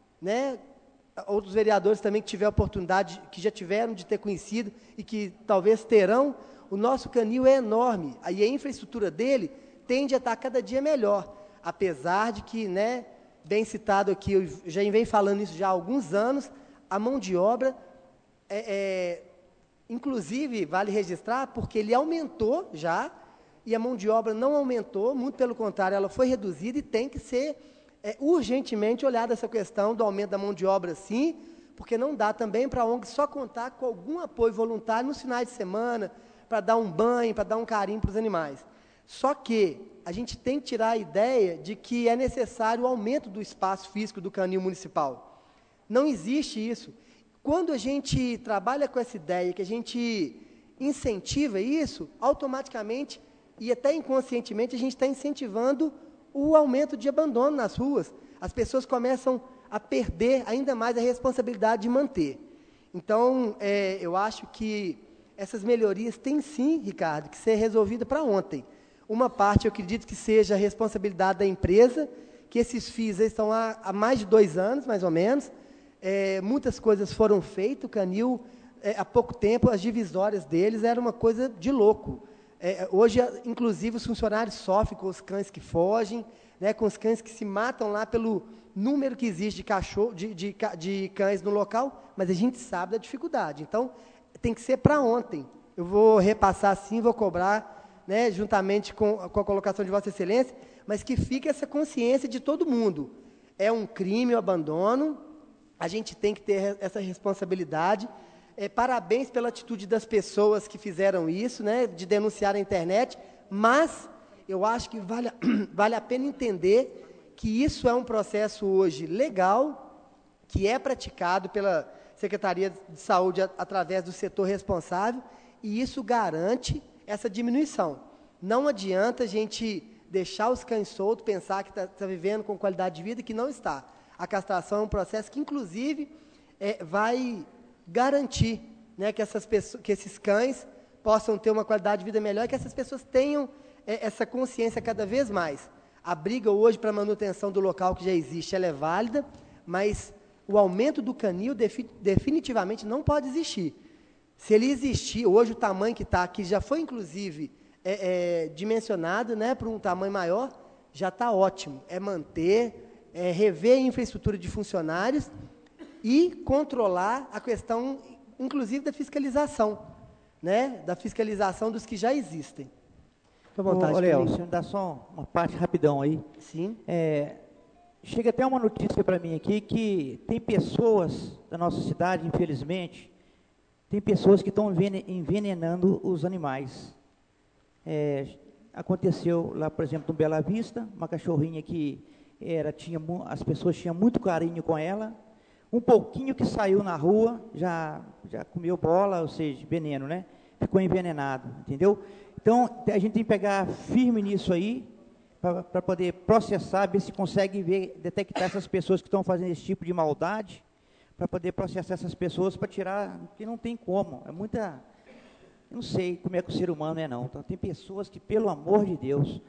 né? Outros vereadores também que tiveram a oportunidade, que já tiveram de ter conhecido e que talvez terão, o nosso canil é enorme. Aí a infraestrutura dele tende a estar cada dia melhor, apesar de que, né, bem citado aqui, eu já venho falando isso já há alguns anos, a mão de obra inclusive, vale registrar, porque ele aumentou já, e a mão de obra não aumentou, muito pelo contrário, ela foi reduzida e tem que ser urgentemente olhada essa questão do aumento da mão de obra, sim, porque não dá também para a ONG só contar com algum apoio voluntário nos finais de semana, para dar um banho, para dar um carinho para os animais. Só que a gente tem que tirar a ideia de que é necessário o aumento do espaço físico do canil municipal. Não existe isso. Quando a gente trabalha com essa ideia, que a gente incentiva isso, automaticamente e até inconscientemente a gente está incentivando o aumento de abandono nas ruas. As pessoas começam a perder ainda mais a responsabilidade de manter. Então, eu acho que essas melhorias têm sim, Ricardo, que ser resolvida para ontem. Uma parte, eu acredito que seja a responsabilidade da empresa, que esses FIIs estão há mais de 2 anos, mais ou menos. Muitas coisas foram feitas, o canil, há pouco tempo, as divisórias deles era uma coisa de louco. Hoje, inclusive, os funcionários sofrem com os cães que fogem, né, com os cães que se matam lá pelo número que existe de cães no local, mas a gente sabe da dificuldade. Então, tem que ser para ontem. Eu vou repassar sim, vou cobrar, né, juntamente com a colocação de Vossa Excelência, mas que fique essa consciência de todo mundo. É um crime o abandono, a gente tem que ter essa responsabilidade. Parabéns pela atitude das pessoas que fizeram isso, né, de denunciar a internet, mas eu acho que vale a pena entender que isso é um processo hoje legal, que é praticado pela Secretaria de Saúde através do setor responsável, e isso garante essa diminuição. Não adianta a gente deixar os cães soltos, pensar que está vivendo com qualidade de vida, que não está. A castração é um processo que, inclusive, vai garantir, né, que esses cães possam ter uma qualidade de vida melhor e que essas pessoas tenham essa consciência cada vez mais. A briga hoje para a manutenção do local que já existe, ela é válida, mas o aumento do canil definitivamente não pode existir. Se ele existir, hoje o tamanho que está aqui já foi, inclusive, dimensionado, né, para um tamanho maior, já está ótimo. É manter, rever a infraestrutura de funcionários e controlar a questão, inclusive, da fiscalização, né, da fiscalização dos que já existem. Fica à vontade. Léo, você me dá só uma parte rapidão aí. Sim. Chega até uma notícia para mim aqui que tem pessoas da nossa cidade, infelizmente, tem pessoas que estão envenenando os animais. Aconteceu lá, por exemplo, no Bela Vista, uma cachorrinha que as pessoas tinham muito carinho com ela, um pouquinho que saiu na rua, já comeu bola, ou seja, veneno, né? Ficou envenenado, entendeu? Então, a gente tem que pegar firme nisso aí, para poder processar, ver se consegue detectar essas pessoas que estão fazendo esse tipo de maldade, para poder processar essas pessoas, para tirar, porque não tem como, eu não sei como é que o ser humano é não, então, tem pessoas que, pelo amor de Deus,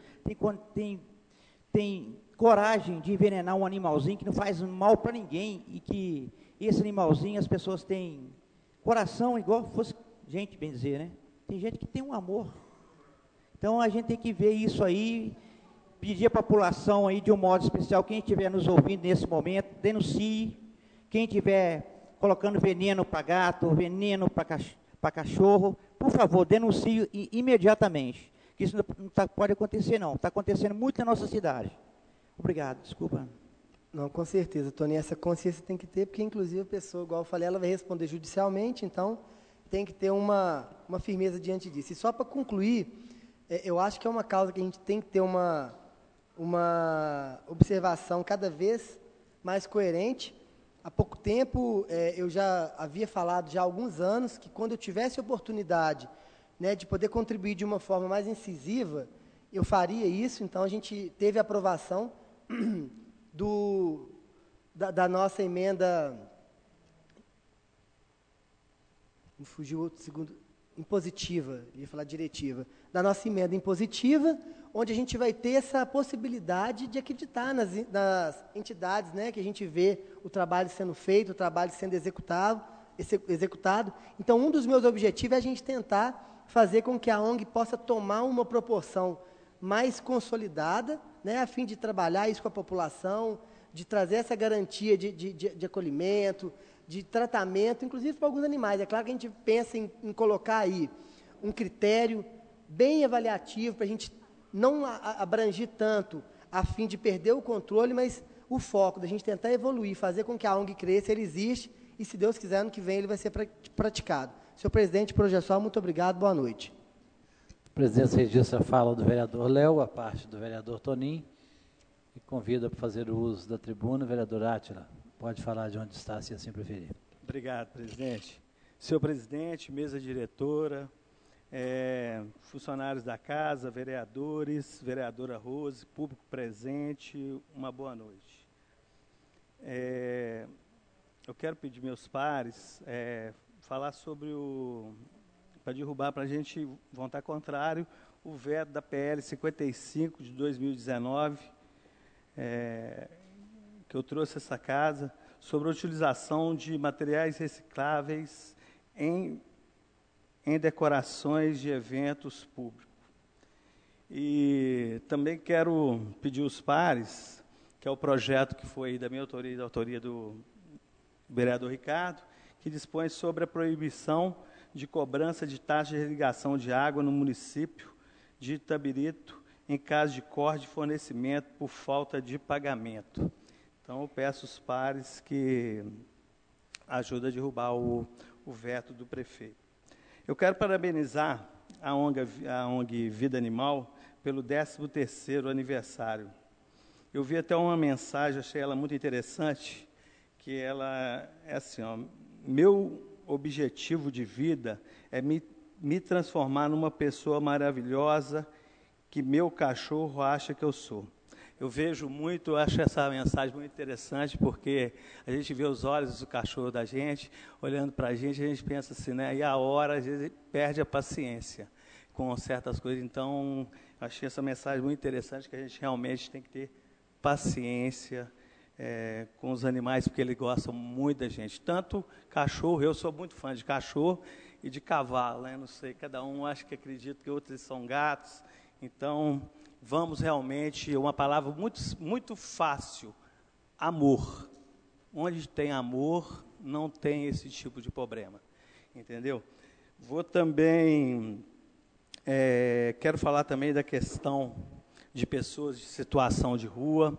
tem coragem de envenenar um animalzinho que não faz mal para ninguém, e que esse animalzinho, as pessoas têm coração igual fosse gente, bem dizer, né? Tem gente que tem um amor. Então, a gente tem que ver isso aí, pedir à população aí, de um modo especial, quem estiver nos ouvindo nesse momento, denuncie. Quem estiver colocando veneno para gato, veneno para cachorro, por favor, denuncie imediatamente. Que isso não pode acontecer, não. Está acontecendo muito na nossa cidade. Obrigado, desculpa. Não, com certeza, Tony, essa consciência tem que ter, porque, inclusive, a pessoa, igual eu falei, ela vai responder judicialmente, então tem que ter uma firmeza diante disso. E só para concluir, eu acho que é uma causa que a gente tem que ter uma observação cada vez mais coerente. Há pouco tempo, eu já havia falado, já há alguns anos, que quando eu tivesse oportunidade, né, de poder contribuir de uma forma mais incisiva, eu faria isso. Então, a gente teve a aprovação da nossa emenda, me fugiu outro segundo, impositiva, ia falar diretiva, da nossa emenda impositiva, onde a gente vai ter essa possibilidade de acreditar nas entidades, né, que a gente vê o trabalho sendo feito, o trabalho sendo executado. Então, um dos meus objetivos é a gente tentar fazer com que a ONG possa tomar uma proporção mais consolidada, né, a fim de trabalhar isso com a população, de trazer essa garantia de acolhimento, de tratamento, inclusive para alguns animais. É claro que a gente pensa em colocar aí um critério bem avaliativo, para a gente não abrangir tanto a fim de perder o controle, mas o foco da gente tentar evoluir, fazer com que a ONG cresça, ele existe, e se Deus quiser, ano que vem ele vai ser praticado. Senhor presidente, Projeção, muito obrigado, boa noite. A presidência registra a fala do vereador Léo, a parte do vereador Tonim, e convida para fazer o uso da tribuna o vereador Átila. Pode falar de onde está, se assim preferir. Obrigado, presidente. Senhor presidente, mesa diretora, funcionários da casa, vereadores, vereadora Rose, público presente, uma boa noite. Eu quero pedir meus pares falar sobre para derrubar, para a gente votar contrário, o veto da PL 55 de 2019, que eu trouxe essa casa, sobre a utilização de materiais recicláveis em decorações de eventos públicos. E também quero pedir os pares, que é o projeto que foi da minha autoria e da autoria do vereador Ricardo, que dispõe sobre a proibição de cobrança de taxa de irrigação de água no município de Itabirito, em caso de corte de fornecimento por falta de pagamento. Então, eu peço os pares que ajudem a derrubar o veto do prefeito. Eu quero parabenizar a ONG Vida Animal pelo 13º aniversário. Eu vi até uma mensagem, achei ela muito interessante, que ela é assim, ó, meu objetivo de vida é me transformar numa pessoa maravilhosa que meu cachorro acha que eu sou. Eu vejo muito, acho essa mensagem muito interessante, porque a gente vê os olhos do cachorro da gente, olhando para a gente pensa assim, né? E a hora, às vezes, perde a paciência com certas coisas. Então, achei essa mensagem muito interessante, que a gente realmente tem que ter paciência com os animais, porque eles gostam muito da gente. Tanto cachorro, eu sou muito fã de cachorro e de cavalo, né? Não sei, cada um acha que acredita que outros são gatos. Então, vamos realmente, uma palavra muito fácil, amor. Onde tem amor, não tem esse tipo de problema. Entendeu? Vou também, quero falar também da questão de pessoas de situação de rua.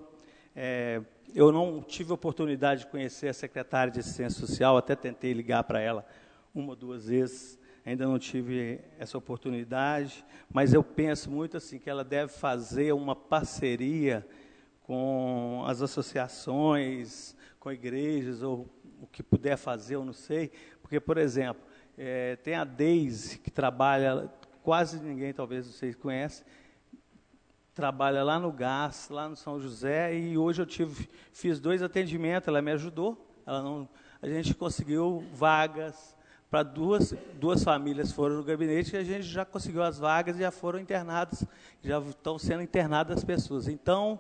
Eu não tive a oportunidade de conhecer a secretária de Assistência Social, até tentei ligar para ela uma ou duas vezes, ainda não tive essa oportunidade, mas eu penso muito assim, que ela deve fazer uma parceria com as associações, com igrejas, ou o que puder fazer, eu não sei, porque, por exemplo, tem a Deise, que trabalha, quase ninguém talvez vocês conhecem, trabalha lá no GAS, lá no São José, e hoje fiz 2 atendimentos, ela me ajudou, a gente conseguiu vagas para duas famílias, foram no gabinete, e a gente já conseguiu as vagas e já foram internadas, já estão sendo internadas as pessoas. Então,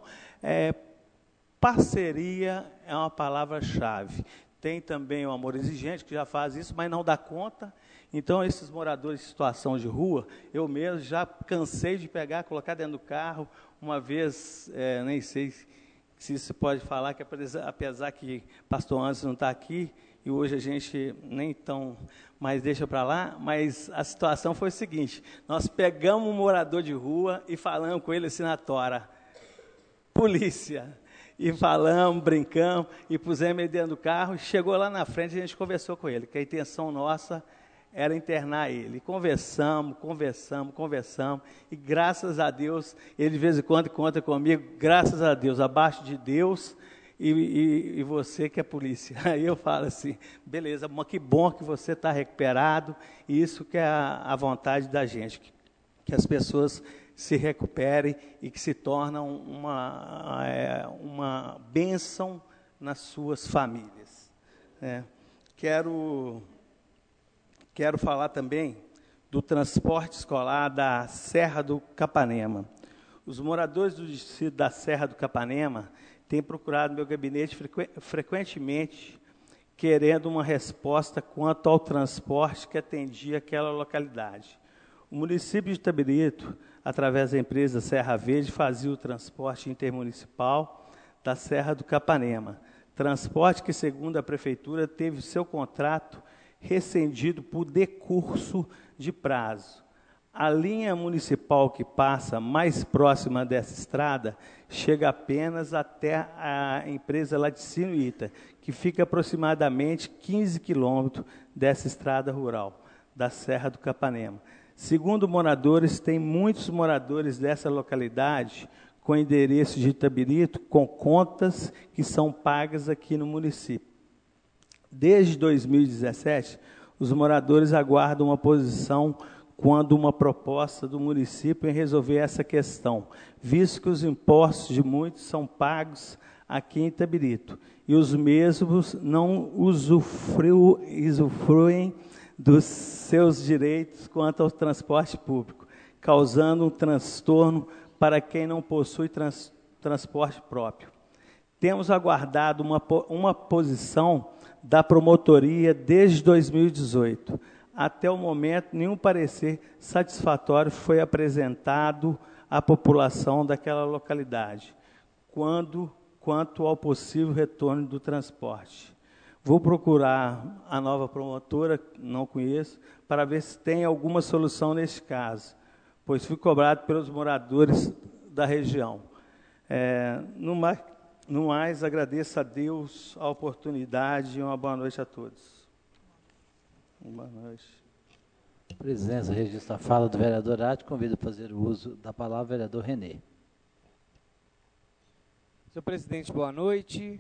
parceria é uma palavra-chave. Tem também o Amor Exigente, que já faz isso, mas não dá conta. Então, esses moradores de situação de rua, eu mesmo já cansei de pegar, colocar dentro do carro. Uma vez, nem sei se isso pode falar, que apesar que pastor Anderson não está aqui, e hoje a gente nem tão mais deixa para lá, mas a situação foi o seguinte, nós pegamos um morador de rua e falamos com ele assim na tora, polícia, e falamos, brincamos, e pusemos ele dentro do carro, chegou lá na frente, a gente conversou com ele, que a intenção nossa era internar ele. Conversamos, e graças a Deus, ele de vez em quando conta comigo, graças a Deus, abaixo de Deus, e você que é polícia. Aí eu falo assim, beleza, mas que bom que você está recuperado, e isso que é a vontade da gente, que as pessoas se recuperem e que se tornam uma bênção nas suas famílias. Quero falar também do transporte escolar da Serra do Capanema. Os moradores do distrito da Serra do Capanema têm procurado meu gabinete frequentemente, querendo uma resposta quanto ao transporte que atendia aquela localidade. O município de Itabirito, através da empresa Serra Verde, fazia o transporte intermunicipal da Serra do Capanema. Transporte que, segundo a prefeitura, teve seu contrato rescindido por decurso de prazo. A linha municipal que passa mais próxima dessa estrada chega apenas até a empresa Laticínio Ita, que fica aproximadamente 15 quilômetros dessa estrada rural, da Serra do Capanema. Segundo moradores, tem muitos moradores dessa localidade com endereço de Itabirito, com contas que são pagas aqui no município. Desde 2017, os moradores aguardam uma posição quando uma proposta do município em resolver essa questão, visto que os impostos de muitos são pagos aqui em Itabirito, e os mesmos não usufruem dos seus direitos quanto ao transporte público, causando um transtorno para quem não possui transporte próprio. Temos aguardado uma posição da promotoria desde 2018. Até o momento, nenhum parecer satisfatório foi apresentado à população daquela localidade, quanto ao possível retorno do transporte. Vou procurar a nova promotora, não conheço, para ver se tem alguma solução neste caso, pois fui cobrado pelos moradores da região. No mais, agradeço a Deus a oportunidade e uma boa noite a todos. Boa noite. Presidência registra a fala do vereador Ati. Convido a fazer o uso da palavra o vereador Renê. Senhor presidente, boa noite.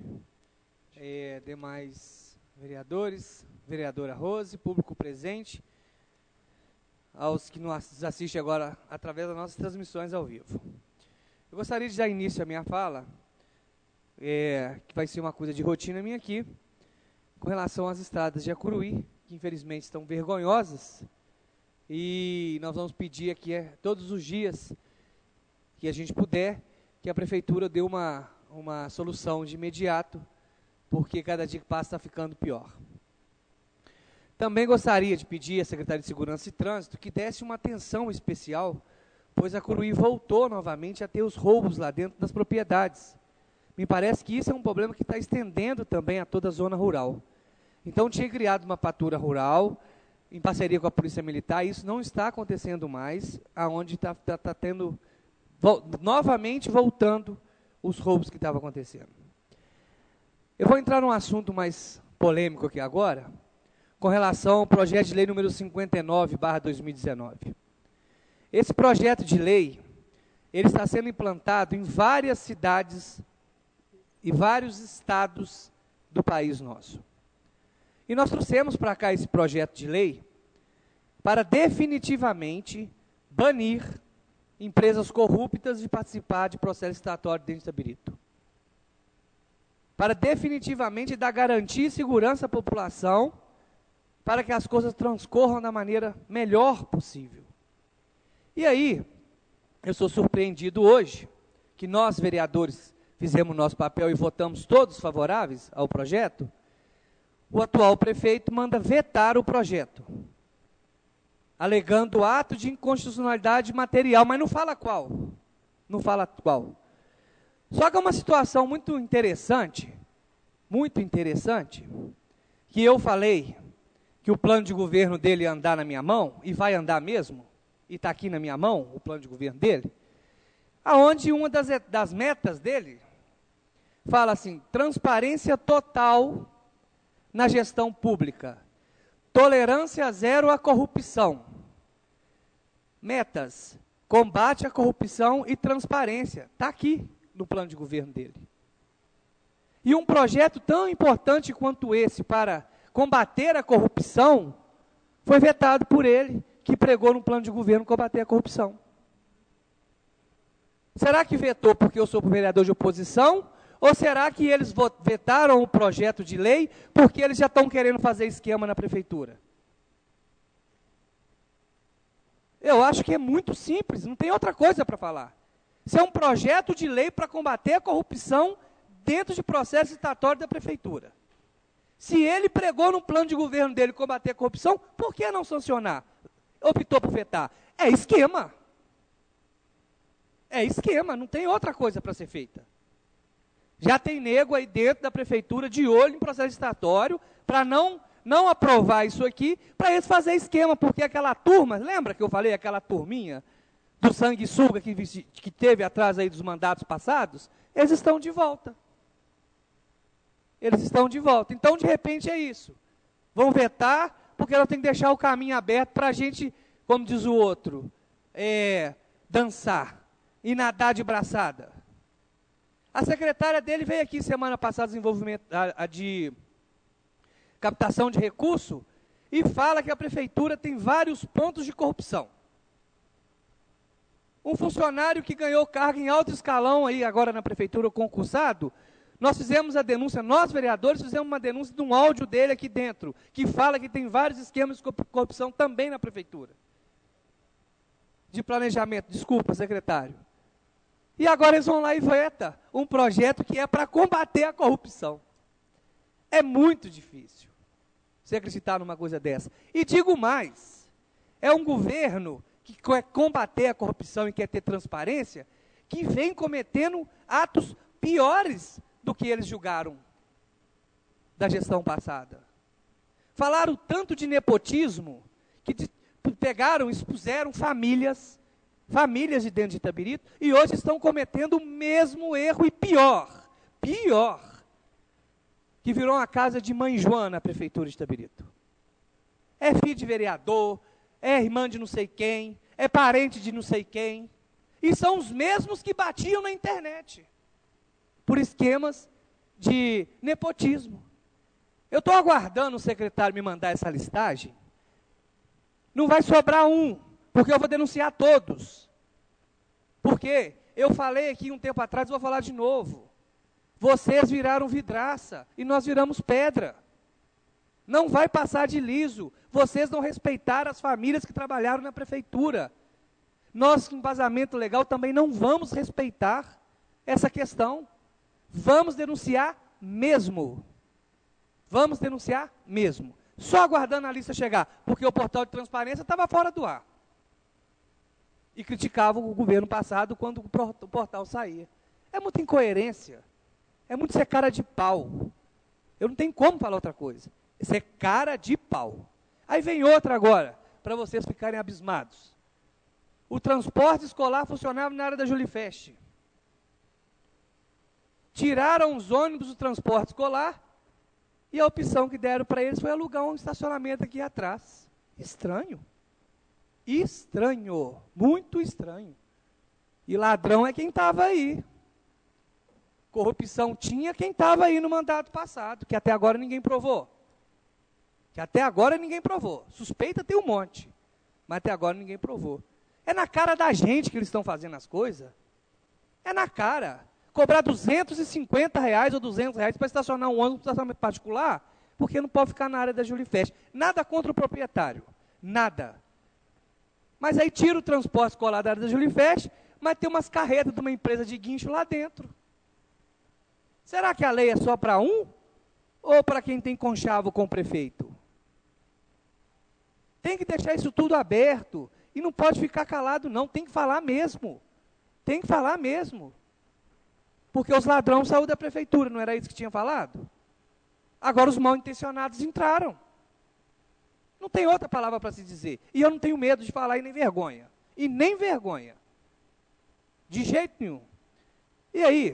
Demais vereadores, vereadora Rose, público presente, aos que nos assistem agora através das nossas transmissões ao vivo. Eu gostaria de dar início à minha fala, que vai ser uma coisa de rotina minha aqui, com relação às estradas de Acuruí, que infelizmente estão vergonhosas, e nós vamos pedir aqui todos os dias que a gente puder, que a prefeitura dê uma solução de imediato, porque cada dia que passa está ficando pior. Também gostaria de pedir à Secretaria de Segurança e Trânsito que desse uma atenção especial, pois Acuruí voltou novamente a ter os roubos lá dentro das propriedades. Me parece que isso é um problema que está estendendo também a toda a zona rural. Então, tinha criado uma patrulha rural, em parceria com a Polícia Militar, e isso não está acontecendo mais, aonde está tendo, novamente voltando os roubos que estavam acontecendo. Eu vou entrar num assunto mais polêmico aqui agora, com relação ao projeto de lei número 59/2019. Esse projeto de lei, ele está sendo implantado em várias cidades e vários estados do país nosso. E nós trouxemos para cá esse projeto de lei para definitivamente banir empresas corruptas de participar de processo licitatório dentro de Itabirito. Para definitivamente dar garantia e segurança à população, para que as coisas transcorram da maneira melhor possível. E aí, eu sou surpreendido hoje, que nós, vereadores, fizemos o nosso papel e votamos todos favoráveis ao projeto, o atual prefeito manda vetar o projeto, alegando ato de inconstitucionalidade material, mas não fala qual. Não fala qual. Só que é uma situação muito interessante, que eu falei que o plano de governo dele ia andar na minha mão, e vai andar mesmo, e está aqui na minha mão, o plano de governo dele, aonde uma das metas dele fala assim: transparência total na gestão pública, tolerância zero à corrupção, metas, combate à corrupção e transparência, está aqui no plano de governo dele. E um projeto tão importante quanto esse para combater a corrupção foi vetado por ele, que pregou no plano de governo combater a corrupção. Será que vetou porque eu sou vereador de oposição? Ou será que eles vetaram o projeto de lei porque eles já estão querendo fazer esquema na prefeitura? Eu acho que é muito simples, não tem outra coisa para falar. Isso é um projeto de lei para combater a corrupção dentro de processo licitatório da prefeitura. Se ele pregou no plano de governo dele combater a corrupção, por que não sancionar? Optou por vetar. É esquema. É esquema, não tem outra coisa para ser feita. Já tem nego aí dentro da prefeitura de olho em processo licitatório para não aprovar isso aqui, para eles fazer esquema, porque aquela turma, lembra que eu falei, aquela turminha do sanguessuga que teve atrás aí dos mandatos passados? Eles estão de volta. Eles estão de volta. Então, de repente, é isso. Vão vetar, porque ela tem que deixar o caminho aberto para a gente, como diz o outro, dançar e nadar de braçada. A secretária dele veio aqui semana passada, desenvolvimento de captação de recurso, e fala que a prefeitura tem vários pontos de corrupção. Um funcionário que ganhou cargo em alto escalão aí agora na prefeitura, concursado, nós fizemos a denúncia, nós vereadores fizemos uma denúncia de um áudio dele aqui dentro, que fala que tem vários esquemas de corrupção também na prefeitura. De planejamento, desculpa, secretário. E agora eles vão lá e vetam um projeto que é para combater a corrupção. É muito difícil você acreditar numa coisa dessa. E digo mais, é um governo que quer combater a corrupção e quer ter transparência, que vem cometendo atos piores do que eles julgaram da gestão passada. Falaram tanto de nepotismo, que pegaram, expuseram famílias de dentro de Itabirito, e hoje estão cometendo o mesmo erro e pior, que virou uma casa de mãe Joana a prefeitura de Itabirito. É filho de vereador, é irmã de não sei quem, é parente de não sei quem, e são os mesmos que batiam na internet, por esquemas de nepotismo. Eu estou aguardando o secretário me mandar essa listagem, não vai sobrar um, porque eu vou denunciar todos. Porque eu falei aqui um tempo atrás, vou falar de novo. Vocês viraram vidraça e nós viramos pedra. Não vai passar de liso. Vocês não respeitaram as famílias que trabalharam na prefeitura. Nós, com embasamento legal, também não vamos respeitar essa questão. Vamos denunciar mesmo. Vamos denunciar mesmo. Só aguardando a lista chegar, porque o portal de transparência estava fora do ar. E criticavam o governo passado quando o portal saía. É muita incoerência. É muito ser cara de pau. Eu não tenho como falar outra coisa. Isso é cara de pau. Aí vem outra agora, para vocês ficarem abismados. O transporte escolar funcionava na área da Julifest. Tiraram os ônibus do transporte escolar e a opção que deram para eles foi alugar um estacionamento aqui atrás. Estranho. Estranho. Muito estranho. E ladrão é quem estava aí. Corrupção tinha quem estava aí no mandato passado, que até agora ninguém provou. Suspeita tem um monte, mas até agora ninguém provou. É na cara da gente que eles estão fazendo as coisas. É na cara. Cobrar R$250 ou R$200 para estacionar um ônibus no estacionamento particular, porque não pode ficar na área da Julifest. Nada contra o proprietário. Nada. Mas aí tira o transporte escolar da área da Julifest, mas tem umas carretas de uma empresa de guincho lá dentro. Será que a lei é só para um? Ou para quem tem conchavo com o prefeito? Tem que deixar isso tudo aberto. E não pode ficar calado, não. Tem que falar mesmo. Porque os ladrões saíram da prefeitura, não era isso que tinha falado? Agora os mal-intencionados entraram. Não tem outra palavra para se dizer. E eu não tenho medo de falar e nem vergonha. De jeito nenhum. E aí,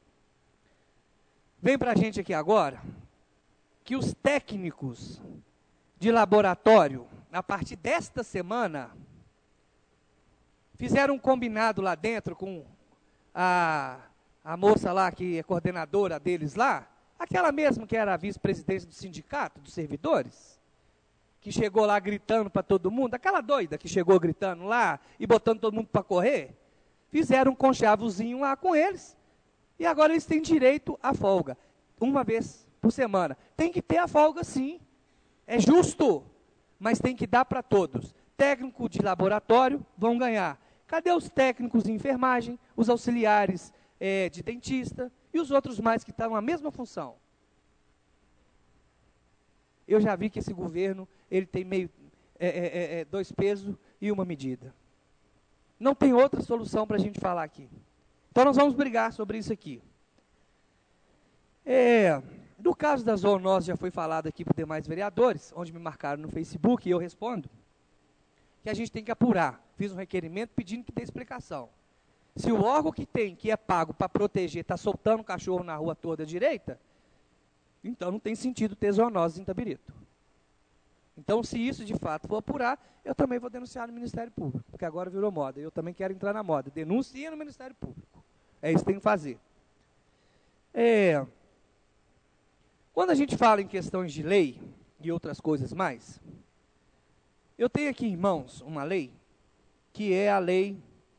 vem para a gente aqui agora, que os técnicos de laboratório, a partir desta semana, fizeram um combinado lá dentro com a moça lá, que é coordenadora deles lá, aquela mesma que era a vice-presidente do sindicato dos servidores, que chegou lá gritando para todo mundo, aquela doida que chegou gritando lá e botando todo mundo para correr, fizeram um conchavozinho lá com eles, e agora eles têm direito à folga, uma vez por semana. Tem que ter a folga sim, é justo, mas tem que dar para todos. Técnico de laboratório vão ganhar. Cadê os técnicos de enfermagem, os auxiliares de dentista e os outros mais que estão na mesma função? Eu já vi que esse governo, ele tem meio dois pesos e uma medida. Não tem outra solução para a gente falar aqui. Então nós vamos brigar sobre isso aqui. Do caso da zoonose já foi falado aqui por demais vereadores, onde me marcaram no Facebook, e eu respondo, que a gente tem que apurar. Fiz um requerimento pedindo que dê explicação. Se o órgão que é pago para proteger, está soltando o cachorro na rua toda à direita, então não tem sentido ter zoonose em Itabirito. Então, se isso de fato for apurar, eu também vou denunciar no Ministério Público, porque agora virou moda. Eu também quero entrar na moda. Denuncia no Ministério Público. É isso que tem que fazer. Quando a gente fala em questões de lei e outras coisas mais, Eu tenho aqui em mãos uma lei, que é a Lei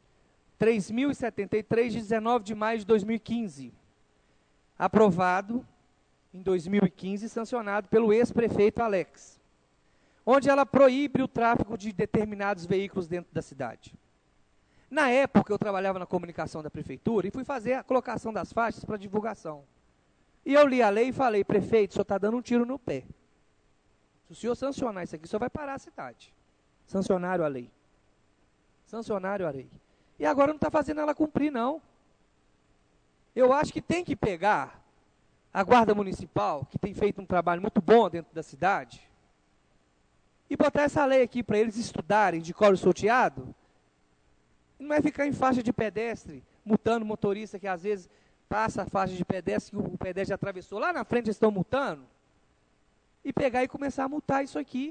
3.073, de 19 de maio de 2015, aprovado em 2015, sancionado pelo ex-prefeito Alex, onde ela proíbe o tráfego de determinados veículos dentro da cidade. Na época, eu trabalhava na comunicação da prefeitura e fui fazer a colocação das faixas para divulgação. E eu li a lei e falei: prefeito, o senhor está dando um tiro no pé. Se o senhor sancionar isso aqui, o senhor vai parar a cidade. Sancionário a lei. Sancionário a lei. E agora não está fazendo ela cumprir, não. Eu acho que tem que pegar a Guarda Municipal, que tem feito um trabalho muito bom dentro da cidade, e botar essa lei aqui para eles estudarem de colo salteado. Não é ficar em faixa de pedestre, multando motorista que às vezes passa a faixa de pedestre, que o pedestre já atravessou, lá na frente eles estão multando, e pegar e começar a multar isso aqui.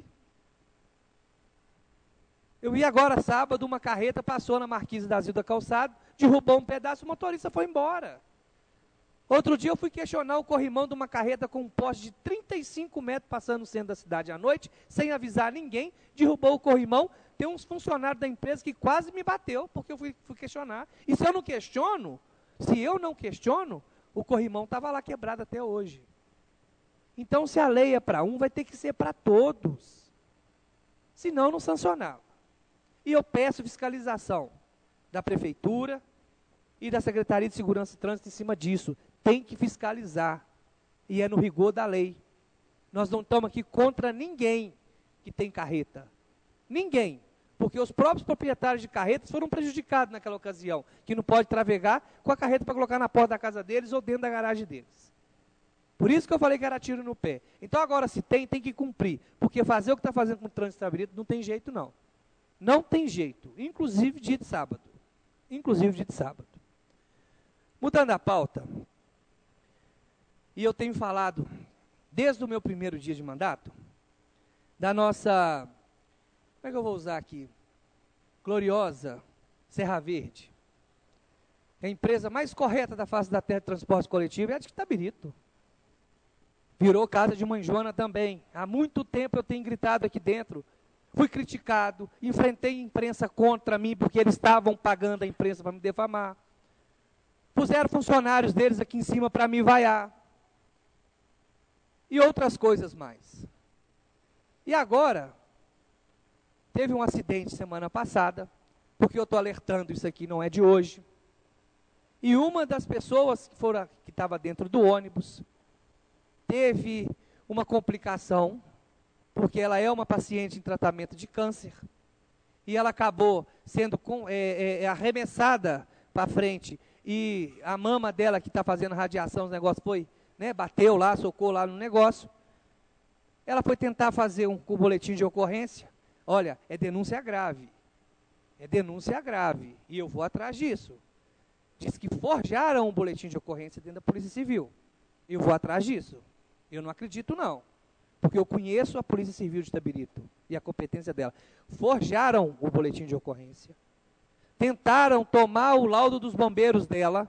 Eu vi agora, sábado, uma carreta passou na Marquise da Zilda Calçado, derrubou um pedaço, o motorista foi embora. Outro dia eu fui questionar o corrimão de uma carreta com um poste de 35 metros passando no centro da cidade à noite, sem avisar ninguém, derrubou o corrimão. Tem uns funcionários da empresa que quase me bateu, porque eu fui questionar. E se eu não questiono, o corrimão estava lá quebrado até hoje. Então, se a lei é para um, vai ter que ser para todos. Senão, não sancionava. E eu peço fiscalização da Prefeitura e da Secretaria de Segurança e Trânsito em cima disso. Tem que fiscalizar. E é no rigor da lei. Nós não estamos aqui contra ninguém que tem carreta. Ninguém. Porque os próprios proprietários de carretas foram prejudicados naquela ocasião, que não pode travegar com a carreta para colocar na porta da casa deles ou dentro da garagem deles. Por isso que eu falei que era tiro no pé. Então agora, se tem que cumprir. Porque fazer o que está fazendo com o trânsito estabelecido não tem jeito, não. Não tem jeito. Inclusive dia de sábado. Mudando a pauta, e eu tenho falado, desde o meu primeiro dia de mandato, da nossa, como é que eu vou usar aqui, gloriosa Serra Verde. A empresa mais correta da face da terra de transporte coletivo é a de Itabirito. Virou casa de Mãe Joana também. Há muito tempo eu tenho gritado aqui dentro. Fui criticado, enfrentei a imprensa contra mim, porque eles estavam pagando a imprensa para me defamar. Puseram funcionários deles aqui em cima para me vaiar. E outras coisas mais. E agora, teve um acidente semana passada, porque eu estou alertando, isso aqui não é de hoje. E uma das pessoas que estava dentro do ônibus teve uma complicação, porque ela é uma paciente em tratamento de câncer, e ela acabou sendo arremessada para frente, e a mama dela que está fazendo radiação, os negócios foi, bateu lá, socou lá no negócio. Ela foi tentar fazer um boletim de ocorrência. Olha, é denúncia grave, e eu vou atrás disso. Diz que forjaram um boletim de ocorrência dentro da Polícia Civil. Eu vou atrás disso. Eu não acredito, não. Porque eu conheço a Polícia Civil de Itabirito e a competência dela. Forjaram o boletim de ocorrência. Tentaram tomar o laudo dos bombeiros dela.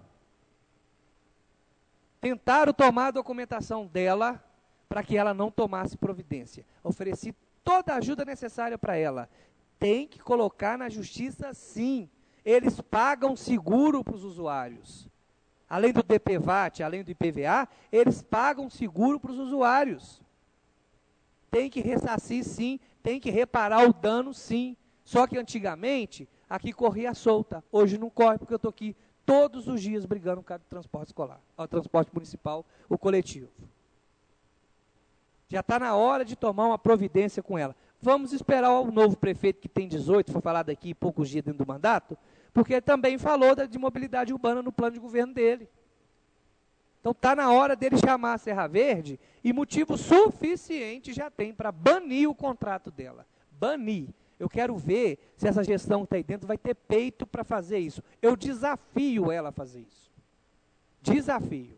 Tentaram tomar a documentação dela para que ela não tomasse providência. Ofereci toda a ajuda necessária para ela. Tem que colocar na justiça, sim. Eles pagam seguro para os usuários. Além do DPVAT, além do IPVA, eles pagam seguro para os usuários. Tem que ressarcir, sim. Tem que reparar o dano, sim. Só que antigamente, aqui corria solta. Hoje não corre, porque eu estou aqui todos os dias brigando por causa do transporte escolar, o transporte municipal, o coletivo. Já está na hora de tomar uma providência com ela. Vamos esperar o novo prefeito, que tem 18, foi falado aqui em poucos dias dentro do mandato, porque ele também falou de mobilidade urbana no plano de governo dele. Então está na hora dele chamar a Serra Verde, e motivo suficiente já tem para banir o contrato dela. Banir. Eu quero ver se essa gestão que está aí dentro vai ter peito para fazer isso. Eu desafio ela a fazer isso. Desafio.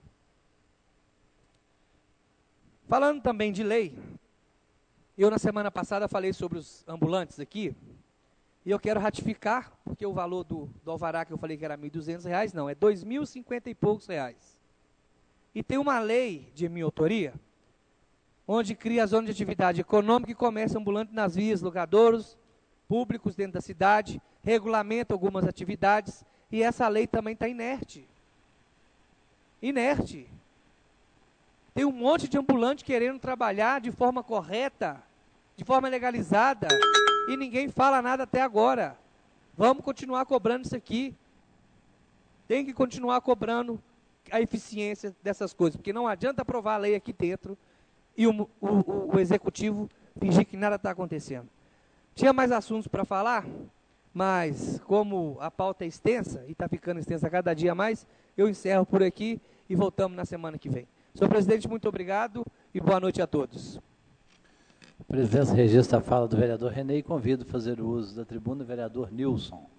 Falando também de lei, eu na semana passada falei sobre os ambulantes aqui, e eu quero ratificar, porque o valor do alvará que eu falei que era R$ 1.200, não, é R$ 2.050 e poucos reais. E tem uma lei de minha autoria, onde cria a zona de atividade econômica e comércio ambulante nas vias, logadouros públicos dentro da cidade, regulamenta algumas atividades, e essa lei também está inerte. Inerte. Tem um monte de ambulante querendo trabalhar de forma correta, de forma legalizada, e ninguém fala nada até agora. Vamos continuar cobrando isso aqui. Tem que continuar cobrando a eficiência dessas coisas, porque não adianta aprovar a lei aqui dentro e o executivo fingir que nada está acontecendo. Tinha mais assuntos para falar, mas como a pauta é extensa, e está ficando extensa cada dia mais, eu encerro por aqui e voltamos na semana que vem. Senhor presidente, muito obrigado e boa noite a todos. A presidência registra a fala do vereador Renê e convido a fazer o uso da tribuna o vereador Nilson.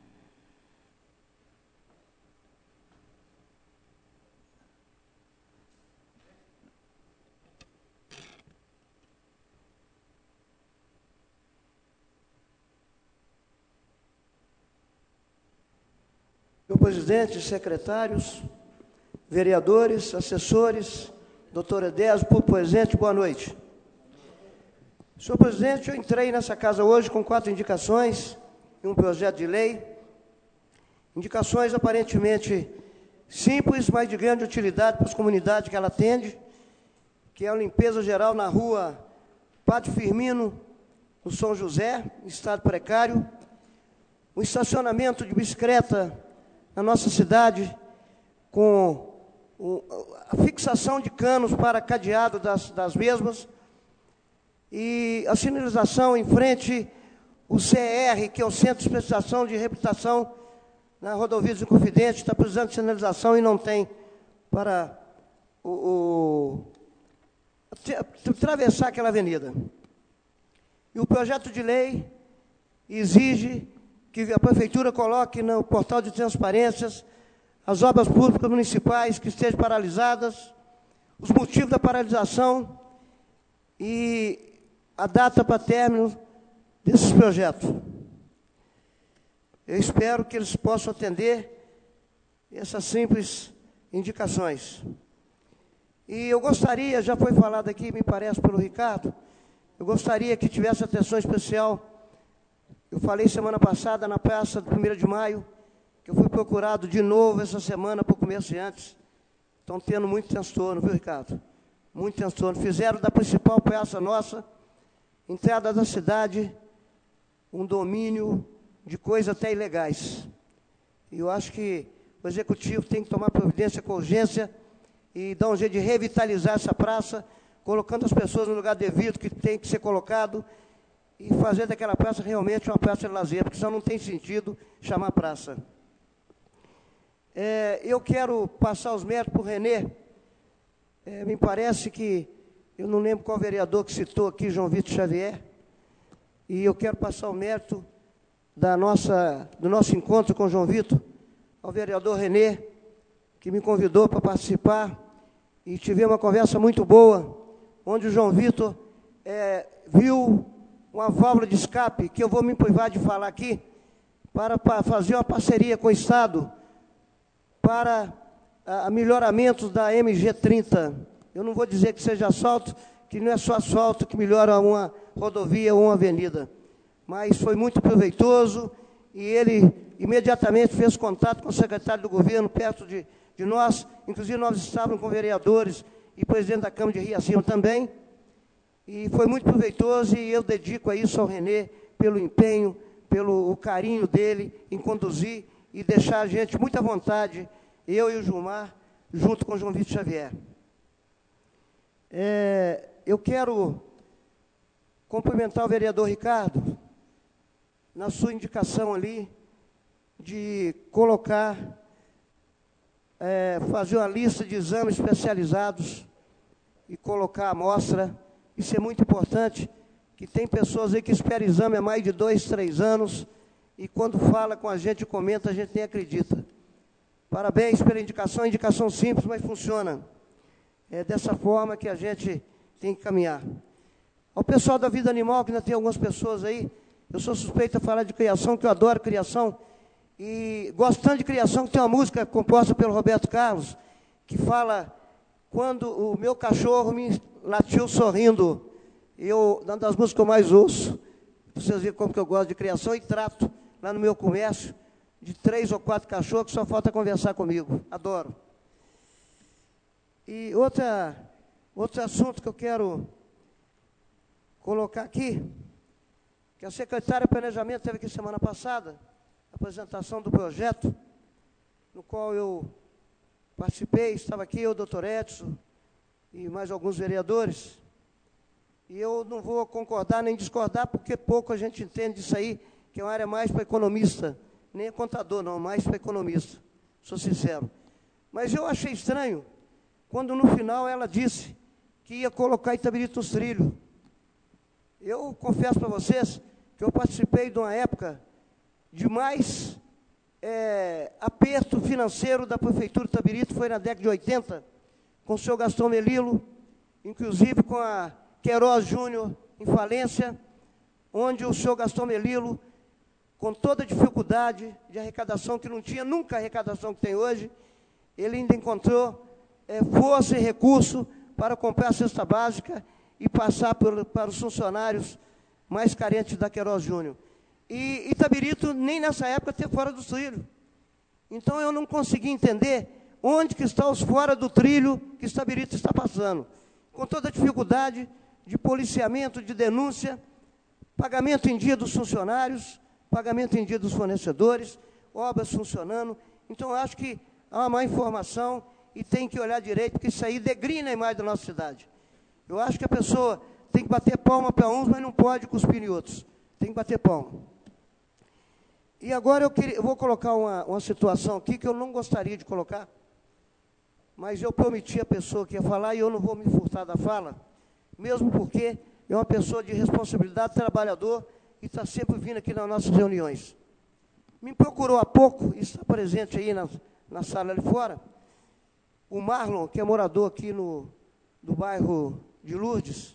Senhor presidente, secretários, vereadores, assessores, doutor Edésio, público presente, boa noite. Senhor presidente, eu entrei nessa casa hoje com 4 indicações e um projeto de lei. Indicações aparentemente simples, mas de grande utilidade para as comunidades que ela atende, que é a limpeza geral na rua Padre Firmino, no São José, em estado precário, o estacionamento de bicicleta na nossa cidade, com a fixação de canos para cadeado das mesmas, e a sinalização em frente, o CR, que é o Centro de Especialização de Reabilitação na rodovia do Inconfidente, está precisando de sinalização e não tem para atravessar aquela avenida. E o projeto de lei exige que a Prefeitura coloque no portal de transparências as obras públicas municipais que estejam paralisadas, os motivos da paralisação e a data para término desses projetos. Eu espero que eles possam atender essas simples indicações. E eu gostaria, já foi falado aqui, me parece, pelo Ricardo, eu gostaria que tivesse atenção especial. Eu falei semana passada na praça do 1º de maio, que eu fui procurado de novo essa semana por comerciantes. Estão tendo muito transtorno, viu, Ricardo? Muito transtorno. Fizeram da principal praça nossa, entrada da cidade, um domínio de coisas até ilegais. E eu acho que o Executivo tem que tomar providência com urgência e dar um jeito de revitalizar essa praça, colocando as pessoas no lugar devido que tem que ser colocado, e fazer daquela praça realmente uma praça de lazer, porque senão não tem sentido chamar praça. Eu quero passar os méritos para o Renê. Me parece que, eu não lembro qual vereador que citou aqui, João Vitor Xavier, e eu quero passar o mérito do nosso encontro com o João Vitor, ao vereador Renê, que me convidou para participar, e tivemos uma conversa muito boa, onde o João Vitor viu uma válvula de escape, que eu vou me privar de falar aqui, para fazer uma parceria com o Estado, para melhoramentos da MG30. Eu não vou dizer que seja asfalto, que não é só asfalto que melhora uma rodovia ou uma avenida, mas foi muito proveitoso, e ele imediatamente fez contato com o secretário do governo, perto de nós, inclusive nós estávamos com vereadores e presidente da Câmara de Riacinho também, e foi muito proveitoso, e eu dedico a isso ao Renê, pelo empenho, pelo carinho dele em conduzir e deixar a gente muito à vontade, eu e o Gilmar, junto com o João Vitor Xavier. Eu quero cumprimentar o vereador Ricardo, na sua indicação ali, de colocar, fazer uma lista de exames especializados e colocar a amostra. Isso é muito importante, que tem pessoas aí que esperam exame há mais de 2, 3 anos, e quando fala com a gente, comenta, a gente nem acredita. Parabéns pela indicação simples, mas funciona. É dessa forma que a gente tem que caminhar. Ao pessoal da vida animal, que ainda tem algumas pessoas aí, eu sou suspeito a falar de criação, que eu adoro criação, e gosto tanto de criação, que tem uma música composta pelo Roberto Carlos, que fala quando o meu cachorro me latiu sorrindo. Uma das músicas que eu mais ouço, para vocês verem como que eu gosto de criação, e trato lá no meu comércio de 3 ou 4 cachorros que só falta conversar comigo. Adoro. E outro assunto que eu quero colocar aqui, que a secretária de Planejamento teve aqui semana passada, a apresentação do projeto, no qual eu participei, estava aqui eu, doutor Edson, e mais alguns vereadores, e eu não vou concordar nem discordar, porque pouco a gente entende disso aí, que é uma área mais para economista, nem é contador, não, mais para economista, sou sincero. Mas eu achei estranho, quando no final ela disse que ia colocar Itabirito nos trilhos. Eu confesso para vocês que eu participei de uma época de mais aperto financeiro da Prefeitura de Itabirito, foi na década de 80, com o senhor Gastão Melilo, inclusive com a Queiroz Júnior em falência, onde o senhor Gastão Melilo, com toda a dificuldade de arrecadação, que não tinha nunca a arrecadação que tem hoje, ele ainda encontrou força e recurso para comprar a cesta básica e passar para os funcionários mais carentes da Queiroz Júnior. E Itabirito, nem nessa época, teve fora do trilho. Então, eu não consegui entender onde que está os fora do trilho que Itabirito está passando. Com toda a dificuldade de policiamento, de denúncia, pagamento em dia dos funcionários, pagamento em dia dos fornecedores, obras funcionando. Então, eu acho que há uma má informação e tem que olhar direito, porque isso aí degrina a imagem da nossa cidade. Eu acho que a pessoa tem que bater palma para uns, mas não pode cuspir em outros. Tem que bater palma. E agora eu vou colocar uma situação aqui que eu não gostaria de colocar, mas eu prometi à pessoa que ia falar e eu não vou me furtar da fala, mesmo porque é uma pessoa de responsabilidade, trabalhador, e está sempre vindo aqui nas nossas reuniões. Me procurou há pouco, e está presente aí na sala ali fora, o Marlon, que é morador aqui do bairro de Lourdes,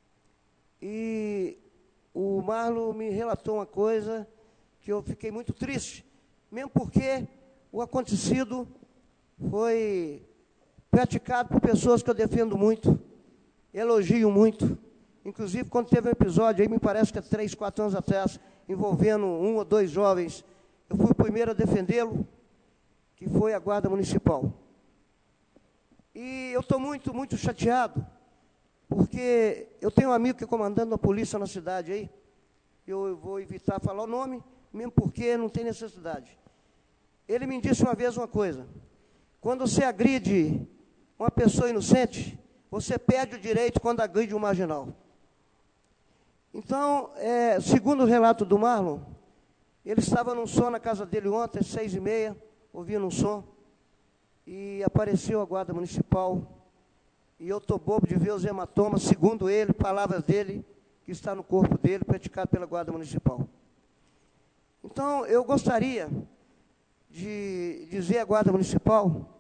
e o Marlon me relatou uma coisa que eu fiquei muito triste, mesmo porque o acontecido foi praticado por pessoas que eu defendo muito, elogio muito, inclusive quando teve um episódio, aí me parece que há 3, 4 anos atrás, envolvendo 1 ou 2 jovens, eu fui o primeiro a defendê-lo, que foi a Guarda Municipal. E eu estou muito, muito chateado, porque eu tenho um amigo que é comandante da polícia na cidade aí, eu vou evitar falar o nome, mesmo porque não tem necessidade. Ele me disse uma vez uma coisa: quando você agride uma pessoa inocente, você perde o direito quando agride um marginal. Então, segundo o relato do Marlon, ele estava num som na casa dele ontem, às 6h30, ouvindo um som, e apareceu a Guarda Municipal, e eu estou bobo de ver os hematomas, segundo ele, palavras dele, que está no corpo dele, praticado pela Guarda Municipal. Então, eu gostaria de dizer à Guarda Municipal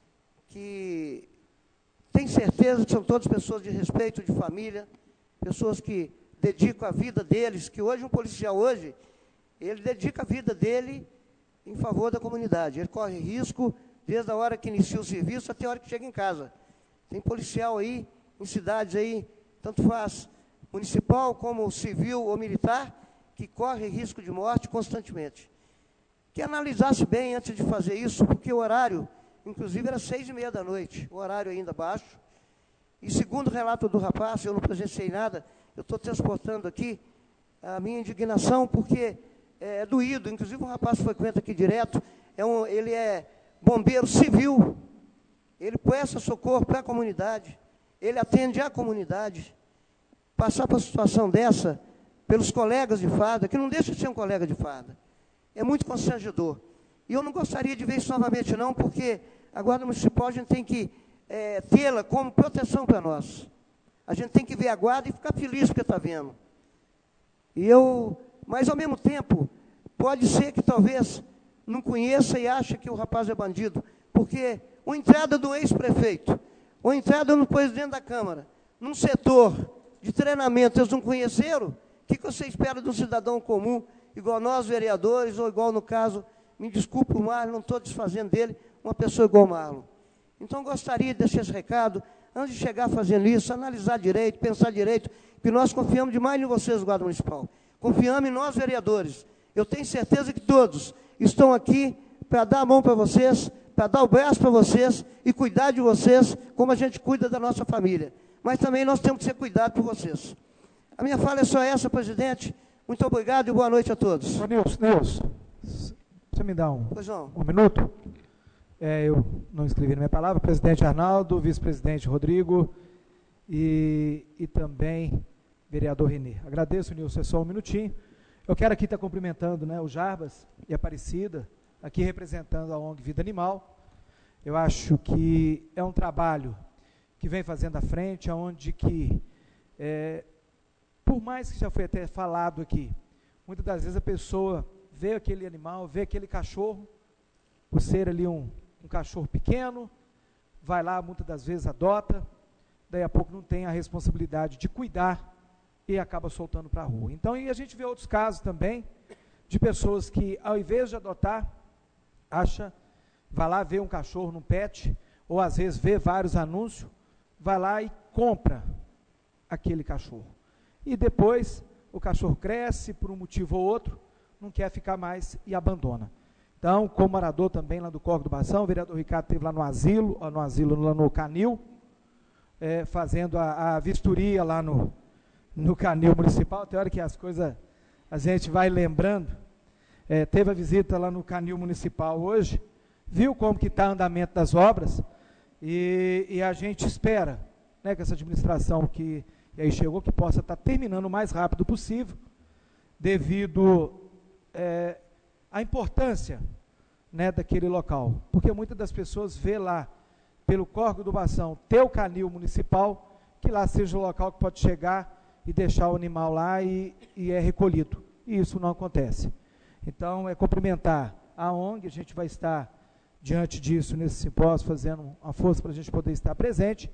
que tem certeza que são todas pessoas de respeito, de família, pessoas que dedicam a vida deles, que hoje um policial ele dedica a vida dele em favor da comunidade. Ele corre risco desde a hora que inicia o serviço até a hora que chega em casa. Tem policial aí, em cidades aí, tanto faz municipal como civil ou militar, que corre risco de morte constantemente. Que analisasse bem antes de fazer isso, porque o horário, inclusive, era 6h30 da noite, o horário ainda baixo. E segundo o relato do rapaz, eu não presenciei nada, eu estou transportando aqui a minha indignação, porque é doído, inclusive um rapaz frequenta aqui direto, ele é bombeiro civil, ele presta socorro para a comunidade, ele atende a comunidade. Passar por uma situação dessa, pelos colegas de farda, que não deixa de ser um colega de farda, é muito constrangedor. E eu não gostaria de ver isso novamente, não, porque a Guarda Municipal a gente tem que tê-la como proteção para nós. A gente tem que ver a Guarda e ficar feliz porque está vendo. Mas, ao mesmo tempo, pode ser que talvez não conheça e ache que o rapaz é bandido, porque uma entrada do ex-prefeito, ou entrada no presidente da Câmara, num setor de treinamento, eles não conheceram, o que você espera de um cidadão comum, igual nós, vereadores, ou igual, no caso, me desculpe o Marlon, não estou desfazendo dele, uma pessoa igual o Marlon. Então, gostaria de deixar esse recado, antes de chegar fazendo isso, analisar direito, pensar direito, porque nós confiamos demais em vocês, Guarda Municipal. Confiamos em nós, vereadores. Eu tenho certeza que todos estão aqui para dar a mão para vocês, para dar o braço para vocês e cuidar de vocês, como a gente cuida da nossa família. Mas também nós temos que ser cuidados por vocês. A minha fala é só essa, presidente. Muito obrigado e boa noite a todos. Nilson, você me dá um minuto? Eu não escrevi na minha palavra. Presidente Arnaldo, vice-presidente Rodrigo e também vereador Renê. Agradeço, Nilson, é só um minutinho. Eu quero aqui estar cumprimentando, né, o Jarbas e a Aparecida, aqui representando a ONG Vida Animal. Eu acho que é um trabalho que vem fazendo à frente, onde que, por mais que já foi até falado aqui, muitas das vezes a pessoa vê aquele animal, vê aquele cachorro, por ser ali um cachorro pequeno, vai lá, muitas das vezes adota, daí a pouco não tem a responsabilidade de cuidar e acaba soltando para a rua. Então, e a gente vê outros casos também, de pessoas que, ao invés de adotar, vai lá ver um cachorro num pet, ou às vezes vê vários anúncios, vai lá e compra aquele cachorro. E depois, o cachorro cresce, por um motivo ou outro, não quer ficar mais e abandona. Então, como morador também lá do Córrego do Bação, o vereador Ricardo esteve lá no Canil, fazendo a vistoria lá no Canil Municipal. Tem hora que as coisas a gente vai lembrando. Teve a visita lá no Canil Municipal hoje, viu como que está o andamento das obras, e a gente espera, né, que essa administração que aí chegou, que possa estar terminando o mais rápido possível, devido à importância, né, daquele local. Porque muitas das pessoas vê lá, pelo Córrego do Bação, ter o Canil Municipal, que lá seja o local que pode chegar e deixar o animal lá e é recolhido. E isso não acontece. Então, cumprimentar a ONG, a gente vai estar diante disso nesse simpósio, fazendo uma força para a gente poder estar presente,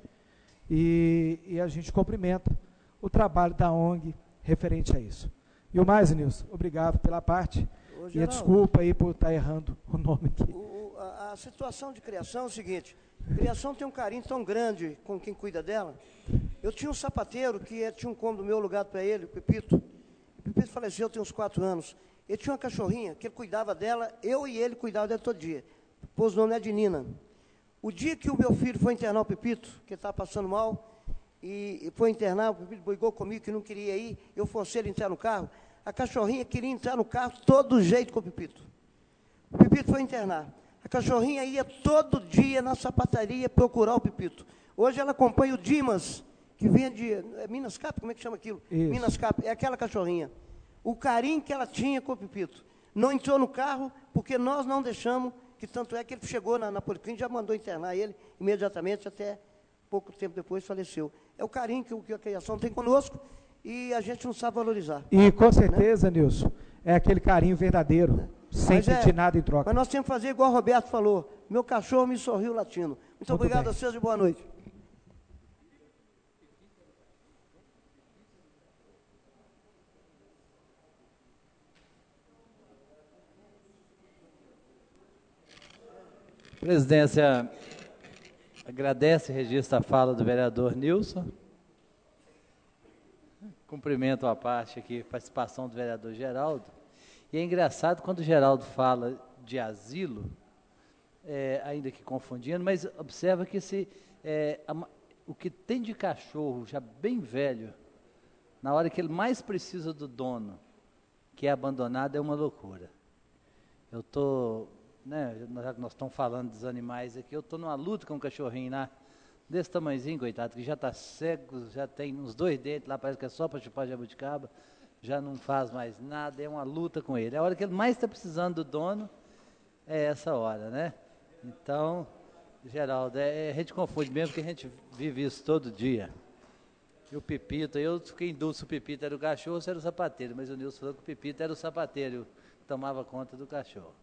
e a gente cumprimenta o trabalho da ONG referente a isso. E o mais, Nilson, obrigado pela parte, e a desculpa aí por estar errando o nome aqui. A situação de criação é o seguinte: criação tem um carinho tão grande com quem cuida dela. Eu tinha um sapateiro que tinha um cômodo meu alugado para ele, o Pepito. O Pepito faleceu tem uns 4 anos. Ele tinha uma cachorrinha que ele cuidava dela, eu e ele cuidava dela todo dia. Pôs o nome de Nina. O dia que o meu filho foi internar o Pepito, que ele estava passando mal, e foi internar, o Pepito brigou comigo que não queria ir, eu forcei ele a entrar no carro. A cachorrinha queria entrar no carro todo jeito com o Pepito. O Pepito foi internar. A cachorrinha ia todo dia na sapataria procurar o Pepito. Hoje ela acompanha o Dimas, que vinha de Minas Cap, como é que chama aquilo? Isso. Minas Cap, é aquela cachorrinha. O carinho que ela tinha com o Pepito. Não entrou no carro, porque nós não deixamos, que tanto é que ele chegou na Policlínica, já mandou internar ele imediatamente, até pouco tempo depois faleceu. É o carinho que a criação tem conosco, e a gente não sabe valorizar. E com certeza, né, Nilson, é aquele carinho verdadeiro, sem sentir nada em troca. Mas nós temos que fazer igual o Roberto falou, meu cachorro me sorriu latindo. Muito obrigado a vocês e boa noite. A presidência agradece e registra a fala do vereador Nilson. Cumprimento à parte aqui, a participação do vereador Geraldo. E é engraçado quando o Geraldo fala de asilo, ainda que confundindo, mas observa que o que tem de cachorro já bem velho, na hora que ele mais precisa do dono, que é abandonado, é uma loucura. Eu estou, né, já que nós estamos falando dos animais aqui, eu estou numa luta com um cachorrinho lá, desse tamanhozinho, coitado, que já está cego, já tem uns 2 dentes lá, parece que é só para chupar jabuticaba, já não faz mais nada, é uma luta com ele. A hora que ele mais está precisando do dono, é essa hora, né? Então, Geraldo, a gente confunde mesmo, porque a gente vive isso todo dia. E o Pepito, eu fiquei em dúvida se o Pepito era o cachorro ou se era o sapateiro, mas o Nilson falou que o Pepito era o sapateiro, que tomava conta do cachorro.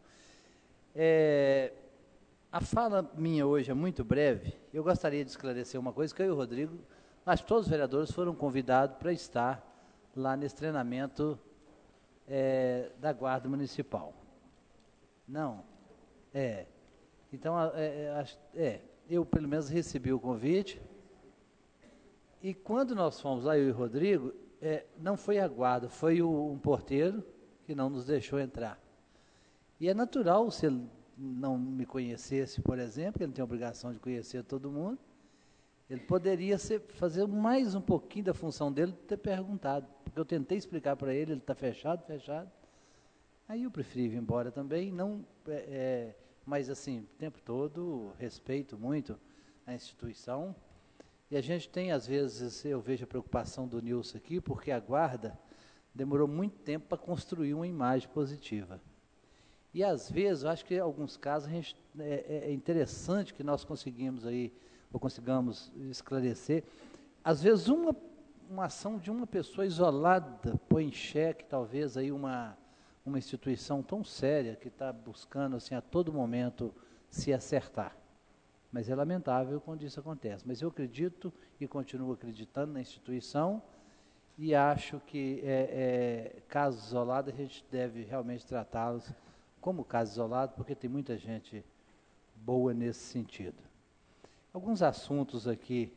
A fala minha hoje é muito breve. Eu gostaria de esclarecer uma coisa, que eu e o Rodrigo, acho que todos os vereadores foram convidados para estar lá nesse treinamento da Guarda Municipal. Não? Então, eu pelo menos recebi o convite, e quando nós fomos lá, eu e o Rodrigo, não foi a guarda, foi um porteiro que não nos deixou entrar. E é natural, se ele não me conhecesse, por exemplo, ele não tem obrigação de conhecer todo mundo, ele poderia fazer mais um pouquinho da função dele, ter perguntado, porque eu tentei explicar para ele está fechado. Aí eu preferi ir embora também, não, mas assim, o tempo todo respeito muito a instituição. E a gente tem, às vezes, eu vejo a preocupação do Nilson aqui, porque a guarda demorou muito tempo para construir uma imagem positiva. E, às vezes, eu acho que em alguns casos é interessante que nós consigamos esclarecer. Às vezes, uma ação de uma pessoa isolada põe em xeque, talvez, aí uma instituição tão séria que está buscando, assim, a todo momento se acertar. Mas é lamentável quando isso acontece. Mas eu acredito e continuo acreditando na instituição e acho que casos isolados a gente deve realmente tratá-los como caso isolado, porque tem muita gente boa nesse sentido. Alguns assuntos aqui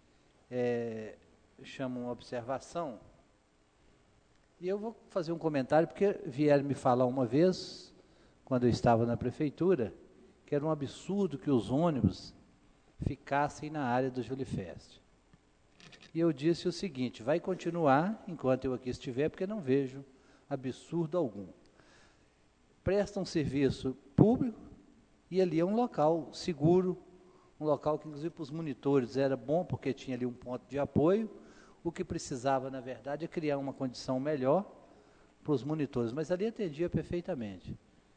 chamam observação, e eu vou fazer um comentário, porque vieram me falar uma vez, quando eu estava na prefeitura, que era um absurdo que os ônibus ficassem na área do Julifest. E eu disse o seguinte, vai continuar enquanto eu aqui estiver, porque não vejo absurdo algum. Presta um serviço público e ali é um local seguro, um local que inclusive para os monitores era bom, porque tinha ali um ponto de apoio. O que precisava, na verdade, é criar uma condição melhor para os monitores, mas ali atendia perfeitamente.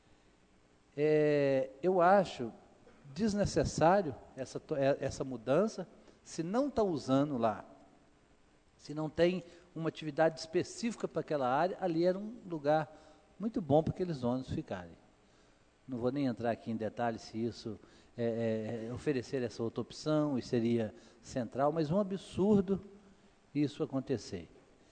Eu acho desnecessário essa mudança, se não está usando lá, se não tem uma atividade específica para aquela área, ali era um lugar muito bom para aqueles ônibus ficarem. Não vou nem entrar aqui em detalhes se isso oferecer essa outra opção e seria central, mas um absurdo isso acontecer.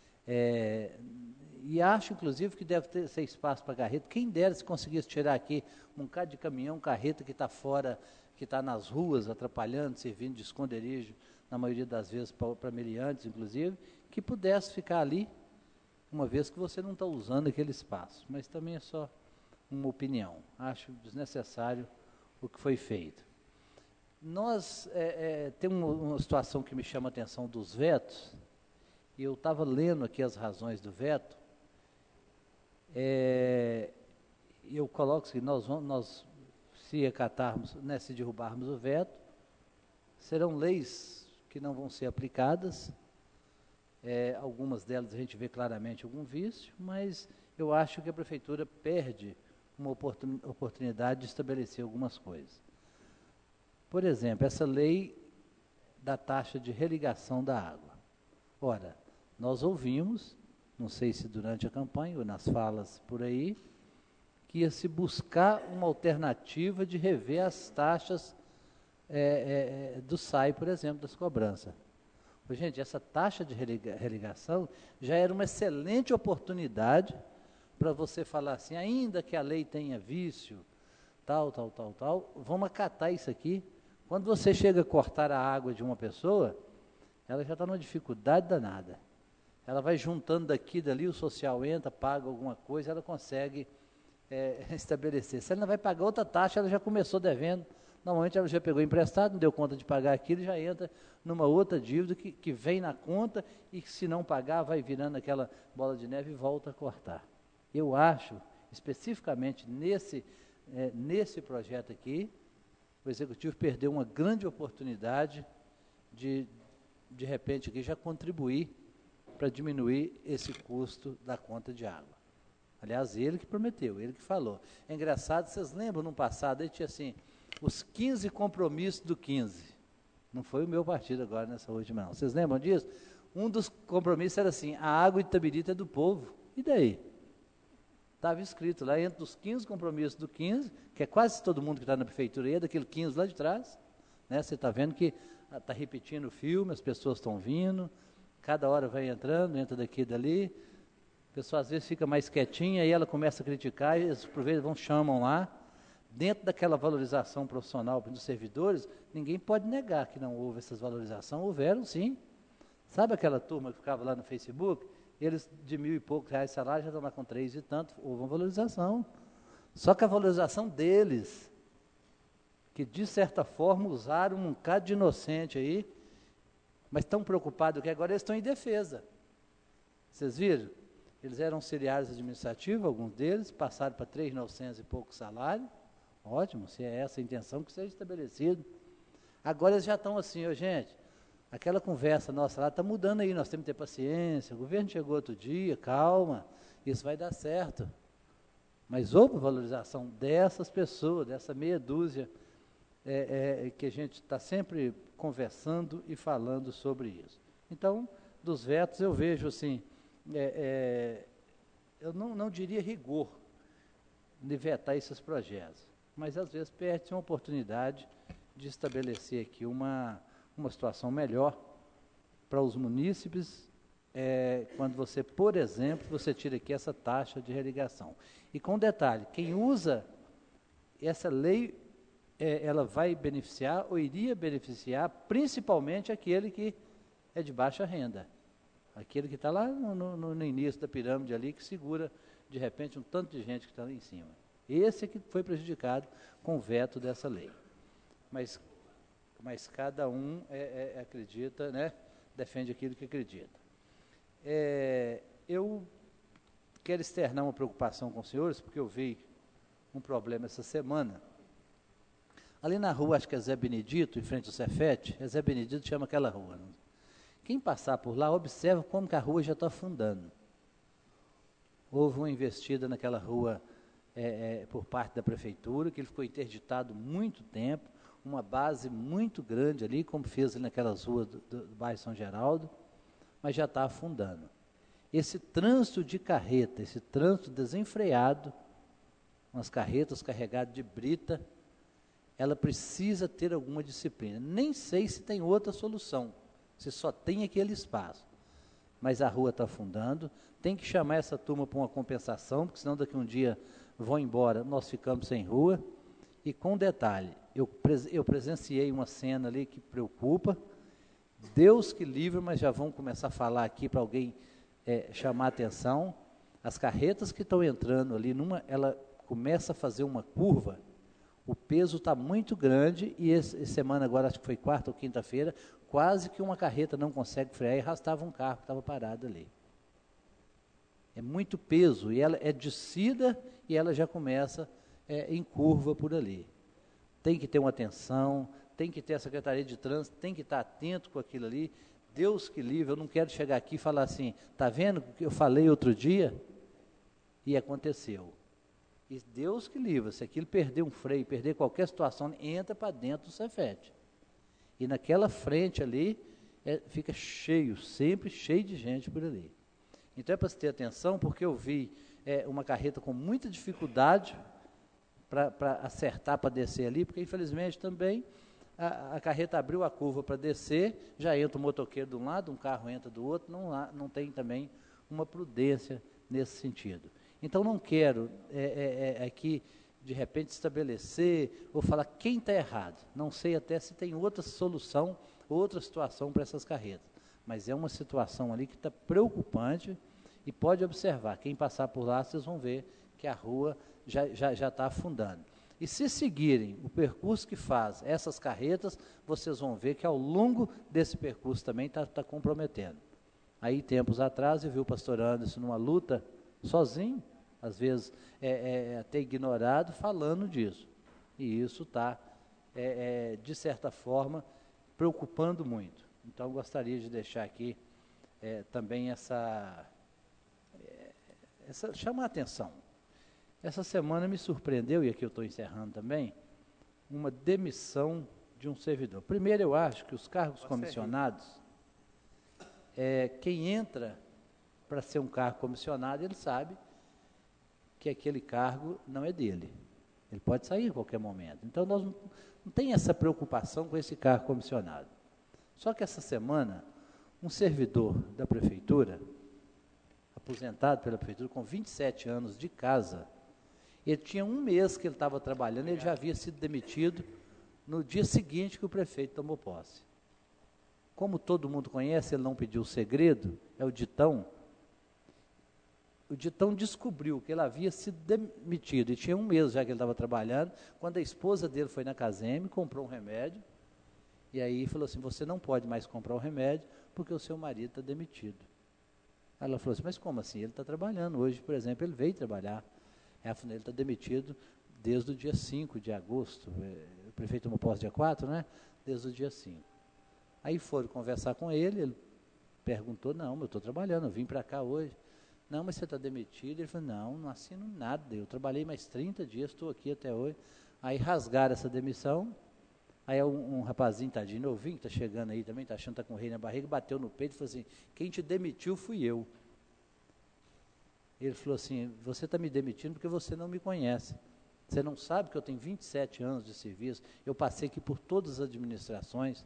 E acho, inclusive, que deve ser espaço para carreta. Quem dera se conseguisse tirar aqui um bocado de caminhão, carreta que está fora, que está nas ruas, atrapalhando, servindo de esconderijo, na maioria das vezes para meliantes, inclusive, que pudesse ficar ali, uma vez que você não está usando aquele espaço. Mas também é só uma opinião. Acho desnecessário o que foi feito. Nós temos uma situação que me chama a atenção dos vetos, e eu estava lendo aqui as razões do veto. Eu coloco assim, nós se acatarmos, se derrubarmos o veto, serão leis que não vão ser aplicadas, algumas delas a gente vê claramente algum vício, mas eu acho que a prefeitura perde uma oportunidade de estabelecer algumas coisas. Por exemplo, essa lei da taxa de religação da água. Ora, nós ouvimos, não sei se durante a campanha ou nas falas por aí, que ia se buscar uma alternativa de rever as taxas do SAI, por exemplo, das cobranças. Gente, essa taxa de religação já era uma excelente oportunidade para você falar assim, ainda que a lei tenha vício, tal, vamos acatar isso aqui. Quando você chega a cortar a água de uma pessoa, ela já está numa dificuldade danada. Ela vai juntando daqui e dali, o social entra, paga alguma coisa, ela consegue estabelecer. Se ela não vai pagar outra taxa, ela já começou devendo. Normalmente ela já pegou emprestado, não deu conta de pagar aquilo, já entra numa outra dívida que vem na conta e que se não pagar vai virando aquela bola de neve e volta a cortar. Eu acho, especificamente nesse projeto aqui, o Executivo perdeu uma grande oportunidade de repente, aqui já contribuir para diminuir esse custo da conta de água. Aliás, ele que prometeu, ele que falou. É engraçado, vocês lembram, no passado, aí tinha assim, os 15 compromissos do 15. Não foi o meu partido agora nessa última, não. Vocês lembram disso? Um dos compromissos era assim, a água de Itabirito é do povo. E daí? Estava escrito lá, entre os 15 compromissos do 15, que é quase todo mundo que está na prefeitura, é daquele 15 lá de trás, né? Você está vendo que está repetindo o filme, as pessoas estão vindo, cada hora vai entrando, entra daqui e dali, a pessoa às vezes fica mais quietinha, aí ela começa a criticar, e eles por vezes chamam lá, dentro daquela valorização profissional dos servidores, ninguém pode negar que não houve essas valorizações, houveram sim. Sabe aquela turma que ficava lá no Facebook? Eles de R$1.000 e poucos de salário já estão lá com 3 e tanto, houve uma valorização. Só que a valorização deles, que de certa forma usaram um bocado de inocente aí, mas tão preocupados que agora eles estão em defesa. Vocês viram? Eles eram auxiliares administrativos, alguns deles, passaram para 3.900 e pouco salário. Ótimo, se é essa a intenção, que seja estabelecido. Agora eles já estão assim, gente, aquela conversa nossa lá está mudando aí, nós temos que ter paciência, o governo chegou outro dia, calma, isso vai dar certo. Mas houve valorização dessas pessoas, dessa meia dúzia, que a gente está sempre conversando e falando sobre isso. Então, dos vetos eu vejo assim, eu não diria rigor de vetar esses projetos, mas às vezes perde-se uma oportunidade de estabelecer aqui uma situação melhor para os munícipes, quando você, por exemplo, você tira aqui essa taxa de religação. E com detalhe, quem usa essa lei, ela vai beneficiar ou iria beneficiar principalmente aquele que é de baixa renda. Aquele que está lá no início da pirâmide ali, que segura, de repente, um tanto de gente que está lá em cima. Esse é que foi prejudicado com o veto dessa lei. Mas cada um acredita, né, defende aquilo que acredita. Eu quero externar uma preocupação com os senhores, porque eu vi um problema essa semana. Ali na rua, acho que é Zé Benedito, em frente ao Cefete, Zé Benedito chama aquela rua. Não? Quem passar por lá, observa como que a rua já está afundando. Houve uma investida naquela rua por parte da prefeitura, que ele ficou interditado muito tempo, uma base muito grande ali, como fez ali naquelas ruas do bairro São Geraldo, mas já está afundando. Esse trânsito de carreta, esse trânsito desenfreado, umas carretas carregadas de brita, ela precisa ter alguma disciplina. Nem sei se tem outra solução, se só tem aquele espaço. Mas a rua está afundando, tem que chamar essa turma para uma compensação, porque senão daqui a um dia vão embora, nós ficamos sem rua. E com detalhe, eu presenciei uma cena ali que preocupa, Deus que livre, mas já vão começar a falar aqui para alguém chamar a atenção. As carretas que estão entrando ali, ela começa a fazer uma curva, o peso está muito grande, e essa semana agora, acho que foi quarta ou quinta-feira, quase que uma carreta não consegue frear e arrastava um carro que estava parado ali. É muito peso, e ela é descida e ela já começa em curva por ali. Tem que ter uma atenção, tem que ter a Secretaria de Trânsito, tem que estar atento com aquilo ali. Deus que livre, eu não quero chegar aqui e falar assim, está vendo o que eu falei outro dia? E aconteceu. E Deus que livre, se aquilo perder um freio, perder qualquer situação, entra para dentro do Cefete. E naquela frente ali, fica cheio, sempre cheio de gente por ali. Então é para se ter atenção, porque eu vi uma carreta com muita dificuldade para acertar, para descer ali, porque infelizmente também a carreta abriu a curva para descer, já entra o motoqueiro de um lado, um carro entra do outro, não tem também uma prudência nesse sentido. Então não quero aqui, de repente, estabelecer ou falar quem está errado. Não sei até se tem outra solução, outra situação para essas carretas. Mas é uma situação ali que está preocupante e pode observar. Quem passar por lá, vocês vão ver que a rua já está afundando. E se seguirem o percurso que faz essas carretas, vocês vão ver que ao longo desse percurso também está comprometendo. Aí, tempos atrás, eu vi o pastor Anderson numa luta sozinho, às vezes até ignorado, falando disso. E isso está, de certa forma, preocupando muito. Então, gostaria de deixar aqui também chamar a atenção. Essa semana me surpreendeu, e aqui eu estou encerrando também, uma demissão de um servidor. Primeiro, eu acho que os cargos comissionados, quem entra para ser um cargo comissionado, ele sabe que aquele cargo não é dele. Ele pode sair em qualquer momento. Então, nós não tem essa preocupação com esse cargo comissionado. Só que essa semana, um servidor da prefeitura, aposentado pela prefeitura, com 27 anos de casa, Ele tinha um mês que ele estava trabalhando, ele já havia sido demitido no dia seguinte que o prefeito tomou posse. Como todo mundo conhece, ele não pediu segredo, é o Ditão. O Ditão descobriu que ele havia sido demitido, e tinha um mês já que ele estava trabalhando, quando a esposa dele foi na Casem, comprou um remédio, e aí falou assim, você não pode mais comprar o remédio, porque o seu marido está demitido. Aí ela falou assim, mas como assim? Ele está trabalhando hoje, por exemplo, ele veio trabalhar. Ela falou, ele está demitido desde o dia 5 de agosto, o prefeito tomou posse dia 4, né? Desde o dia 5. Aí foram conversar com ele perguntou, não, eu estou trabalhando, eu vim para cá hoje. Não, mas você está demitido? Ele falou, não assino nada, eu trabalhei mais 30 dias, estou aqui até hoje. Aí rasgaram essa demissão, aí um rapazinho, tadinho, novinho, que está chegando aí também, está achando que está com o rei na barriga, bateu no peito e falou assim, quem te demitiu fui eu. Ele falou assim, você está me demitindo porque você não me conhece. Você não sabe que eu tenho 27 anos de serviço, eu passei aqui por todas as administrações,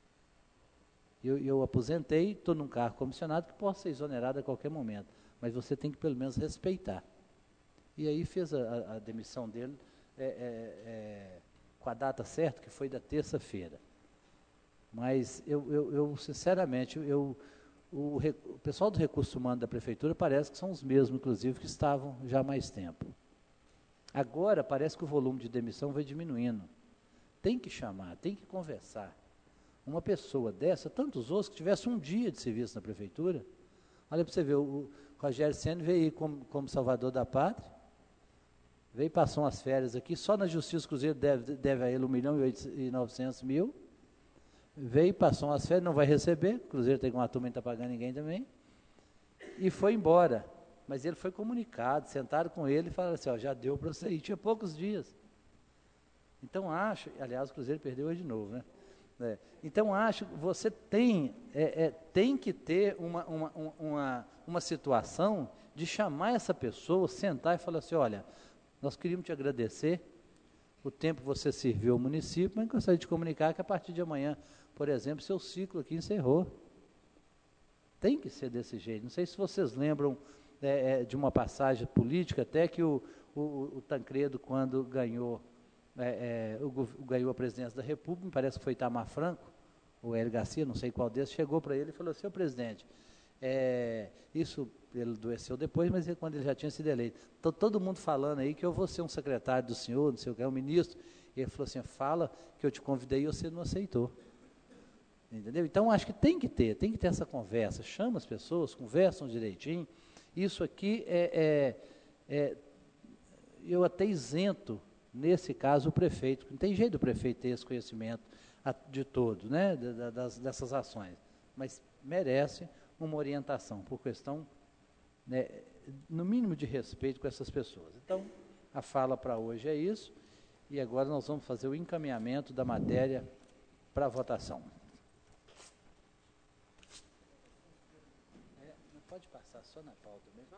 eu aposentei, estou num cargo comissionado que posso ser exonerado a qualquer momento, mas você tem que pelo menos respeitar. E aí fez a demissão dele com a data certa, que foi da terça-feira. Mas eu sinceramente, o pessoal do recurso humano da prefeitura parece que são os mesmos, inclusive, que estavam já há mais tempo. Agora parece que o volume de demissão vai diminuindo. Tem que chamar, tem que conversar. Uma pessoa dessa, tantos outros que tivesse um dia de serviço na prefeitura, olha para você ver, o Rogério Ceni veio aí como salvador da pátria, veio, passou umas férias aqui, só na Justiça Cruzeiro deve a ele 1.900.000, veio, passou umas férias, não vai receber, o Cruzeiro tem uma turma e não está pagando ninguém também, e foi embora. Mas ele foi comunicado, sentaram com ele e falaram assim, ó, já deu para você ir, tinha poucos dias. Então acho, aliás o Cruzeiro perdeu hoje de novo, né? Então acho que você tem que ter uma situação de chamar essa pessoa, sentar e falar assim, olha, nós queríamos te agradecer o tempo que você serviu ao município, mas gostaria de comunicar que a partir de amanhã, por exemplo, seu ciclo aqui encerrou. Tem que ser desse jeito. Não sei se vocês lembram de uma passagem política, até que o Tancredo, quando ganhou a presidência da República, me parece que foi Itamar Franco, ou Hélio Garcia, não sei qual desses, chegou para ele e falou, senhor presidente, isso ele adoeceu depois, mas quando ele já tinha sido eleito, então todo mundo falando aí que eu vou ser um secretário do senhor, não sei o que, um ministro, e ele falou assim, fala que eu te convidei e você não aceitou. Entendeu? Então acho que tem que ter essa conversa, chama as pessoas, conversam direitinho. Isso aqui eu até isento, nesse caso, o prefeito, não tem jeito do prefeito ter esse conhecimento de todo, né, dessas ações, mas merece uma orientação, por questão, né, no mínimo de respeito com essas pessoas. Então, a fala para hoje é isso, e agora nós vamos fazer o encaminhamento da matéria para a votação. Pode passar só na pauta mesmo.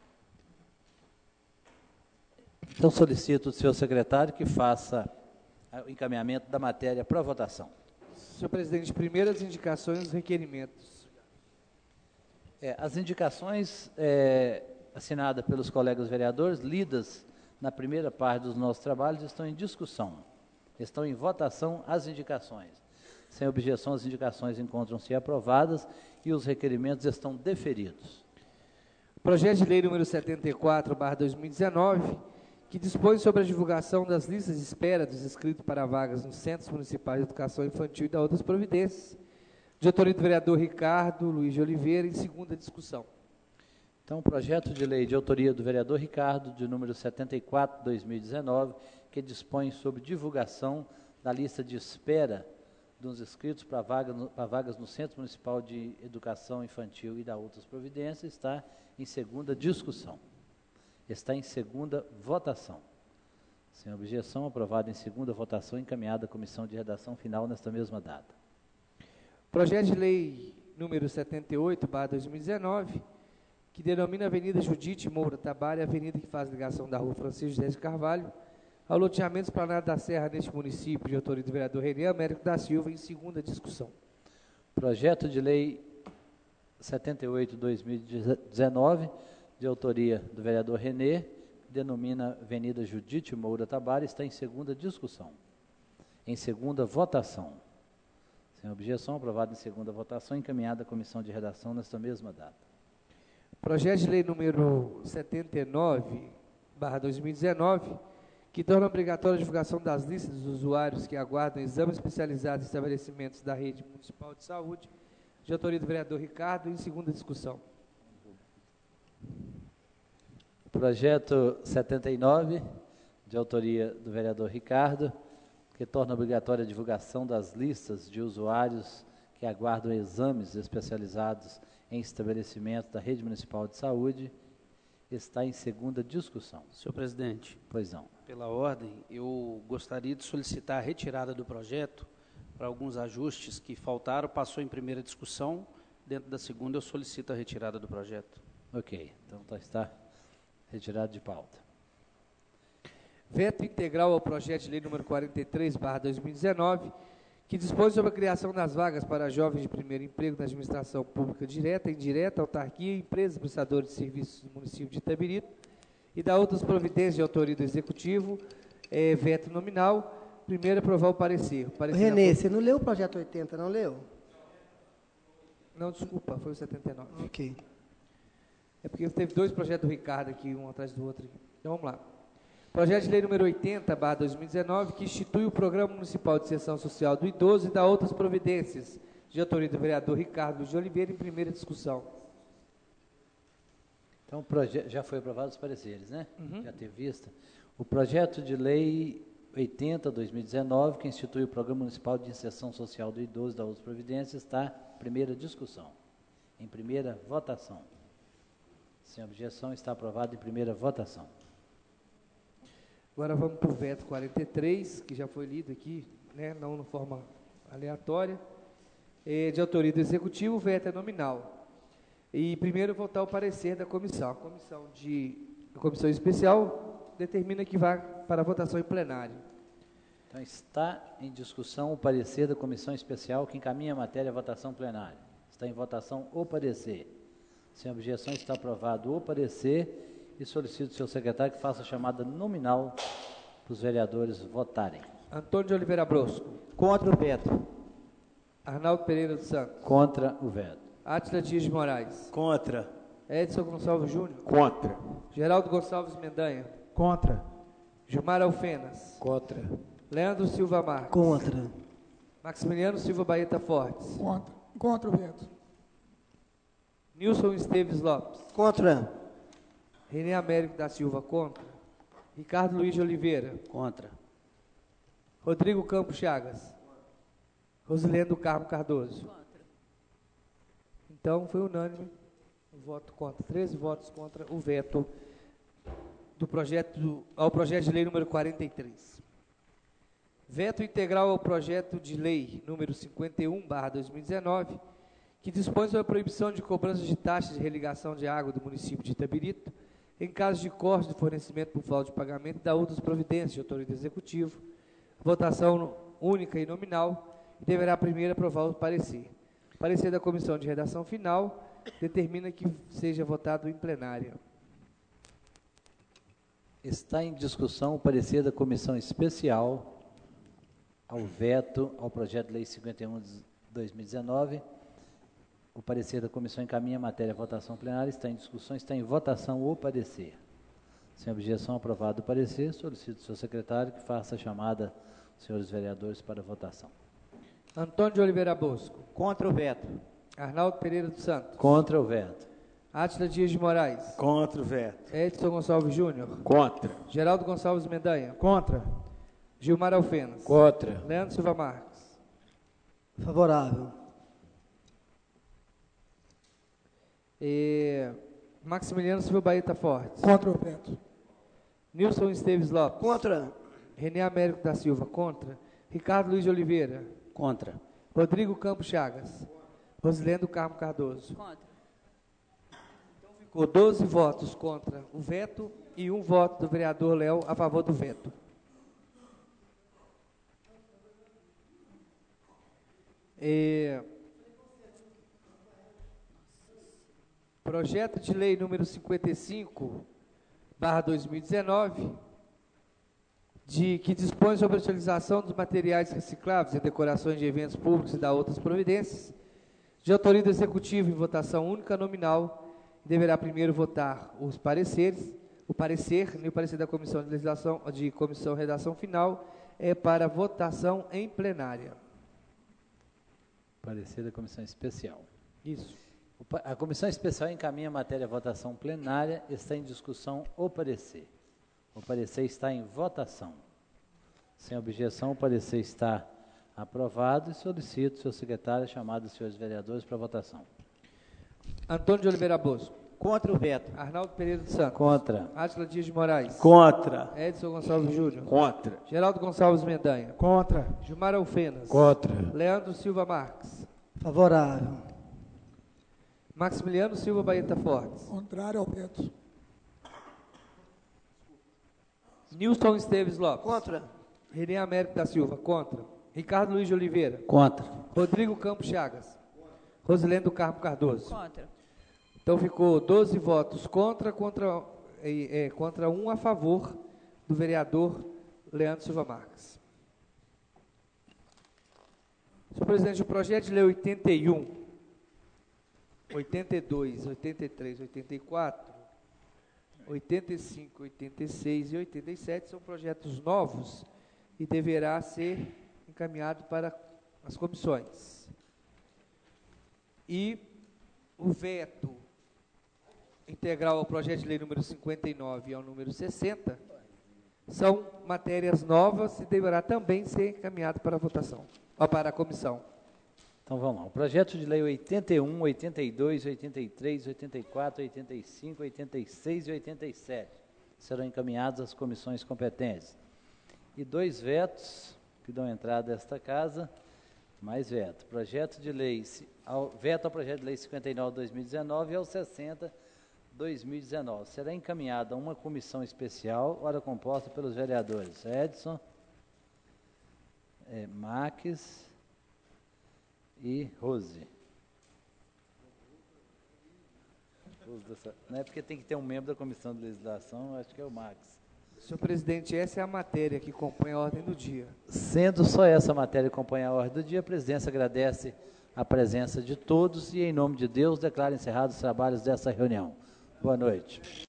Então, solicito do senhor secretário que faça o encaminhamento da matéria para votação. Senhor presidente, primeiro as indicações e os requerimentos. As indicações assinadas pelos colegas vereadores, lidas na primeira parte dos nossos trabalhos, estão em discussão. Estão em votação as indicações. Sem objeção, as indicações encontram-se aprovadas e os requerimentos estão deferidos. Projeto de lei número 74/2019, que dispõe sobre a divulgação das listas de espera dos inscritos para vagas nos Centros Municipais de Educação Infantil e da outras providências, de autoria do vereador Ricardo Luiz de Oliveira, em segunda discussão. Então, projeto de lei de autoria do vereador Ricardo, de número 74/2019, que dispõe sobre divulgação da lista de espera dos inscritos para vagas no Centro Municipal de Educação Infantil e da outras providências, está em segunda discussão. Está em segunda votação. Sem objeção, aprovado em segunda votação, encaminhada à comissão de redação final nesta mesma data. Projeto de lei número 78/2019, que denomina Avenida Judite Moura Tabari, avenida que faz ligação da rua Francisco José de Carvalho, ao loteamento esplanado da Serra neste município, de autoria do vereador René Américo da Silva, em segunda discussão. Projeto de lei 78/2019, de autoria do vereador René, denomina Avenida Judite Moura Tabara, está em segunda discussão. Em segunda votação. Sem objeção, aprovado em segunda votação, encaminhada à comissão de redação nesta mesma data. Projeto de lei número 79/2019, que torna obrigatória a divulgação das listas dos usuários que aguardam exames especializados em estabelecimentos da rede municipal de saúde, de autoria do vereador Ricardo, em segunda discussão. Projeto 79, de autoria do vereador Ricardo, que torna obrigatória a divulgação das listas de usuários que aguardam exames especializados em estabelecimento da rede municipal de saúde, está em segunda discussão. Senhor presidente. Pois não. Pela ordem, eu gostaria de solicitar a retirada do projeto para alguns ajustes que faltaram, passou em primeira discussão, dentro da segunda eu solicito a retirada do projeto. Ok, então está retirado de pauta. Veto integral ao projeto de lei número 43/2019, que dispõe sobre a criação das vagas para jovens de primeiro emprego na administração pública direta, indireta, autarquia, empresas prestadoras de serviços do município de Itabirito e da outras providências de autoria do Executivo, veto nominal. Primeiro, aprovar o parecer. Renê, você não leu o projeto 80, não leu? Não, desculpa, foi o 79. Ok. É porque teve dois projetos do Ricardo aqui, um atrás do outro. Então, vamos lá. Projeto de lei número 80/2019, que institui o Programa Municipal de Inserção Social do Idoso e da outras providências, de autoria do vereador Ricardo Luiz de Oliveira, em primeira discussão. Então, o projeto já foi aprovado os pareceres, né? Uhum. Já teve vista. O projeto de lei 80/2019, que institui o Programa Municipal de Inserção Social do Idoso e da outras providências, está em primeira discussão. Em primeira votação. Sem objeção, está aprovado em primeira votação. Agora vamos para o veto 43, que já foi lido aqui, né, não de forma aleatória, de autoria do Executivo, o veto é nominal. E primeiro votar o parecer da comissão. A comissão especial determina que vá para a votação em plenário. Então está em discussão o parecer da comissão especial que encaminha a matéria à votação plenária. Está em votação o parecer. Sem objeção, está aprovado o parecer. E solicito ao senhor secretário que faça a chamada nominal para os vereadores votarem. Antônio de Oliveira Brosco. Contra o veto. Arnaldo Pereira dos Santos. Contra o veto. Átila Dias de Moraes. Contra. Edson Gonçalves Júnior. Contra. Geraldo Gonçalves Mendanha. Contra. Gilmar Alfenas. Contra. Leandro Silva Marques. Contra. Maximiliano Silva Baeta Fortes. Contra o veto. Nilson Esteves Lopes. Contra. René Américo da Silva, contra. Ricardo Luiz de Oliveira. Contra. Rodrigo Campos Chagas. Rosilendo Carmo Cardoso. Contra. Então, foi unânime o voto contra. 13 votos contra o veto ao projeto de lei número 43. Veto integral ao projeto de lei número 51/2019, que dispõe sobre a proibição de cobrança de taxas de religação de água do município de Itabirito, em caso de corte de fornecimento por falta de pagamento e da outras providências de autoria do Executivo. Votação única e nominal, e deverá primeiro aprovar o parecer. O parecer da comissão de redação final determina que seja votado em plenária. Está em discussão o parecer da comissão especial ao veto ao projeto de lei 51/2019. O parecer da comissão encaminha a matéria à votação plenária, está em discussão, está em votação o parecer. Sem objeção, aprovado o parecer, solicito ao senhor secretário que faça a chamada dos senhores vereadores para a votação. Antônio de Oliveira Bosco. Contra o veto. Arnaldo Pereira dos Santos. Contra o veto. Átila Dias de Moraes. Contra o veto. Edson Gonçalves Júnior. Contra. Geraldo Gonçalves Mendanha. Contra. Gilmar Alfenas. Contra. Leandro Silva Marques. Favorável. Maximiliano Silva Baeta Fortes. Contra o veto. Nilson Esteves Lopes. Contra. René Américo da Silva. Contra. Ricardo Luiz de Oliveira. Contra. Rodrigo Campos Chagas. Rosilendo Carmo Cardoso. Contra. Então ficou 12 votos contra o veto e 1 voto do vereador Léo a favor do veto. Projeto de lei número 55/2019, 2019, que dispõe sobre a utilização dos materiais recicláveis em decorações de eventos públicos e da outras providências, de autoria do Executivo em votação única nominal, deverá primeiro votar o parecer da Comissão de Legislação, de Comissão de Redação Final, é para votação em plenária. Parecer da Comissão Especial. Isso. A Comissão Especial encaminha a matéria à votação plenária, está em discussão o parecer. O parecer está em votação. Sem objeção, o parecer está aprovado e solicito, senhor secretário, chamar os senhores vereadores para votação. Antônio de Oliveira Bosco. Contra o veto. Arnaldo Pereira dos Santos. Contra. Átila Dias de Moraes. Contra. Edson Gonçalves Júnior. Contra. Geraldo Gonçalves Mendanha. Contra. Gilmar Alfenas. Contra. Leandro Silva Marques. Favorável. Maximiliano Silva Baeta Fortes. Contrário ao veto. Nilson Esteves Lopes. Contra. René Américo da Silva. Contra. Ricardo Luiz de Oliveira. Contra. Rodrigo Campos Chagas. Rosilene do Carmo Cardoso. Contra. Então ficou 12 votos contra 1 a favor do vereador Leandro Silva Marques. Senhor presidente, o projeto de lei 81, 82, 83, 84, 85, 86 e 87 são projetos novos e deverá ser encaminhado para as comissões. E o veto integral ao projeto de lei número 59 e ao número 60 são matérias novas e deverá também ser encaminhado para a votação, ou para a comissão. Então vamos lá. O projeto de lei 81, 82, 83, 84, 85, 86 e 87 serão encaminhados às comissões competentes. E 2 vetos que dão entrada a esta casa, mais veto. Projeto de lei, veto ao projeto de lei 59/2019 e ao 60/2019. Será encaminhada a uma comissão especial, ora composta pelos vereadores Edson, Marques e Rose. Não é porque tem que ter um membro da Comissão de Legislação, acho que é o Marques. Senhor presidente, essa é a matéria que compõe a ordem do dia. Sendo só essa matéria que compõe a ordem do dia, a presidência agradece a presença de todos e, em nome de Deus, declara encerrados os trabalhos dessa reunião. Boa noite.